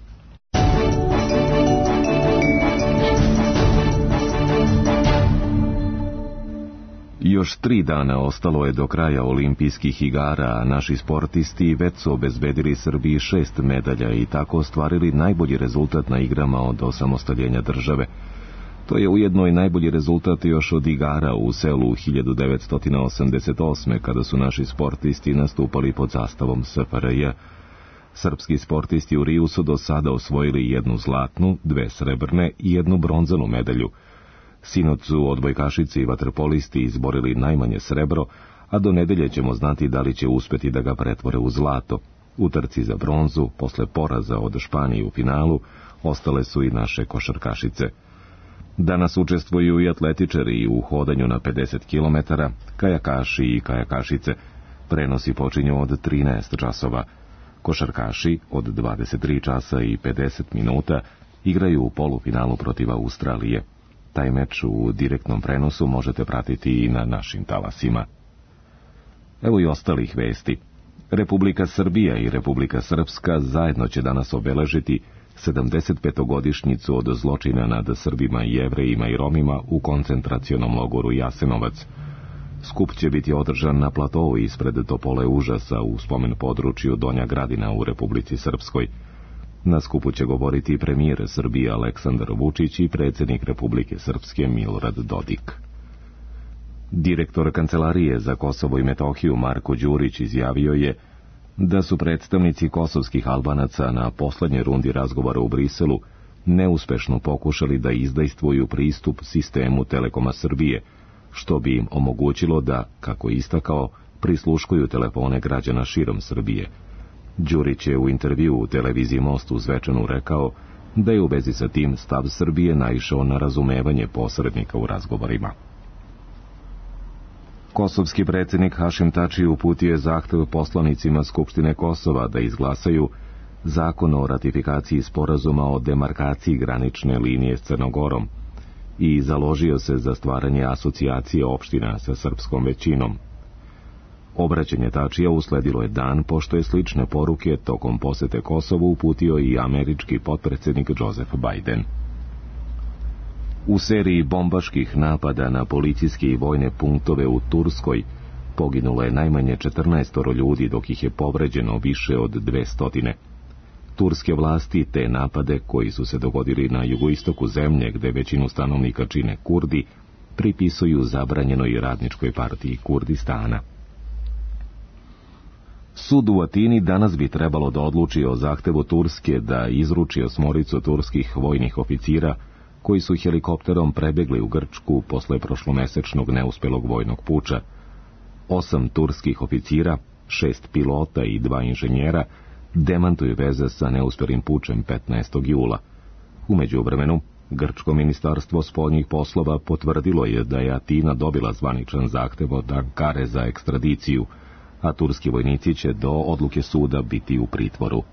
Još 3 dana ostalo je do kraja olimpijskih igara, a naši sportisti već su obezbedili Srbiji 6 medalja i tako ostvarili najbolji rezultat na igrama od osamostaljenja države. To je ujedno i najbolji rezultat još od igara u Selu 1988. kada su naši sportisti nastupali pod zastavom SFRJ. Srpski sportisti u Riju su do sada osvojili 1 zlatnu, 2 srebrne i 1 bronzanu medalju. Sinoć su odbojkašici i vaterpolisti izborili najmanje srebro, a do nedelje ćemo znati da li će uspeti da ga pretvore u zlato. U trci za bronzu, posle poraza od Španije u finalu, ostale su i naše košarkašice. Danas učestvuju i atletičari u hodanju na 50 km, kajakaši i kajakašice. Prenosi počinju od 13 časova. Košarkaši od 23 časa i 50 minuta igraju u polufinalu protiv Australije. Taj meč u direktnom prenosu možete pratiti i na našim talasima. Evo i ostalih vesti. Republika Srbija i Republika Srpska zajedno će danas obeležiti 75-godišnjicu od zločina nad Srbima, Jevrejima i Romima u koncentracionom logoru Jasenovac. Skup će biti održan na platovu ispred Topole užasa u spomen području Donja Gradina u Republici Srpskoj. Na skupu će govoriti premijer Srbije Aleksandar Vučić i predsjednik Republike Srpske Milorad Dodik. Direktor Kancelarije za Kosovo i Metohiju Marko Đurić izjavio je da su predstavnici kosovskih Albanaca na poslednjoj rundi razgovora u Briselu neuspešno pokušali da izdejstvuju pristup sistemu Telekoma Srbije, što bi im omogućilo da, kako je istakao, prisluškuju telefone građana širom Srbije. Đurić je u intervju u televiziji Most u Zvečanu rekao da je u vezi sa tim stav Srbije naišao na razumevanje posrednika u razgovorima. Kosovski predsjednik Hašim Tači uputio je zahtev poslanicima Skupštine Kosova da izglasaju zakon o ratifikaciji sporazuma o demarkaciji granične linije s Crnogorom i založio se za stvaranje asocijacije opština sa srpskom većinom. Obraćanje Tačija usledilo je dan pošto je slične poruke tokom posete Kosovu uputio i američki potpredsjednik Joseph Biden. U seriji bombaških napada na policijske i vojne punktove u Turskoj poginulo je najmanje 14 ljudi, dok ih je povređeno više od 200. Turske vlasti te napade, koji su se dogodili na jugoistoku zemlje gde većinu stanovnika čine Kurdi, pripisuju zabranjenoj radničkoj partiji Kurdistana. Sud u Atini danas bi trebalo da odluči o zahtevu Turske da izruči 8 turskih vojnih oficira koji su helikopterom prebegli u Grčku posle prošlomesečnog neuspelog vojnog puča. 8 turskih oficira, 6 pilota i 2 inženjera demantuju veze sa neuspelim pučem 15. jula. U međuvremenu, Grčko ministarstvo spoljnih poslova potvrdilo je da je Atina dobila zvaničan zahtev od Ankare za ekstradiciju, a turski vojnici će do odluke suda biti u pritvoru.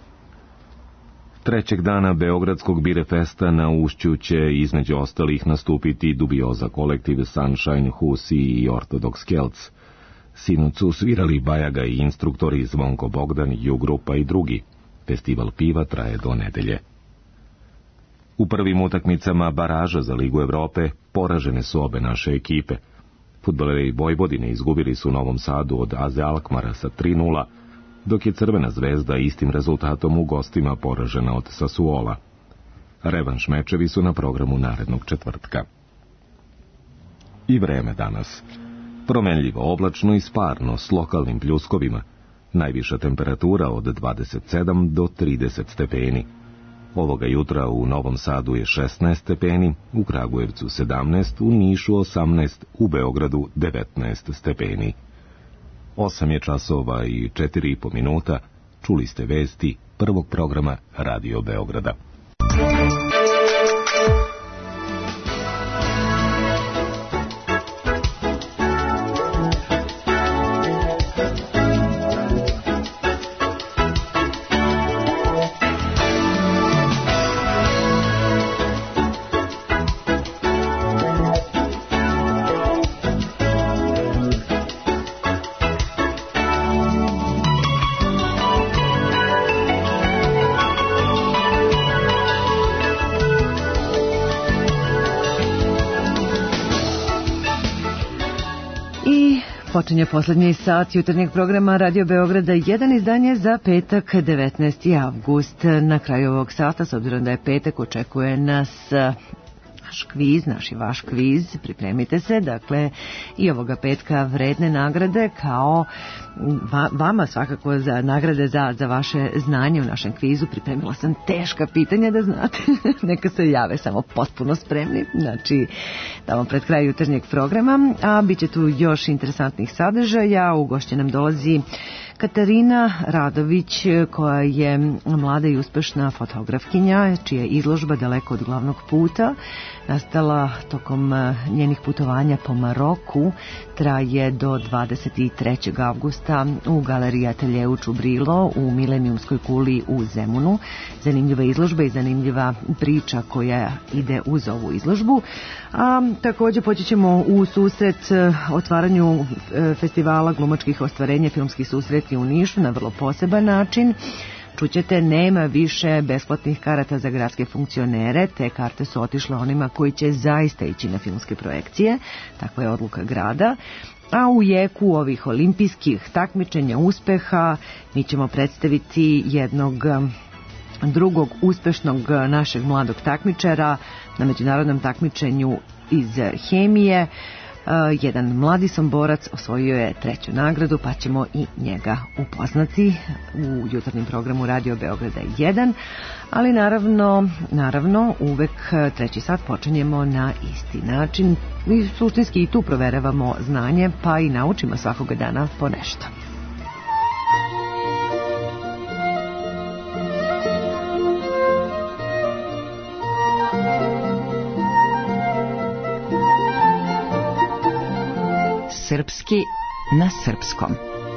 Trećeg dana Beogradskog Birefesta na Ušću će između ostalih nastupiti dubioza kolektiv Sunshine, Husi i Ortodoks Kelc. Sinoć su svirali Bajaga i instruktori Zvonko Bogdan, Ju-grupa i drugi. Festival piva traje do nedelje. U prvim utakmicama baraža za Ligu Evrope poražene su obe naše ekipe. Fudbaleri Vojvodine izgubili su u Novom Sadu od AZ Alkmara sa 3:0, dok je Crvena zvezda istim rezultatom u gostima poražena od Sassuola. Revanš mečevi su na programu narednog četvrtka. I vreme danas. Promenljivo, oblačno i sparno s lokalnim pljuskovima. Najviša temperatura od 27 do 30 stepeni. Ovoga jutra u Novom Sadu je 16 stepeni, u Kragujevcu 17, u Nišu 18, u Beogradu 19 stepeni. 8 je časova i 4,5 minuta. Čuli ste vesti prvog programa Radio Beograda. Počinje poslednji sat jutarnjeg programa Radio Beograda, jedan izdanje za petak 19. avgust. Na kraju ovog sata, s obzirom da je petak, očekuje nas naš kviz, naš i vaš kviz. Pripremite se, dakle, i ovoga petka vredne nagrade kao vama svakako za nagrade za vaše znanje u našem kvizu. Pripremila sam teška pitanja, da znate. Neka se jave samo potpuno spremni, znači tamo pred kraj jutarnjeg programa, a bit će tu još interesantnih sadržaja. U gošće nam dolazi Katarina Radović, koja je mlada i uspešna fotografkinja, čija je izložba Daleko od glavnog puta nastala tokom njenih putovanja po Maroku, traje do 23. avgusta u galeriji Atelje u Čubrilo u Milenijumskoj kuli u Zemunu. Zanimljiva izložba i zanimljiva priča koja ide uz ovu izložbu. A također poći ćemo u susret otvaranju festivala glumačkih ostvarenja, filmskih susreti u Nišu na vrlo poseban način. Čućete, nema više besplatnih karata za gradske funkcionere, te karte su otišle onima koji će zaista ići na filmske projekcije, takva je odluka grada. A u jeku ovih olimpijskih takmičenja uspeha mi ćemo predstaviti jednog drugog uspešnog našeg mladog takmičara na međunarodnom takmičenju iz hemije. Jedan mladi somborac osvojio je 3. nagradu, pa ćemo i njega upoznati u jutarnjem programu Radio Beograda 1, ali naravno uvek 3. sat počinjemo na isti način i suštinski i tu proveravamo znanje, pa i naučimo svakoga dana po nešto. Srpski na srpskom.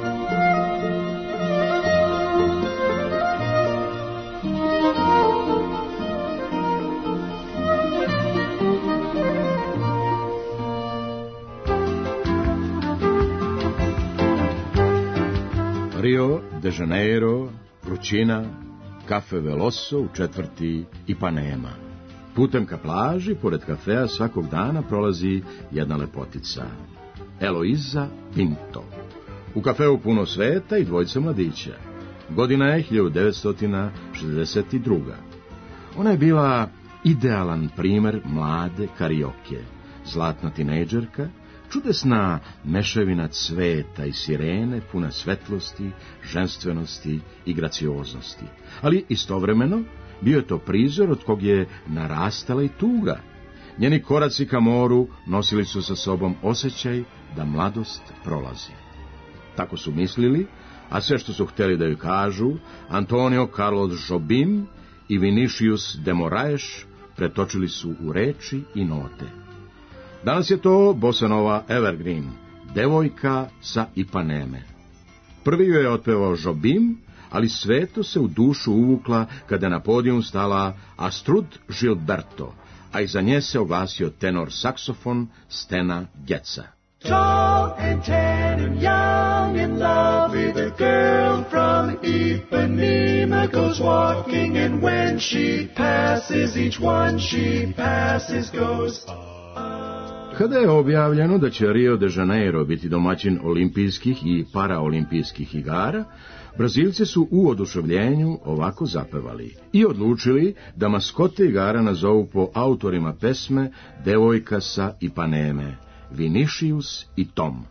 Rio de Janeiro, vrućina, kafe Veloso u četvrti Ipanema. Putem ka plaži, pored kafea, svakog dana prolazi jedna lepotica. Eloiza Pinto. U kafeu puno sveta i dvojica mladića. Godina je 1962. Ona je bila idealan primer mlade karioke, zlatna tinejdžerka, čudesna mešavina cveta i sirene, puna svetlosti, ženstvenosti i gracioznosti. Ali istovremeno bio je to prizor od kog je narastala i tuga. Njeni koraci ka moru nosili su sa sobom osjećaj da mladost prolazi. Tako su mislili, a sve što su htjeli da joj kažu, Antonio Carlos Jobim i Vinicius de Moraes pretočili su u reči i note. Danas je to bossa nova evergreen, devojka sa Ipaneme. Prvi ju je otpevao Jobim, ali sveto se u dušu uvukla kada je na podijum stala Astrud Gilberto, a iza nje se oglasio tenor saksofon Stena Getza. Tall and tan and young and lovely, the girl from Ipanema goes walking, and when she passes, each one she passes goes. Kada je objavljeno da će Rio de Janeiro biti domaćin olimpijskih i paraolimpijskih igara, Brazilci su u oduševljenju ovako zapevali i odlučili da maskote igara nazovu po autorima pesme Devojka sa Ipaneme, Vinicius i Tom.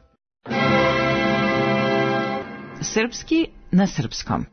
Srpski na srpskom.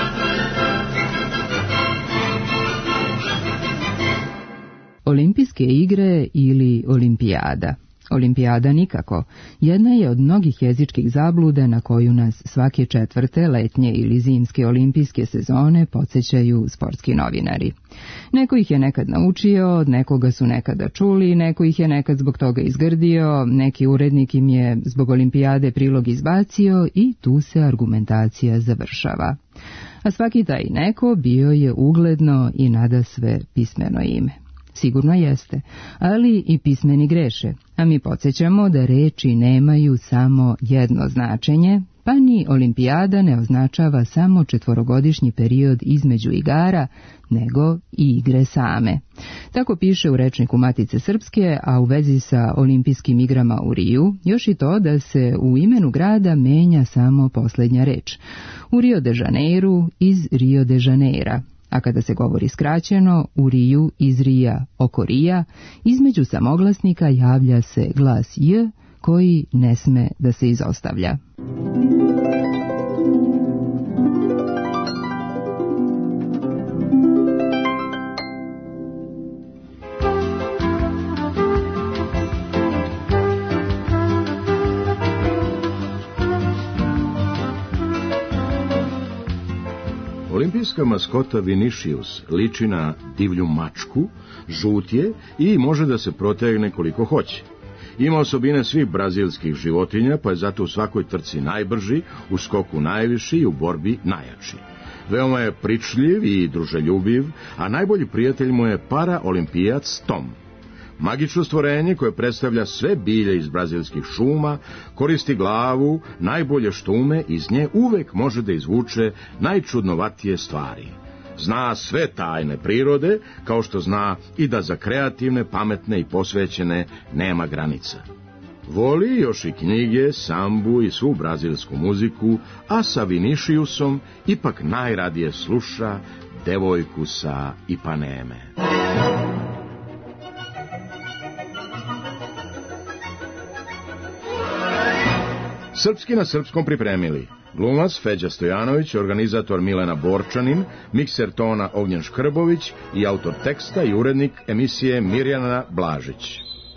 Olimpijske igre ili olimpijada. Olimpijada nikako. Jedna je od mnogih jezičkih zabluda na koju nas svake 4. letnje ili zimske olimpijske sezone podsjećaju sportski novinari. Neko ih je nekad naučio, nekoga su nekada čuli, neko ih je nekad zbog toga izgrdio, neki urednik im je zbog olimpijade prilog izbacio i tu se argumentacija završava. A svaki taj neko bio je ugledno i nadasve pismeno ime. Sigurno jeste, ali i pismeni greše, a mi podsjećamo da reči nemaju samo jedno značenje, pa ni olimpijada ne označava samo 4-godišnji period između igara, nego i igre same. Tako piše u rečniku Matice Srpske, a u vezi sa olimpijskim igrama u Riju, još i to da se u imenu grada menja samo posljednja reč. U Rio de Janeiru iz Rio de Janeira, a kada se govori skraćeno, u Riju iz Rija oko Rija, između samoglasnika javlja se glas J koji ne sme da se izostavlja. Olimpijska maskota Vinicius liči na divlju mačku, žut je i može da se protegne koliko hoće. Ima osobine svih brazilskih životinja, pa je zato u svakoj trci najbrži, u skoku najviši i u borbi najjači. Veoma je pričljiv i druželjubiv, a najbolji prijatelj mu je paraolimpijac Tom. Magično stvorenje koje predstavlja sve bilje iz brazilskih šuma, koristi glavu, najbolje štume, iz nje uvek može da izvuče najčudnovatije stvari. Zna sve tajne prirode, kao što zna i da za kreativne, pametne i posvećene nema granica. Voli još i knjige, sambu i svu brazilsku muziku, a sa Viniciusom ipak najradije sluša devojku sa Ipaneme. Srpski na srpskom pripremili glumac Feđa Stojanović, organizator Milena Borčanin, mikser tona Ognjen Škrbović i autor teksta i urednik emisije Mirjana Blažić.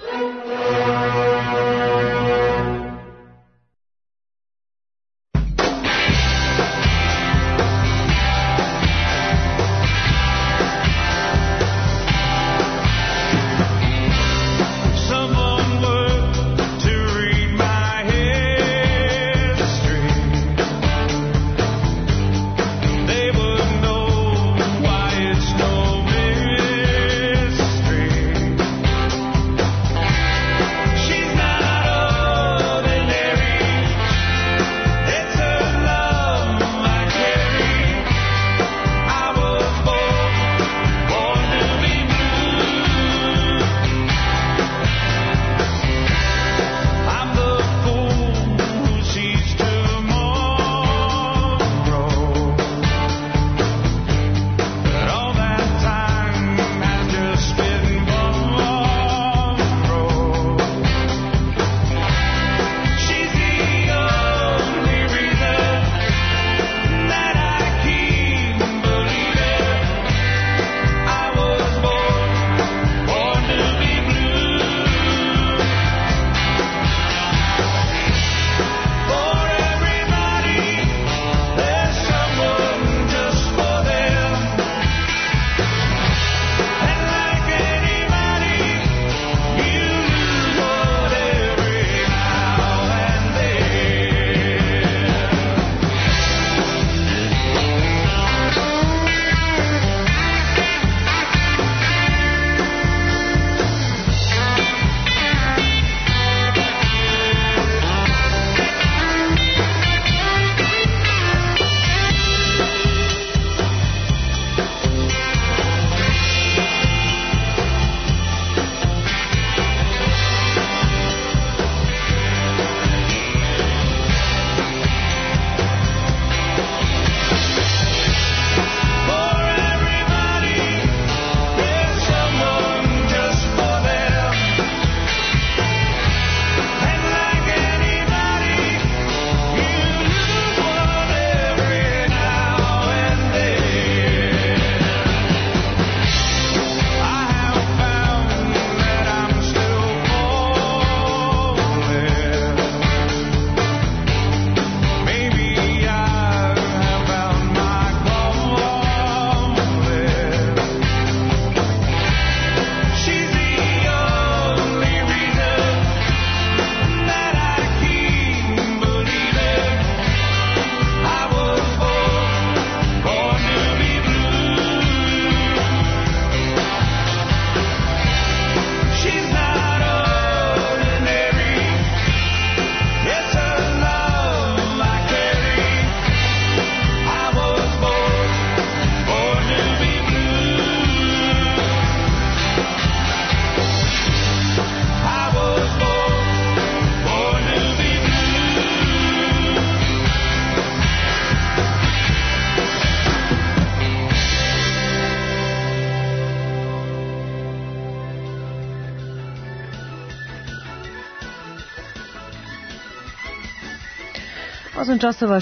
Časova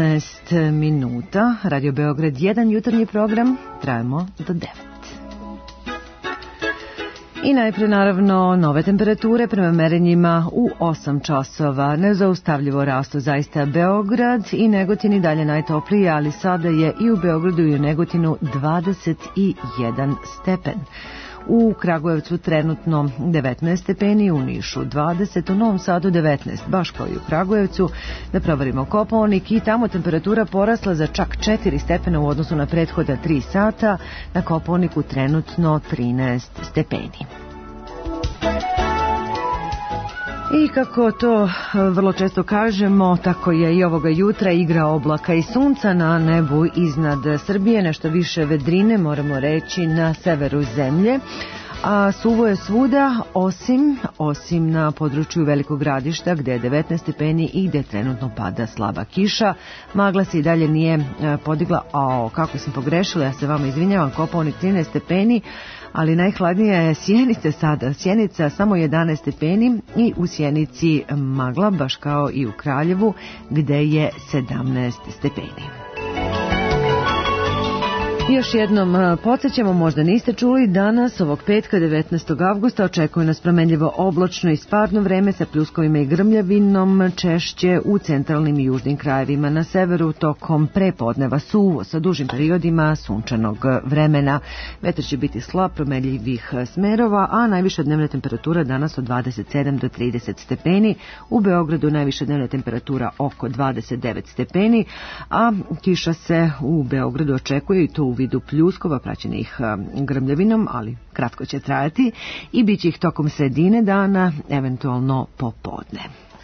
16 minuta, Radio Beograd 1, jutarnji program, trajamo do 9. I najpre naravno nove temperature prema merenjima u 8 časova. Nezaustavljivo rastu zaista Beograd i Negotin i dalje najtoplije, ali sada je i u Beogradu i u Negotinu 21 stepen. U Kragujevcu trenutno 19 stepeni, u Nišu 20, u Novom Sadu 19, baš kao i u Kragujevcu. Da proverimo Kopaonik i tamo temperatura porasla za čak 4 stepena u odnosu na prethodna 3 sata. Na Kopaoniku trenutno 13 stepeni. I kako to vrlo često kažemo, tako je i ovoga jutra igra oblaka i sunca na nebu iznad Srbije, nešto više vedrine, moramo reći, na severu zemlje. A suvo je svuda osim na području Velikog Gradišta gde je 19 stepeni i gde trenutno pada slaba kiša. Magla se i dalje nije podigla, kako sam pogrešila, ja se vama izvinjavam, Kopaonik 13 stepeni, ali najhladnija je Sjenica sada. Sjenica samo 11 stepeni i u Sjenici magla, baš kao i u Kraljevu gde je 17 stepeni. Još jednom podsjećamo, možda niste čuli, danas ovog petka 19. avgusta očekuje nas promenljivo oblačno i sparno vreme sa pljuskovima i grmljavinom, češće u centralnim i južnim krajevima. Na severu tokom prepodneva suvo sa dužim periodima sunčanog vremena. Vetar će biti slab, promenljivih smerova, a najviša dnevna temperatura danas od 27 do 30 stepeni. U Beogradu najviša dnevna temperatura oko 29 stepeni, a kiša se u Beogradu očekuje i to u vidu pljuskova praćenih grmljavinom, ali kratko će trajati i bit će ih tokom sredine dana, eventualno popodne.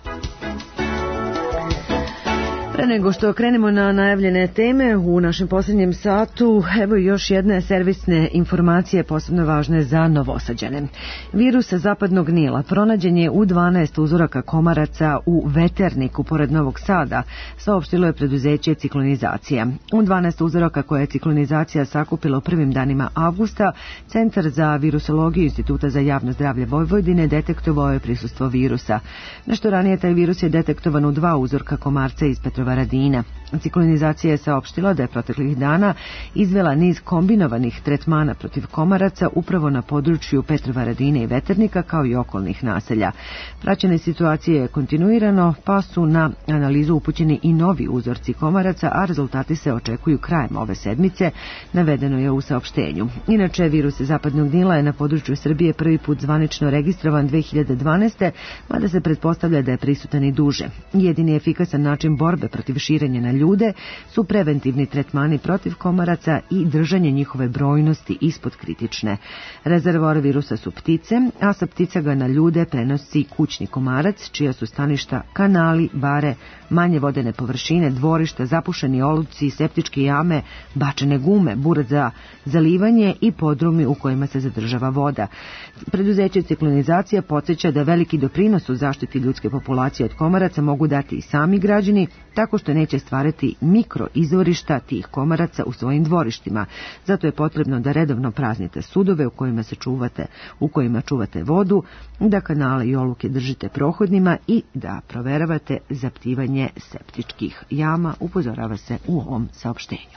Pre nego što krenemo na najavljene teme u našem posljednjem satu, evo još jedne servisne informacije posebno važne za Novosađane. Virus zapadnog Nila pronađen je u 12 uzoraka komaraca u Veterniku pored Novog Sada, saopštilo je preduzeće Ciklonizacija. U 12 uzoraka koje je Ciklonizacija sakupila u prvim danima avgusta, Centar za virusologiju Instituta za javno zdravlje Vojvodine detektovao je prisustvo virusa. Nešto ranije taj virus je detektovan u 2 uzorka komarca iz Petrovaradina. Ciklonizacija je saopštila da je proteklih dana izvela niz kombinovanih tretmana protiv komaraca upravo na području Petrovaradina i Veternika kao i okolnih naselja. Praćenje situacije je kontinuirano, pa su na analizu upućeni i novi uzorci komaraca, a rezultati se očekuju krajem ove sedmice, navedeno je u saopštenju. Inače, virus zapadnog Nila je na području Srbije prvi put zvanično registrovan 2012. mada se pretpostavlja da je prisutan i duže. Jedini efikasan način borbe protiv širenja na ljude su preventivni tretmani protiv komaraca i držanje njihove brojnosti ispod kritične. Rezervoar virusa su ptice, a sa ptica ga na ljude prenosi kućni komarac, čija su staništa kanali, bare, manje vodene površine, dvorišta, zapušeni oluci, septičke jame, bačene gume, bure za zalivanje i podrumi u kojima se zadržava voda. Preduzeće Ciklonizacija podsjeća da veliki doprinos u zaštiti ljudske populacije od komaraca mogu dati i sami građani, tako što neće stvarati mikroizvorišta tih komaraca u svojim dvorištima. Zato je potrebno da redovno praznite sudove u kojima čuvate vodu, da kanale i oluke držite prohodnima i da proveravate zaptivanje septičkih jama, upozorava se u ovom saopštenju.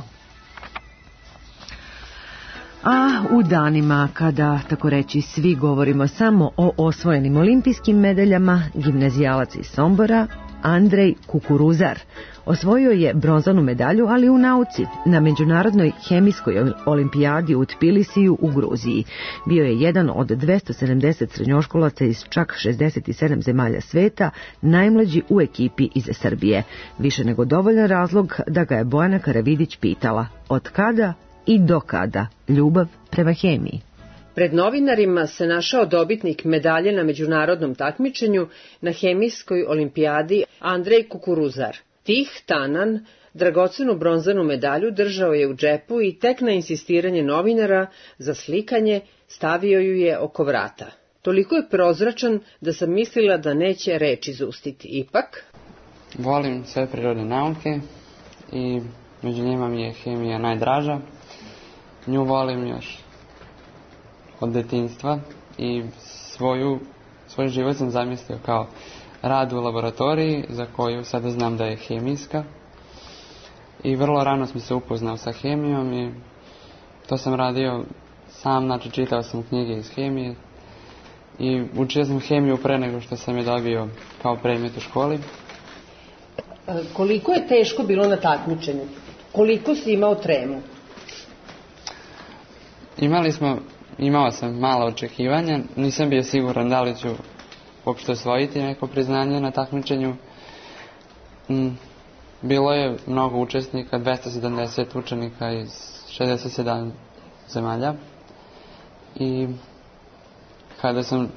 A u danima kada, tako reći, svi govorimo samo o osvojenim olimpijskim medaljama, gimnazijalac iz Sombora, Andrej Kukuruzar, osvojio je bronzanu medalju, ali u nauci, na Međunarodnoj hemijskoj olimpijadi u Tbilisiju u Gruziji. Bio je jedan od 270 srednjoškolaca iz čak 67 zemalja sveta, najmlađi u ekipi iz Srbije. Više nego dovoljan razlog da ga je Bojana Karavidić pitala od kada i do kada ljubav prema hemiji. Pred novinarima se našao dobitnik medalje na međunarodnom takmičenju na hemijskoj olimpijadi Andrej Kukuruzar. Tih tanan dragocenu bronzanu medalju držao je u džepu i tek na insistiranje novinara za slikanje stavio ju je oko vrata. Toliko je prozračan da sam mislila da neće reč izustiti. Ipak... Volim sve prirodne nauke i među njima mi je hemija najdraža. Nju volim još od detinjstva i svoj život sam zamislio kao rad u laboratoriji za koju sada znam da je hemijska. I vrlo rano sam se upoznao sa hemijom i to sam radio sam, znači čitao sam knjige iz hemije i učio sam hemiju pre nego što sam je dobio kao predmet u školi. Koliko je teško bilo na takmičenju? Koliko si imao tremu? Imao sam mala očekivanja, nisam bio siguran da li ću uopšte osvojiti neko priznanje na takmičenju. Bilo je mnogo učesnika, 270 učenika iz 67 zemalja i kada sam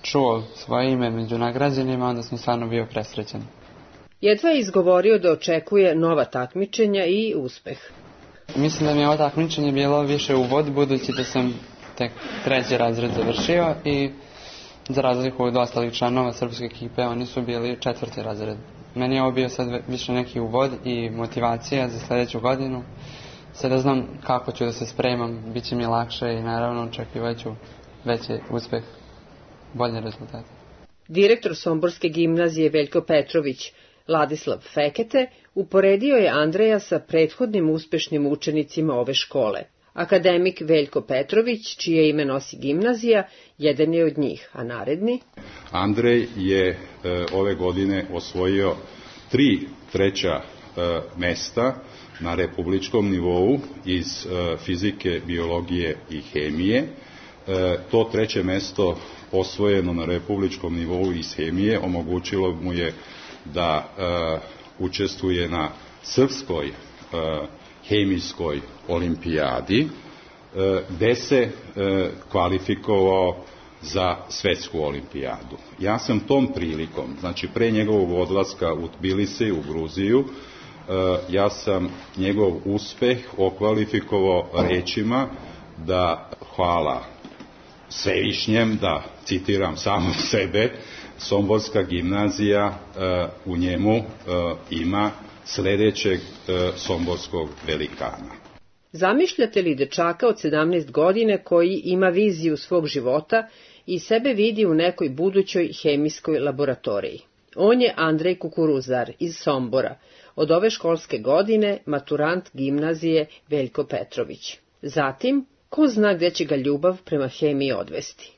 čuo svoje ime među nagrađenima, onda sam stvarno bio presrećan. Jedva je izgovorio da očekuje nova takmičenja i uspeh. Mislim da mi je ovo takmičenje bilo više uvod, budući da sam tek 3. razred završio i za razliku od ostalih članova srpske ekipe, oni su bili 4. razred. Meni je ovo bio sad više neki uvod i motivacija za sljedeću godinu. Sada znam kako ću da se spremam, bit će mi lakše i naravno očekivat ću veći uspeh, bolje rezultate. Direktor Somborske gimnazije Veljko Petrović, Ladislav Fekete, uporedio je Andreja sa prethodnim uspešnim učenicima ove škole. Akademik Veljko Petrović, čije ime nosi gimnazija, jedan je od njih, a naredni? Andrej je ove godine osvojio 3 treća mesta na republičkom nivou iz fizike, biologije i hemije. To 3. mesto osvojeno na republičkom nivou iz hemije omogućilo mu je da učestvuje na srpskoj hemijskoj olimpijadi, gde se kvalifikovao za svetsku olimpijadu. Ja sam tom prilikom, znači pre njegovog odlaska u Tbilisi, u Gruziju, ja sam njegov uspeh okvalifikovao rečima da hvala Svevišnjem, da citiram samo sebe, Somborska gimnazija u njemu ima sledećeg somborskog velikana. Zamišljate li dečaka od 17 godine koji ima viziju svog života i sebe vidi u nekoj budućoj hemijskoj laboratoriji? On je Andrej Kukuruzar iz Sombora, od ove školske godine maturant gimnazije Veljko Petrović. Zatim, ko zna gde će ga ljubav prema hemiji odvesti?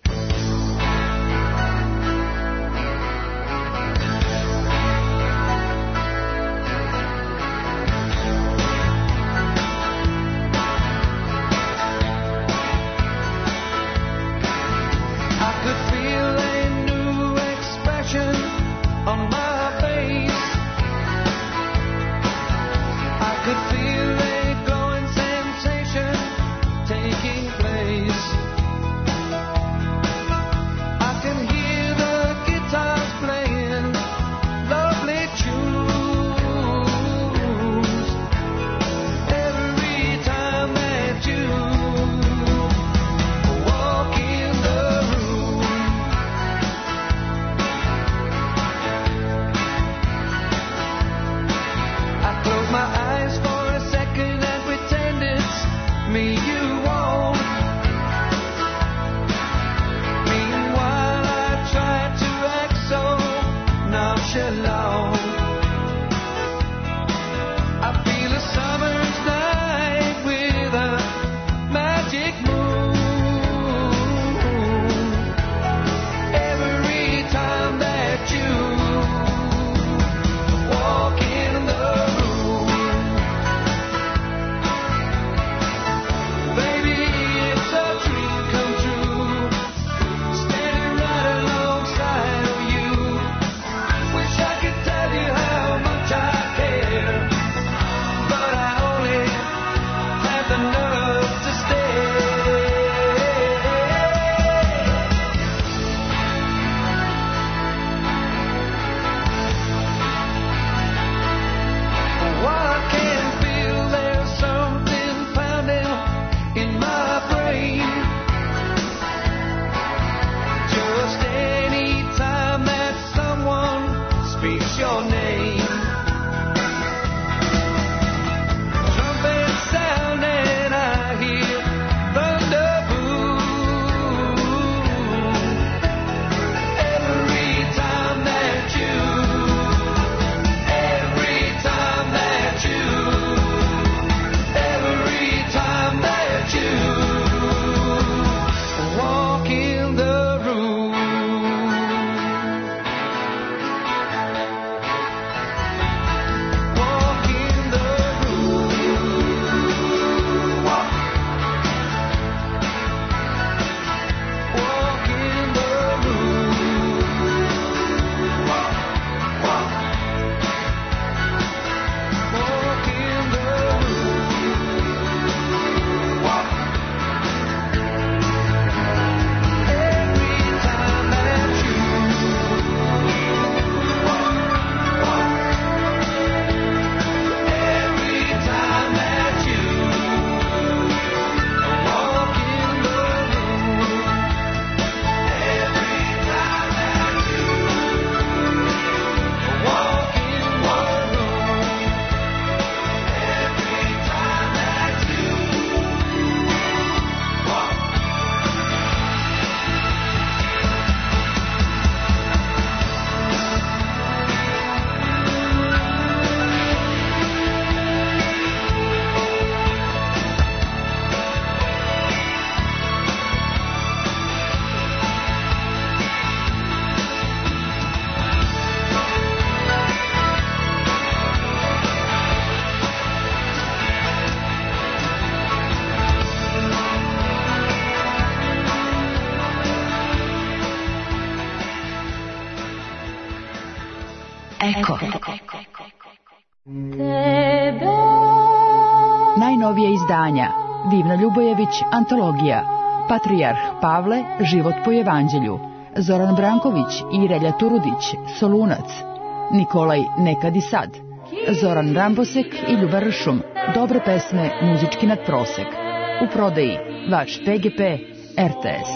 Najnovije izdanja Divna Ljubojević, antologija, Patrijarh Pavle, život po evanđelju, Zoran Branković i Relja Turudić, Solunac, Nikolaj Nekad i sad, Zoran Rambosek i Ljuba Ršum, dobre pesme, muzički nadprosek. U prodaji vaš PGP RTS.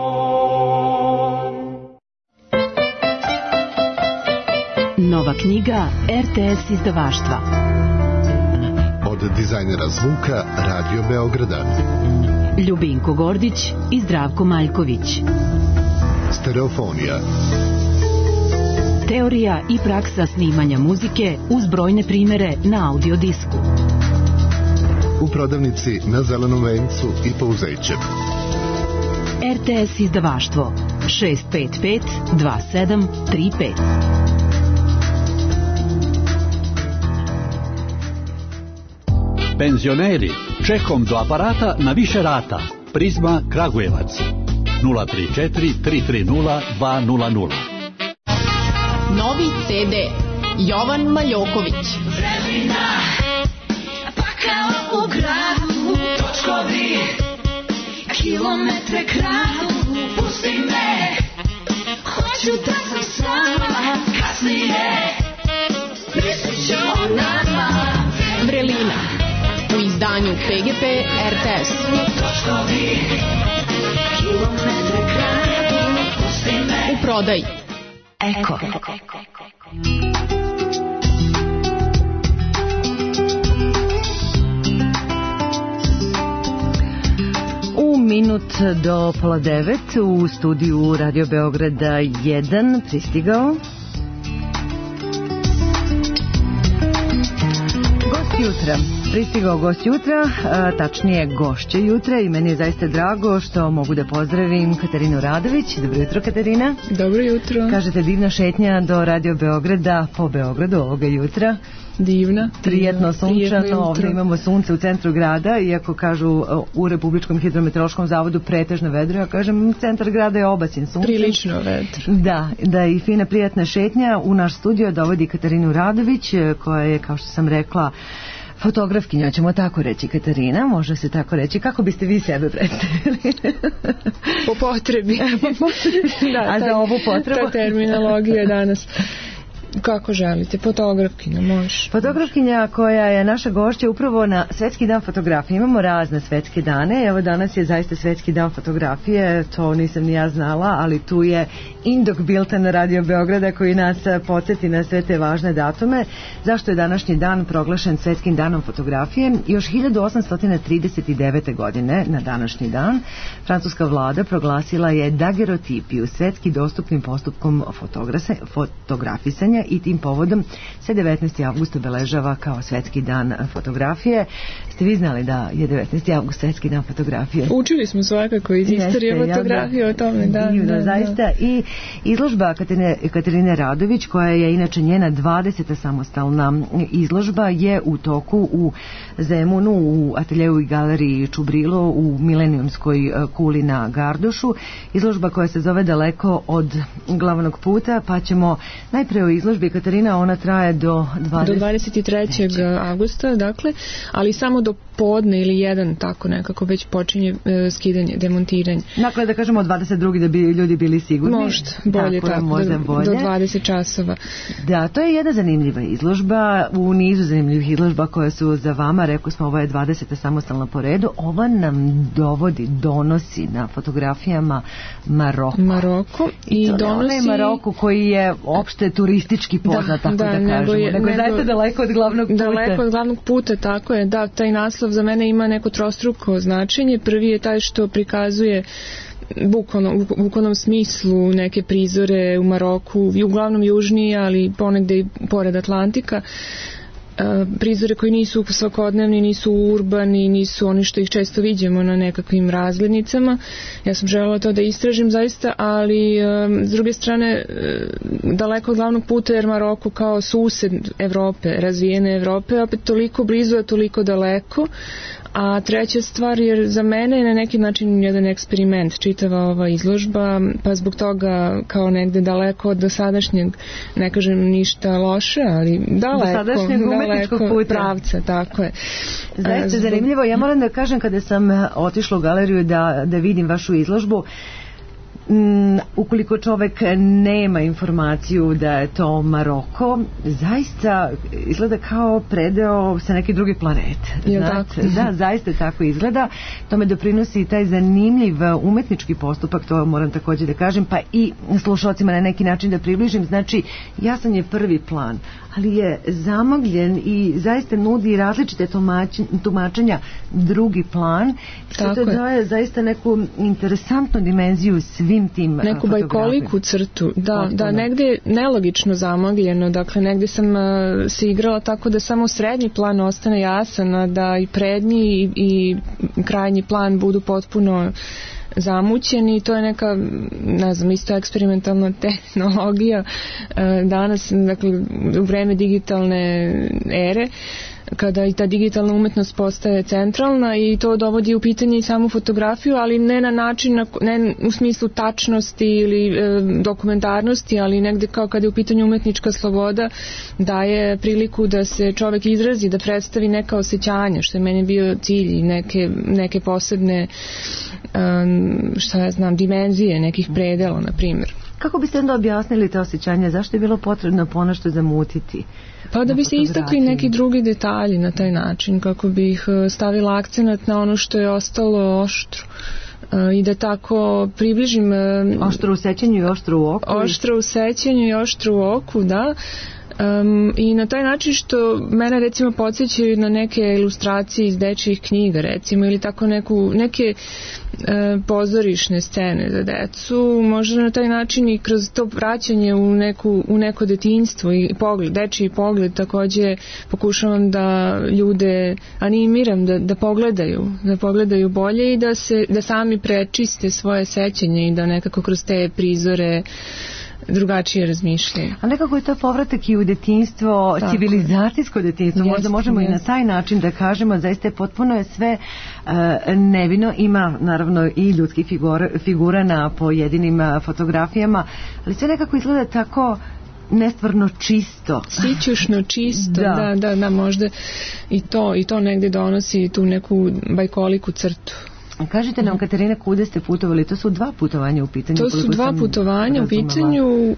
Nova knjiga RTS izdavaštva. Od dizajnera zvuka Radio Beograda. Ljubinko Gordić i Zdravko Maljković. Stereofonija. Teorija i praksa snimanja muzike uz brojne primere na audio disku. U prodavnici na Zelenom vencu i Pouzećem. RTS izdavaštvo 655 2735. Penzioneri, čekom do aparata na više rata. Prizma Kragujevac 034 330 200. Novi CD Jovan Maljoković. Vremena, pakao u gradu, točkovi, kilometre kradu, pusti me, hoću da sam sama, kasnije, mislit ću o nama. Vrelina, u izdanju PGP RTS. Točkovi, kilometre kradu, pusti me. U prodaji Eko. U minut do 8:30 u studiju Radio Beograda 1 pristigao gost jutra. Pristigao gost jutra, tačnije gošće jutra, i meni je zaista drago što mogu da pozdravim Katarinu Radović. Dobro jutro, Katarina. Dobro jutro. Kažete divna šetnja do Radio Beograda po Beogradu ovoga jutra. Divna. Prijetno, sunčano, ovdje imamo sunce u centru grada, iako kažu u Republičkom hidrometeorološkom zavodu pretežno vedro, ja kažem centar grada je obaćen suncem. Prilično vedro. Da, i fina prijatna šetnja. U naš studio dovodi Katarinu Radović, koja je, kao što sam rekla, fotografkinja, ćemo tako reći, Katarina, može se tako reći. Kako biste vi sebe predstavili? Po potrebi. Da, a za ovu potrebu? Ta terminologija danas. Kako želite, fotografkinja, može. Fotografkinja koja je naša gošća upravo na Svetski dan fotografije. Imamo razne svetske dane, evo danas je zaista Svetski dan fotografije, to nisam ni ja znala, ali tu je Indok Bilten Radio Beograda koji nas podsjeti na sve te važne datume. Zašto je današnji dan proglašen Svetskim danom fotografije? Još 1839. godine na današnji dan francuska vlada proglasila je dagerotipiju svetski dostupnim postupkom fotografisanja i tim povodom se 19. avgust obeležava kao Svetski dan fotografije. Ste vi znali da je 19. avgust Svetski dan fotografije? Učili smo svakako iz istorije fotografije o tome. Da, zaista. I izložba Katarine Radović, koja je inače njena 20. samostalna izložba, je u toku u Zemunu, u ateljeju i galeriji Čubrilo u Milenijumskoj kuli na Gardošu. Izložba koja se zove Daleko od glavnog puta, pa ćemo najpre o izložbi, Katarina, ona traje do 23. avgusta, dakle, ali samo do podne ili jedan, tako nekako već počinje skidanje, demontiranje. Dakle, da kažemo od 22. da bi ljudi bili sigurni. Možda, bolje tako, do 20 časova. Da, to je jedna zanimljiva izložba, u nizu zanimljivih izložba koje su za vama, rekao smo, ovo je 20. samostalna po redu, ova nam donosi na fotografijama Maroko. I to donosi... ne Maroko koji je opšte turistički poznat, tako da kažemo, nego je zaista daleko od glavnog puta. Daleko od glavnog puta, tako je, da, taj naslov za mene ima neko trostruko značenje. Prvi je taj što prikazuje u bukvalnom smislu neke prizore u Maroku, uglavnom južnije, ali ponegde i pored Atlantika. Prizore koji nisu svakodnevni, nisu urbani, nisu oni što ih često vidimo na nekakvim razglednicama. Ja sam željela to da istražim zaista, ali s druge strane daleko od glavnog puta, jer Maroko kao sused Evrope, razvijene Evrope, opet toliko blizu, a toliko daleko, A treća stvar je za mene na neki način jedan eksperiment, čitava ova izložba, pa zbog toga kao negde daleko od dosadašnjeg, ne kažem ništa loše, ali daleko pravca, tako je. Zaista zanimljivo. Ja moram da kažem, kada sam otišla u galeriju da vidim vašu izložbu, ukoliko čovek nema informaciju da je to Maroko, zaista izgleda kao predeo sa neke druge planete. Da, zaista tako izgleda. To me doprinosi taj zanimljiv umetnički postupak, to moram također da kažem, pa i slušalcima na neki način da približim. Znači, jasan je prvi plan, ali je zamagljen i zaista nudi različite tumačenja drugi plan, što to daje zaista neku interesantnu dimenziju svim tim neku bajkoliku crtu, da negde nelogično zamagljeno, dakle negde sam se igrala tako da samo srednji plan ostane jasan, a da i prednji i krajnji plan budu potpuno zamućeni i to je neka, ne znam, isto eksperimentalna tehnologija danas, dakle u vreme digitalne ere, kada i ta digitalna umetnost postaje centralna i to dovodi u pitanje i samu fotografiju, ali ne na način, ne u smislu tačnosti ili dokumentarnosti, ali negde kao kada je u pitanju umetnička sloboda, daje priliku da se čovek izrazi, da predstavi neka osjećanja, što je meni bio cilj i neke posebne šta ja znam, dimenzije nekih predela, na primjer. Kako biste onda objasnili te osjećanja? Zašto je bilo potrebno ponešto zamutiti? Pa da bi se istakli neki drugi detalji na taj način, kako bi ih stavila akcenat na ono što je ostalo oštro. I da tako približim... Oštro u sećanju i oštro u oku. Oštro u sećanju i oštro u oku, da. I na taj način što mene recimo podsjećaju na neke ilustracije iz dečjih knjiga recimo, ili tako neke pozorišne scene za decu, možda na taj način i kroz to vraćanje u neko detinjstvo i dečji pogled takođe pokušavam da ljude animiram da pogledaju bolje i da sami prečiste svoje sećanje i da nekako kroz te prizore drugačije razmišljaju. A nekako je to povratak i u detinjstvo, civilizacijsko detinjstvo, možda možemo i na taj način da kažemo, zaista je potpuno je sve nevino, ima naravno i ljudskih figura na pojedinim fotografijama, ali sve nekako izgleda tako nestvarno čisto. Sićušno čisto, da, možda i to negde donosi tu neku bajkoliku crtu. Kažite nam, Katarina, kude ste putovali? To su 2 putovanja u pitanju. To su 2 putovanja u pitanju.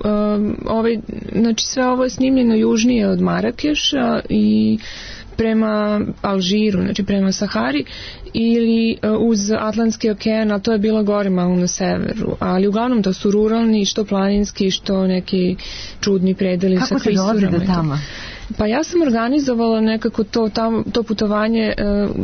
Znači sve ovo je snimljeno južnije od Marakeša i prema Alžiru, znači prema Sahari ili uz Atlantski okean, a to je bilo gore malo na severu. Ali uglavnom to su ruralni, što planinski, što neki čudni predeli sa klisurama. Kako se dolazi do tamo? Pa ja sam organizovala nekako to putovanje,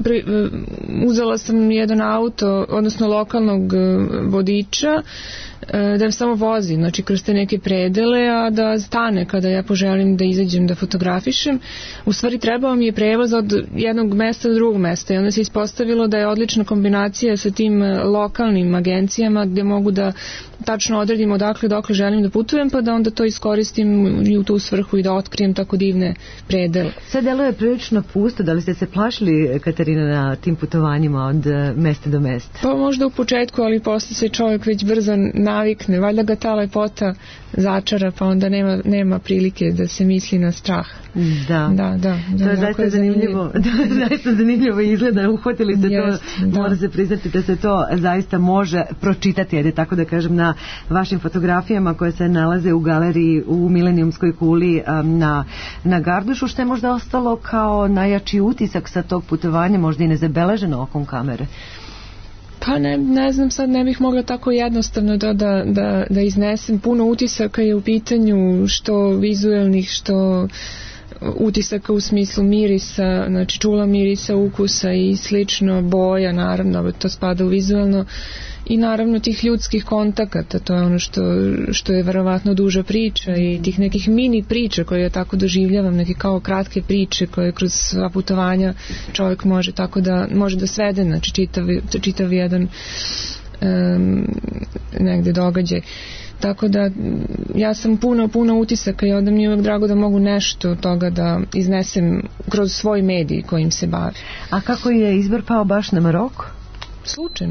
uzela sam jedan auto, odnosno lokalnog vodiča, da me samo vozi, znači kroz te neke predele, a da stane kada ja poželim da izađem da fotografišem. U stvari trebao mi je prevoz od jednog mesta do drugog mesta i onda se ispostavilo da je odlična kombinacija sa tim lokalnim agencijama gdje mogu da tačno odredim odakle dokle želim da putujem, pa da onda to iskoristim i u tu svrhu i da otkrijem tako divne predele. Sve deluje prilično pusto. Da li ste se plašili, Katarina, na tim putovanjima od mesta do mesta? Pa možda u početku, ali posle se čovjek već brzo navikne. Valjda ga ta lepota začara, pa onda nema prilike da se misli na strah. Da. To je zaista zanimljivo. Zaista zanimljivo izgleda. Uhvatili ste to, mora se priznati da se to zaista može pročitati, ajde tako da kažem, na vašim fotografijama koje se nalaze u galeriji u Milenijumskoj kuli na Gardušu. Što je možda ostalo kao najjači utisak sa tog putovanja, možda i nezabeleženo okom kamere? Pa ne znam, sad ne bih mogla tako jednostavno da iznesem. Puno utisaka je u pitanju, što vizuelnih, što utisaka u smislu mirisa, znači čula mirisa, ukusa i slično, boja, naravno, to spada u vizualno, i naravno tih ljudskih kontakata, to je ono što je verovatno duža priča i tih nekih mini priča koje ja tako doživljavam, neke kao kratke priče koje kroz sva putovanja čovjek može tako da može da svede, znači čitav jedan negde događaj. Tako da ja sam puno utisaka i onda mi je uvek drago da mogu nešto od toga da iznesem kroz svoj medij kojim se bavi. A kako je izbor pao baš na Maroko? Slučajno.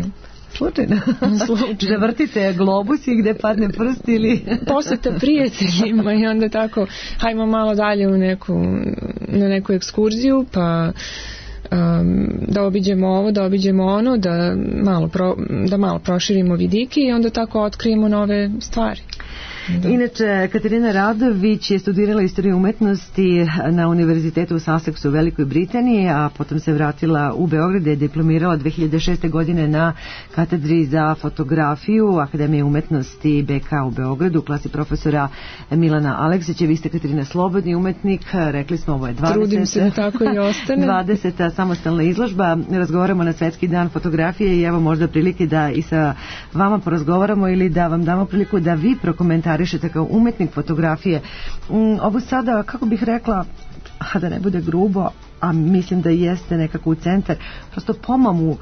Da vrtite globus i gde padne prst ili... Poseta prijateljima i onda tako hajmo malo dalje na neku ekskurziju pa da obiđemo ovo, da obiđemo ono, da malo proširimo vidike i onda tako otkrijemo nove stvari. Da. Inače, Katarina Radović je studirala istoriju umetnosti na Univerzitetu u Sussexu u Velikoj Britaniji, a potom se vratila u Beograd gde je diplomirala 2006. godine na katedri za fotografiju Akademije umetnosti BK u Beogradu u klasi profesora Milana Aleksića. Vi ste, Katarina, slobodni umetnik, rekli smo ovo je 20. Trudim se da tako i ostane. 20. samostalna izložba. Razgovaramo na Svetski dan fotografije i evo možda prilike da i sa vama porazgovaramo ili da vam damo priliku da vi prokomentarišete kao umetnik fotografije. Ovo sada, kako bih rekla, a da ne bude grubo, a mislim da jeste nekako u centar, prosto pomamu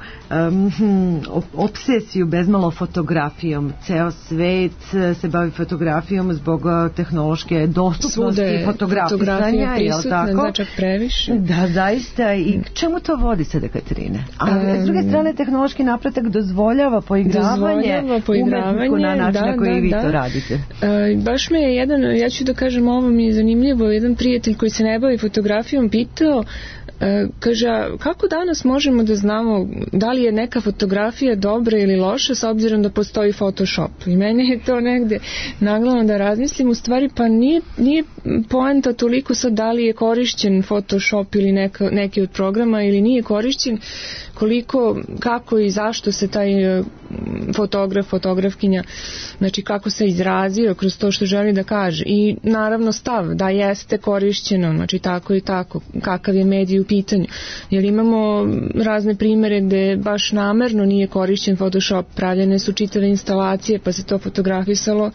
obsesiju bezmalo fotografijom. Ceo svet se bavi fotografijom zbog tehnološke dostupnosti fotografisanja, je li tako? Čak previše. Da, zaista. I čemu to vodi sada, Katarine? A s druge strane, tehnološki napredak dozvoljava poigravanje umetniku na način na koji vi to radite. Baš me je jedan, ja ću da kažem, ovo mi je zanimljivo, jedan prijatelj koji se ne bavi fotografijom pitao, kaže, kako danas možemo da znamo da li je neka fotografija dobra ili loša s obzirom da postoji Photoshop? I meni je to negde nagnalo da razmislim, u stvari pa nije poenta toliko sad da li je korišćen Photoshop ili neki od programa ili nije korišćen, koliko, kako i zašto se taj fotografkinja, znači kako se izrazio kroz to što želi da kaže. I naravno stav da jeste korišćeno, znači tako i tako, kakav je medij u pitanju. Jer imamo razne primere gde baš namerno nije korišćen Photoshop, pravljene su čitave instalacije pa se to fotografisalo,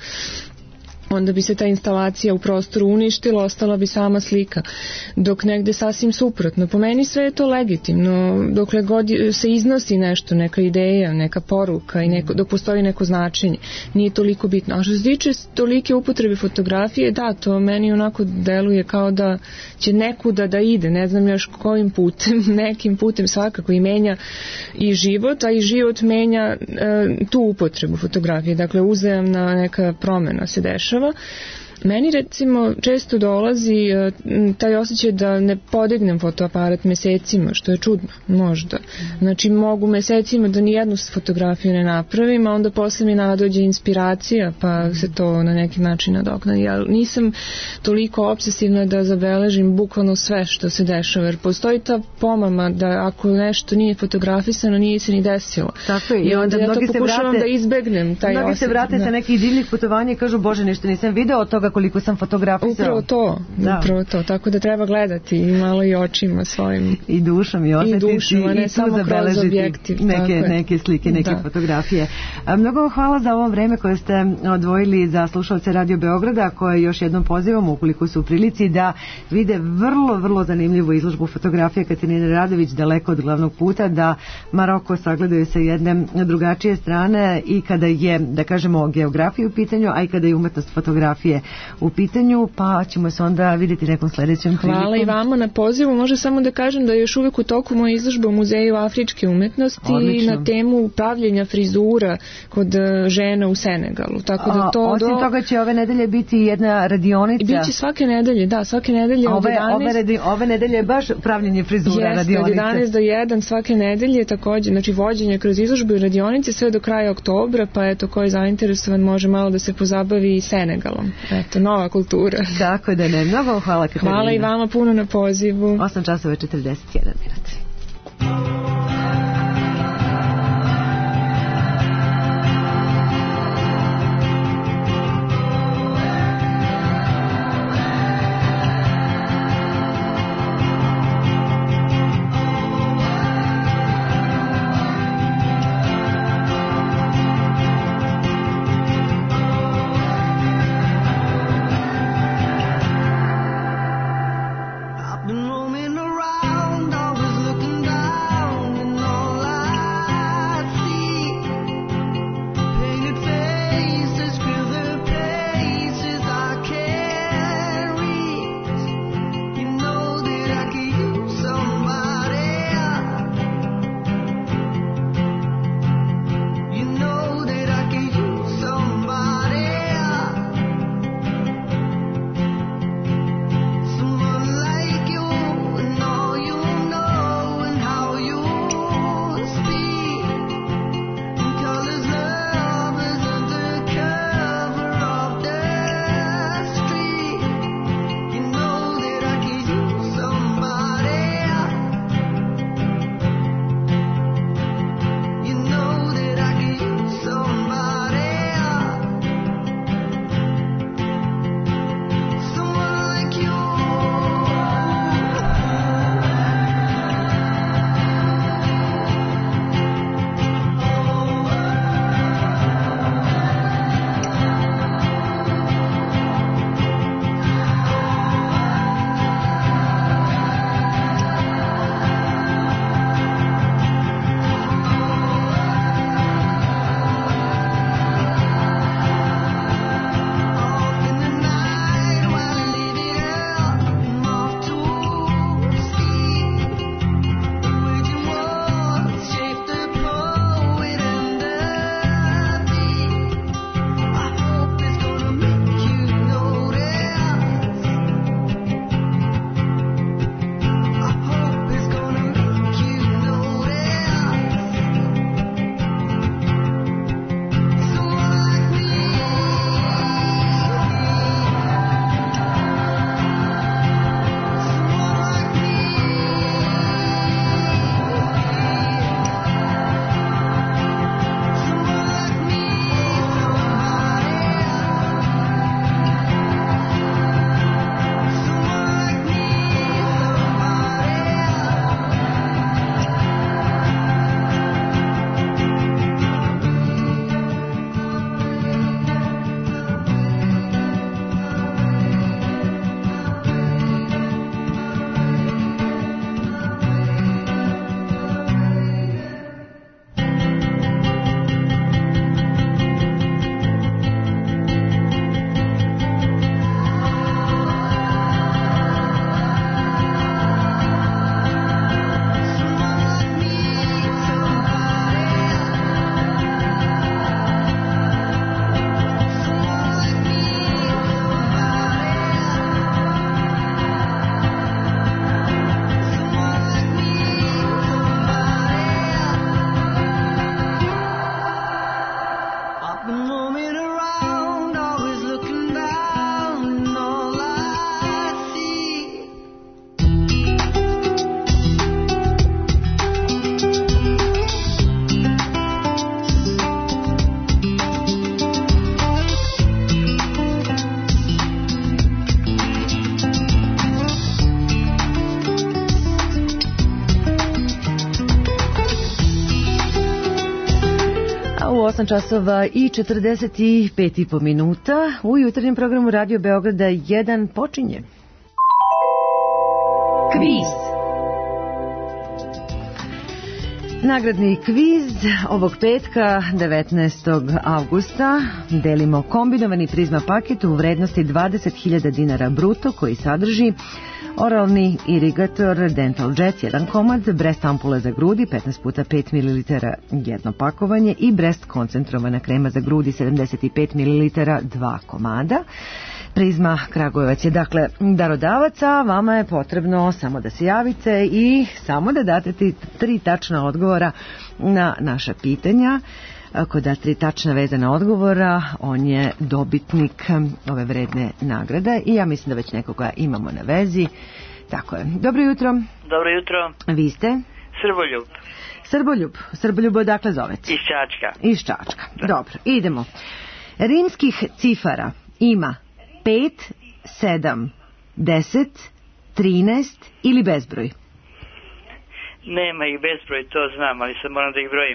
onda bi se ta instalacija u prostoru uništila, ostala bi sama slika. Dok negde sasvim suprotno. Po meni sve je to legitimno. Dokle god se iznosi nešto, neka ideja, neka poruka i dok postoji neko značenje, nije toliko bitno. A što se tiče tolike upotrebe fotografije, da, to meni onako deluje kao da će nekuda da ide, ne znam još kojim putem, nekim putem svakako i menja i život, a i život menja tu upotrebu fotografije. Dakle, uzajamna neka promena se dešava. Meni recimo često dolazi taj osjećaj da ne podignem fotoaparat mesecima, što je čudno, možda. Znači mogu mesecima da nijednu fotografiju ne napravim, a onda posle mi nadođe inspiracija pa se to na neki način nadoknadi. Ja nisam toliko obsesivna da zabeležim bukvalno sve što se dešava, jer postoji ta pomama da ako nešto nije fotografisano, nije se ni desilo. Tako je. I onda ja to pokušavam da izbegnem taj osjećaj. Mnogi se vrate sa nekih divnih putovanja i kažu, Bože, ništa nisam video od toga koliko sam fotografisao. Upravo to, tako da treba gledati i malo i očima svojim. I dušom i osjetiti i tu zabeležiti neke slike, neke fotografije. Mnogo hvala za ovo vreme koje ste odvojili za slušalce Radio Beograda, koje još jednom pozivamo ukoliko su u prilici da vide vrlo zanimljivu izložbu fotografije Katarine Radović daleko od glavnog puta, da Maroko sagledaju sa jedne drugačije strane i kada je, da kažemo, geografija u pitanju, a i kada je umetnost fotografije u pitanju, pa ćemo se onda vidjeti nekom sledećem prilikom. Hvala i vama na pozivu. Može samo da kažem da je još uvek u toku moja izložba u Muzeju afričke umetnosti. Odlično. Na temu pravljenja frizura kod žena u Senegalu. Tako da to osim toga će ove nedelje biti jedna radionica. Biće svake nedelje, da, svake nedelje od 11. Ove nedelje je baš pravljenje frizura radionice. Od 11 do 1 svake nedelje takođe, znači vođenje kroz izložbu i radionice sve do kraja oktobra, pa eto ko je zainteresovan može malo da se pozabavi i Senegalom. Eto, nova kultura. Tako da ne, mnogo hvala Katarina. Hvala i vama puno na pozivu. 8:41 minut. I've been roaming around, always 8 časova i 45,5 minuta. U jutarnjem programu Radio Beograda 1 počinje. Kviz. Nagradni kviz ovog petka 19. avgusta delimo kombinovani prizma paket u vrednosti 20.000 dinara bruto koji sadrži oralni irigator Dental Jet 1 komad, Brest ampule za grudi 15 puta 5 ml jedno pakovanje i Brest koncentrovana krema za grudi 75 ml 2 komada. Prizma Kragujevac je dakle darodavac, a vama je potrebno samo da se javite i samo da date 3 tačna odgovora na naša pitanja. Ako da 3 tačna vezana odgovora, on je dobitnik ove vredne nagrade i ja mislim da već nekoga imamo na vezi. Tako je. Dobro jutro. Dobro jutro. Vi ste? Srboljub. Srboljub. Srboljub odakle zovete? Iz Čačka. Iz Čačka. Da. Dobro, idemo. Rimskih cifara ima 5, 7, 10, 13 ili bezbroj? Nema ih bezbroj, to znam, ali sad moram da ih brojim.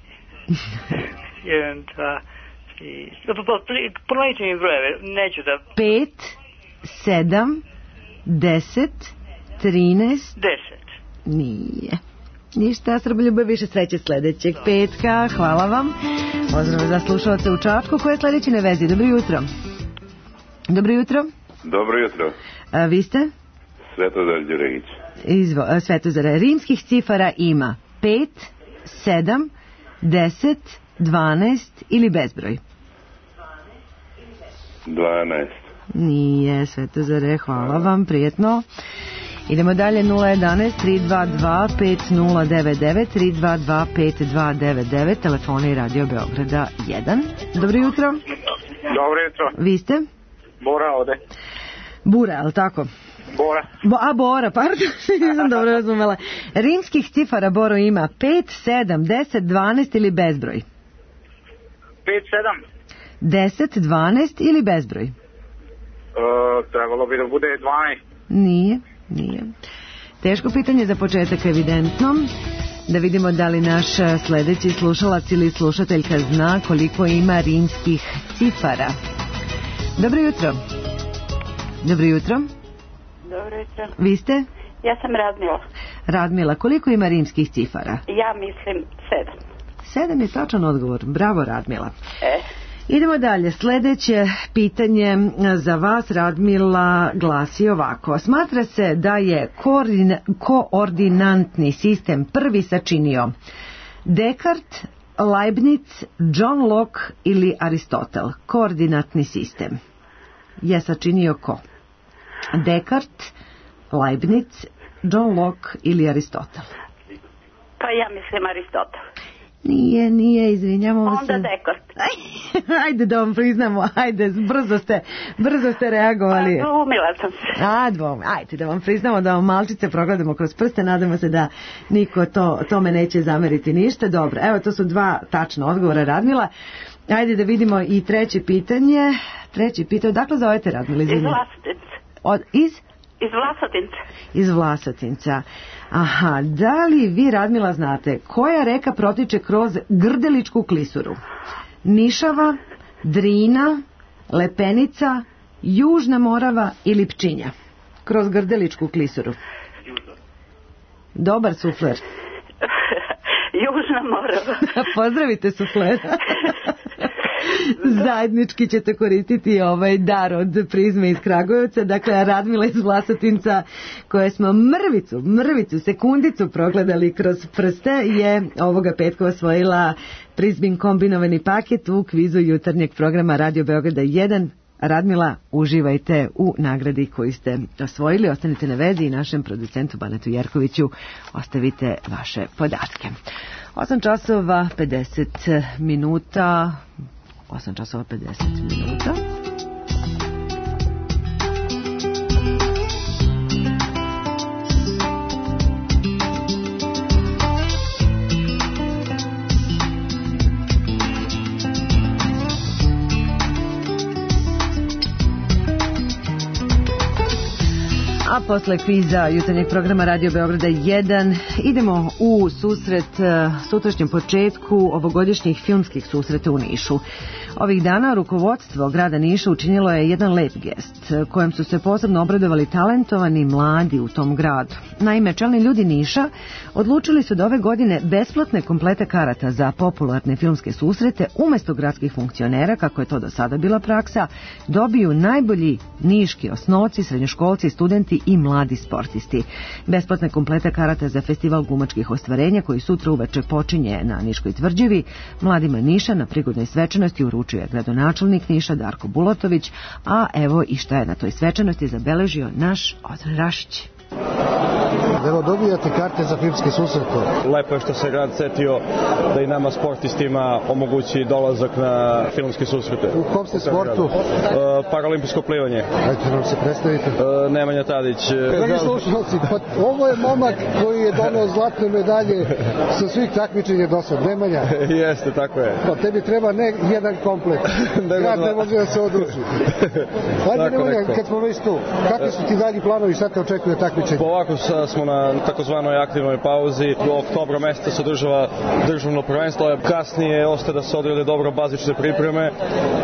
1, 2, 3... Ponovite mi brojeve, neću da... 5, 7, 10, 13... 10. Nije. Ništa, Srboljube, više sreće sledećeg petka. Hvala vam. Pozdrav za slušalce u Čačku. Ko je sledeći na vezi? Dobro jutro. Dobro jutro. Dobro jutro. Vi ste? Svetozar Đuregić. Svetozar. Rimskih cifara ima 5, 7, 10, 12 ili bezbroj? 12. Nije, Svetozare, hvala vam, prijetno. Idemo dalje, 011 322 5099 322 5299, telefone i Radio Beograda 1. Dobro jutro. Dobro jutro. Vi ste? Bora ode. Bura, je li tako? Bora. Bora, pardon, nisam dobro razumela. Rimskih cifara, Boro, ima 5, 7, 10, 12 ili bezbroj? 5, 7. 10, 12 ili bezbroj? Trebalo bi da bude Nije. 12. Teško pitanje za početak, evidentno. Da vidimo da li naš sledeći slušalac ili slušateljka zna koliko ima rimskih cifara. Dobro jutro. Dobro jutro. Dobro jutro. Vi ste? Ja sam Radmila. Radmila, koliko ima rimskih cifara? Ja mislim 7. 7 je tačan odgovor. Bravo, Radmila. Idemo dalje. Sledeće pitanje za vas, Radmila, glasi ovako. Smatra se da je koordinantni sistem prvi sačinio Descartes, Leibniz, John Locke ili Aristotel. Koordinatni sistem je sačinio ko? Descartes, Leibniz, John Locke ili Aristotel? Pa ja mislim Aristotel. Nije, izvinjamo se. Onda Descartes. Ajde da vam priznamo, ajde, brzo ste reagovali. Dvomila sam se. Ajde da vam priznamo, da vam malčice progledamo kroz prste, nadamo se da niko tome neće zameriti ništa. Dobro, evo to su 2 tačna odgovora, Radmila. Ajde da vidimo i treće pitanje. Dakle, zovete, Radmila? Iz Vlasotinca. Iz Vlasotinca. Iz Vlasotinca. Aha, da li vi, Radmila, znate koja reka protiče kroz Grdeličku klisuru? Nišava, Drina, Lepenica, Južna Morava ili Pčinja? Kroz Grdeličku klisuru. Dobar sufler. Južna Morava. Pozdravite suflera. Zajednički ćete koristiti ovaj dar od prizme iz Kragujevca. Dakle, Radmila iz Vlasotinca, koje smo mrvicu, sekundicu progledali kroz prste, je ovoga petka osvojila prizmin kombinovani paket u kvizu jutarnjeg programa Radio Beograda 1. Radmila, uživajte u nagradi koju ste osvojili. Ostanite na vezi i našem producentu Banetu Jerkoviću ostavite vaše podatke. 8 časova 50 minuta. 8 časova 50 minuta. posle kviza jutarnjeg programa Radio Beograda 1 idemo u susret sutrašnjem početku ovogodišnjih filmskih susreta u Nišu. Ovih dana rukovodstvo grada Niša učinilo je jedan lep gest, kojem su se posebno obradovali talentovani mladi u tom gradu. Naime, čelni ljudi Niša odlučili su da ove godine besplatne komplete karata za popularne filmske susrete umesto gradskih funkcionera, kako je to do sada bila praksa, dobiju najbolji niški osnovci, srednjoškolci, studenti i mladi sportisti. Besplatne komplete karata za festival glumačkih ostvarenja koji sutra uveče počinje na Niškoj tvrđavi mladima Niša na prigodnoj svečanosti uručuje gradonačelnik Niša Darko Bulatović, a evo i šta je na toj svečanosti zabeležio naš Odran Rašić. Evo, dobijate karte za filmske susrete. Lepo je što se grad setio da i nama sportistima omogući dolazak na filmske susrete. U kom ste sportu? Paralimpijsko plivanje. Ajde nam se predstavite. Nemanja Tadić. Dragi slušalci, pa ovo je momak koji je doneo zlatne medalje sa svih takmičenja do sad. Nemanja. Jeste, tako je. Pa tebi treba ne jedan komplet. Grad ne može da se odruči. Ajde, Nemanja, kad smo već tu, kakvi su ti dalji planovi, šta te očekuje takmičenje? Ovako smo na takozvanoj aktivnoj pauzi. Do oktobra meseca se održava državno prvenstvo. Kasnije ostaje da se odrade dobro bazične pripreme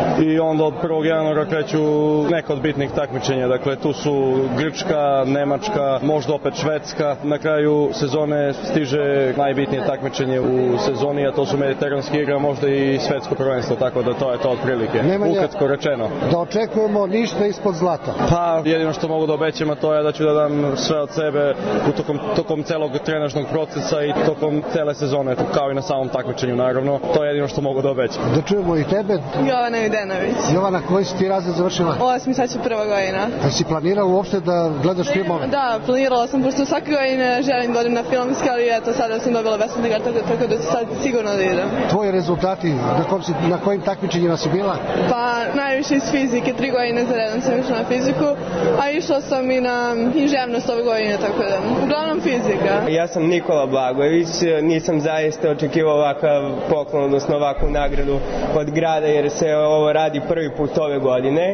i onda od 1. januara kreću neka od bitnih takmičenja. Dakle, tu su Grčka, Nemačka, možda opet Švedska. Na kraju sezone stiže najbitnije takmičenje u sezoni, a to su mediteranske igre, možda i svetsko prvenstvo, tako da to je to otprilike. Ukratko rečeno. Da očekujemo ništa ispod zlata. Pa, jedino što mogu da obećam, a to je da ću da dam sve od sebe tokom celog trenažnog procesa i tokom cele sezone, kao i na samom takmičenju, naravno. To je jedino što mogu da obećam. Da čujemo i tebe. Jovana Videnović. Jovana, koji si ti razred završila? 8. sad ću 1. godina. A si planirala uopšte da gledaš filmove? Da, planirala sam, pošto svake godine želim da odem na filmske, ali eto, sada sam dobila besplatne karte, tako da sad sigurno da idem. Tvoji rezultati, na kojim takmičenjima si bila? Pa, najviše iz fizike, 3 godine za redom sam išla na fiziku, a išla sam i na književnost ove godine, tako da, uglavnom fizika. Ja sam Nikola Blagojević, nisam zaista očekivao ovakav poklon, odnosno ovakvu nagradu od grada, jer se ovo radi prvi put ove godine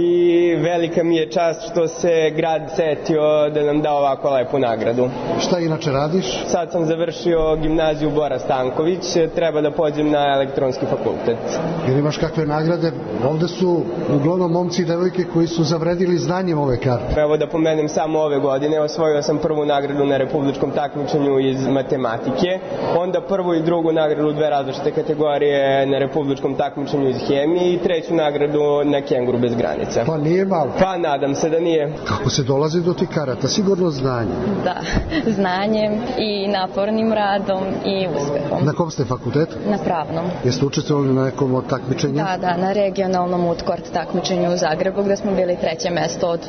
i velika mi je čast što se grad setio da nam da ovako lepu nagradu. Šta inače radiš? Sad sam završio gimnaziju Bora Stanković, treba da pođem na elektronski fakultet. Jer imaš kakve nagrade? Ovde su uglavnom momci i devojke koji su zavredili znanjem ove karte. Evo da pomenem samo ove godine, osvojio sam prvu nagradu na republičkom takmičenju iz matematike, onda prvu i drugu nagradu u 2 različite kategorije na republičkom takmičenju iz hemije i 3. nagradu na Kenguru bez granica. Pa nije malo. Pa nadam se da nije. Kako se dolazi do tih karata? Sigurno znanjem. Da, znanjem i napornim radom i uspehom. Na kom ste fakultetu? Na pravnom. Jeste učestvovali na nekom od takmičenja? Da, na regionalnom utkort takmičenju u Zagrebu gde smo bili 3. mesto od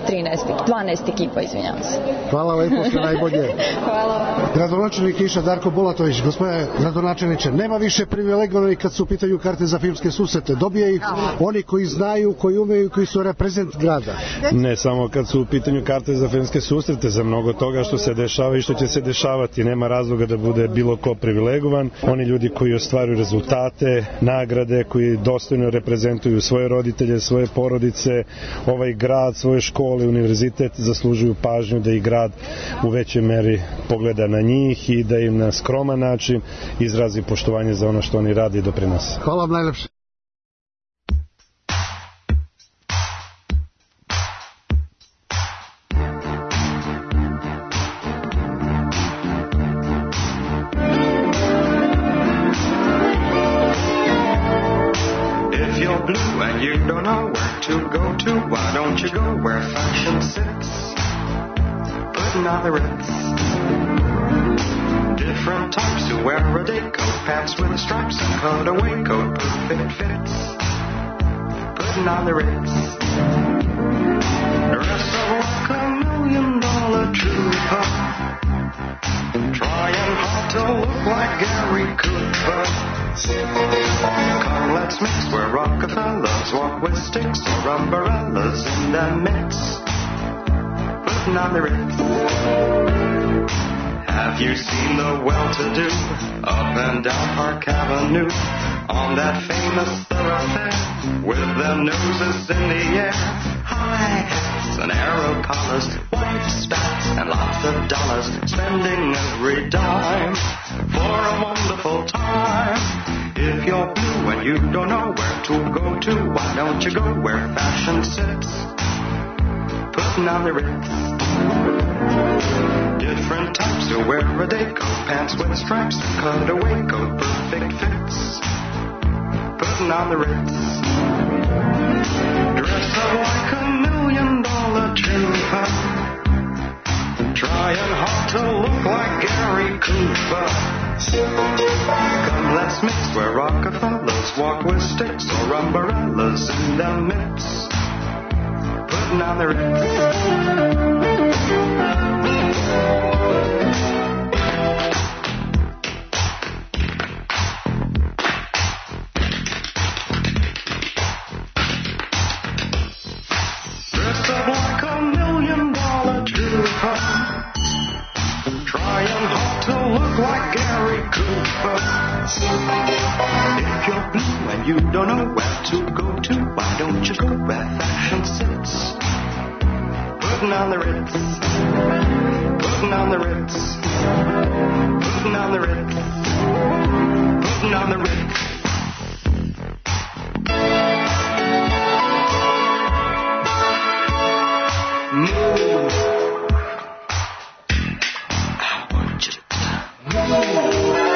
12 ekipa, izvinjavam se. Hvala lepo, sve najbolje. Hvala. Gradonačelnik Niša Darko Bulatović. Gospodine gradonačelniče, nema više privilegovanih kad su u pitanju karte za filmske susrete. Dobije ih oni koji znaju, koji umeju, koji su reprezent grada. Ne samo kad su u pitanju karte za filmske susrete, za mnogo toga što se dešava i što će se dešavati. Nema razloga da bude bilo ko privilegovan. Oni ljudi koji ostvaruju rezultate, nagrade, koji dostojno reprezentuju svoje roditelje, svoje porodice, ovaj grad, svoje škole, univerzitet, zaslužuju pažnju da i grad u većoj meri pogleda na njih i da im na skroman način izrazi poštovanje za ono što oni rade i doprinose. Hvala vam najlepše. If you're blue and you don't know where to go to, why don't you go where fashion sits? Putting on the Ritz. Different types who wear a day coat, pants with stripes and cutaway coat, perfect fits. Putting on the Ritz. Dress up like $1 million trooper, trying hard to look like Gary Cooper. Come, let's mix where Rockefellers walk with sticks or umbrellas in the mix. Putting on the Ritz. Have you seen the well-to-do up and down Park Avenue on that famous thoroughfare with their noses in the air? High hats and arrow collars, white spats and lots of dollars, spending every dime for a wonderful time. If you're blue and you don't know where to go to, why don't you go where fashion sits, putting on the Ritz. Different types to wear a day coat, pants with stripes, cutaway coat, perfect fits, putting on the Ritz. Dress up like $1 million trooper, trying hard to look like Gary Cooper. Come, let's mix where Rockefellers walk with sticks or umbrellas in the mix, putting on the Ritz. Dress up like $1 million trooper, trying hard to look like Gary Cooper. If you're blue and you don't know where to go to, why don't you go where fashion sits, putting on the Ritz, putting on the Ritz, putting on the Ritz, putting on the Ritz. Move. I want you to move.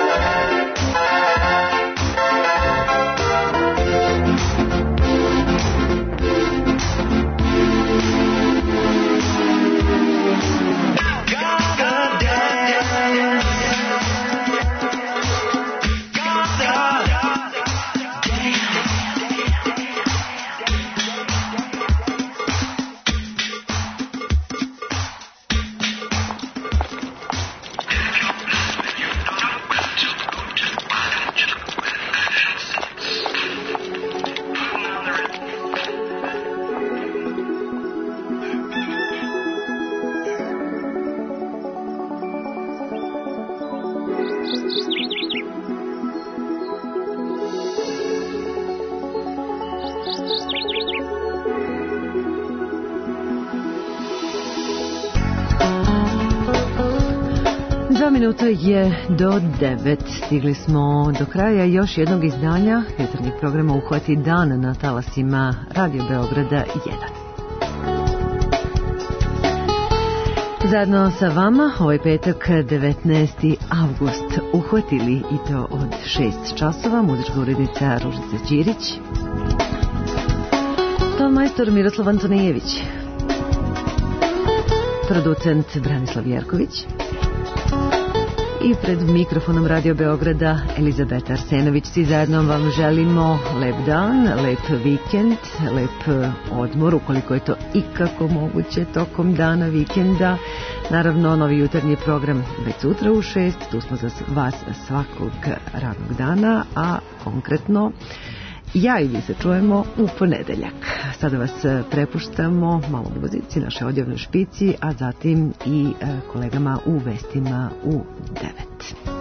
Minuta je do 9. Stigli smo do kraja još jednog izdanja jutarnjeg programa Uhvati dan na talasima Radio Beograda 1. Zajedno sa vama ovaj petak 19. avgust uhvatili i to od 6 časova muzička urednica Ružica Ćirić, ton majstor Miroslav Antonijević, producent Branislav Jerković i pred mikrofonom Radio Beograda Elizabeta Arsenović. Svi zajedno vam želimo lep dan, lep vikend, lep odmor, ukoliko je to ikako moguće tokom dana vikenda. Naravno, novi jutarnji program već sutra u 6, tu smo za vas svakog radnog dana, a konkretno ja i vi se čujemo u ponedeljak. Sada vas prepuštamo malo muzici, naše odjevnoj špici, a zatim i kolegama u vestima u 9.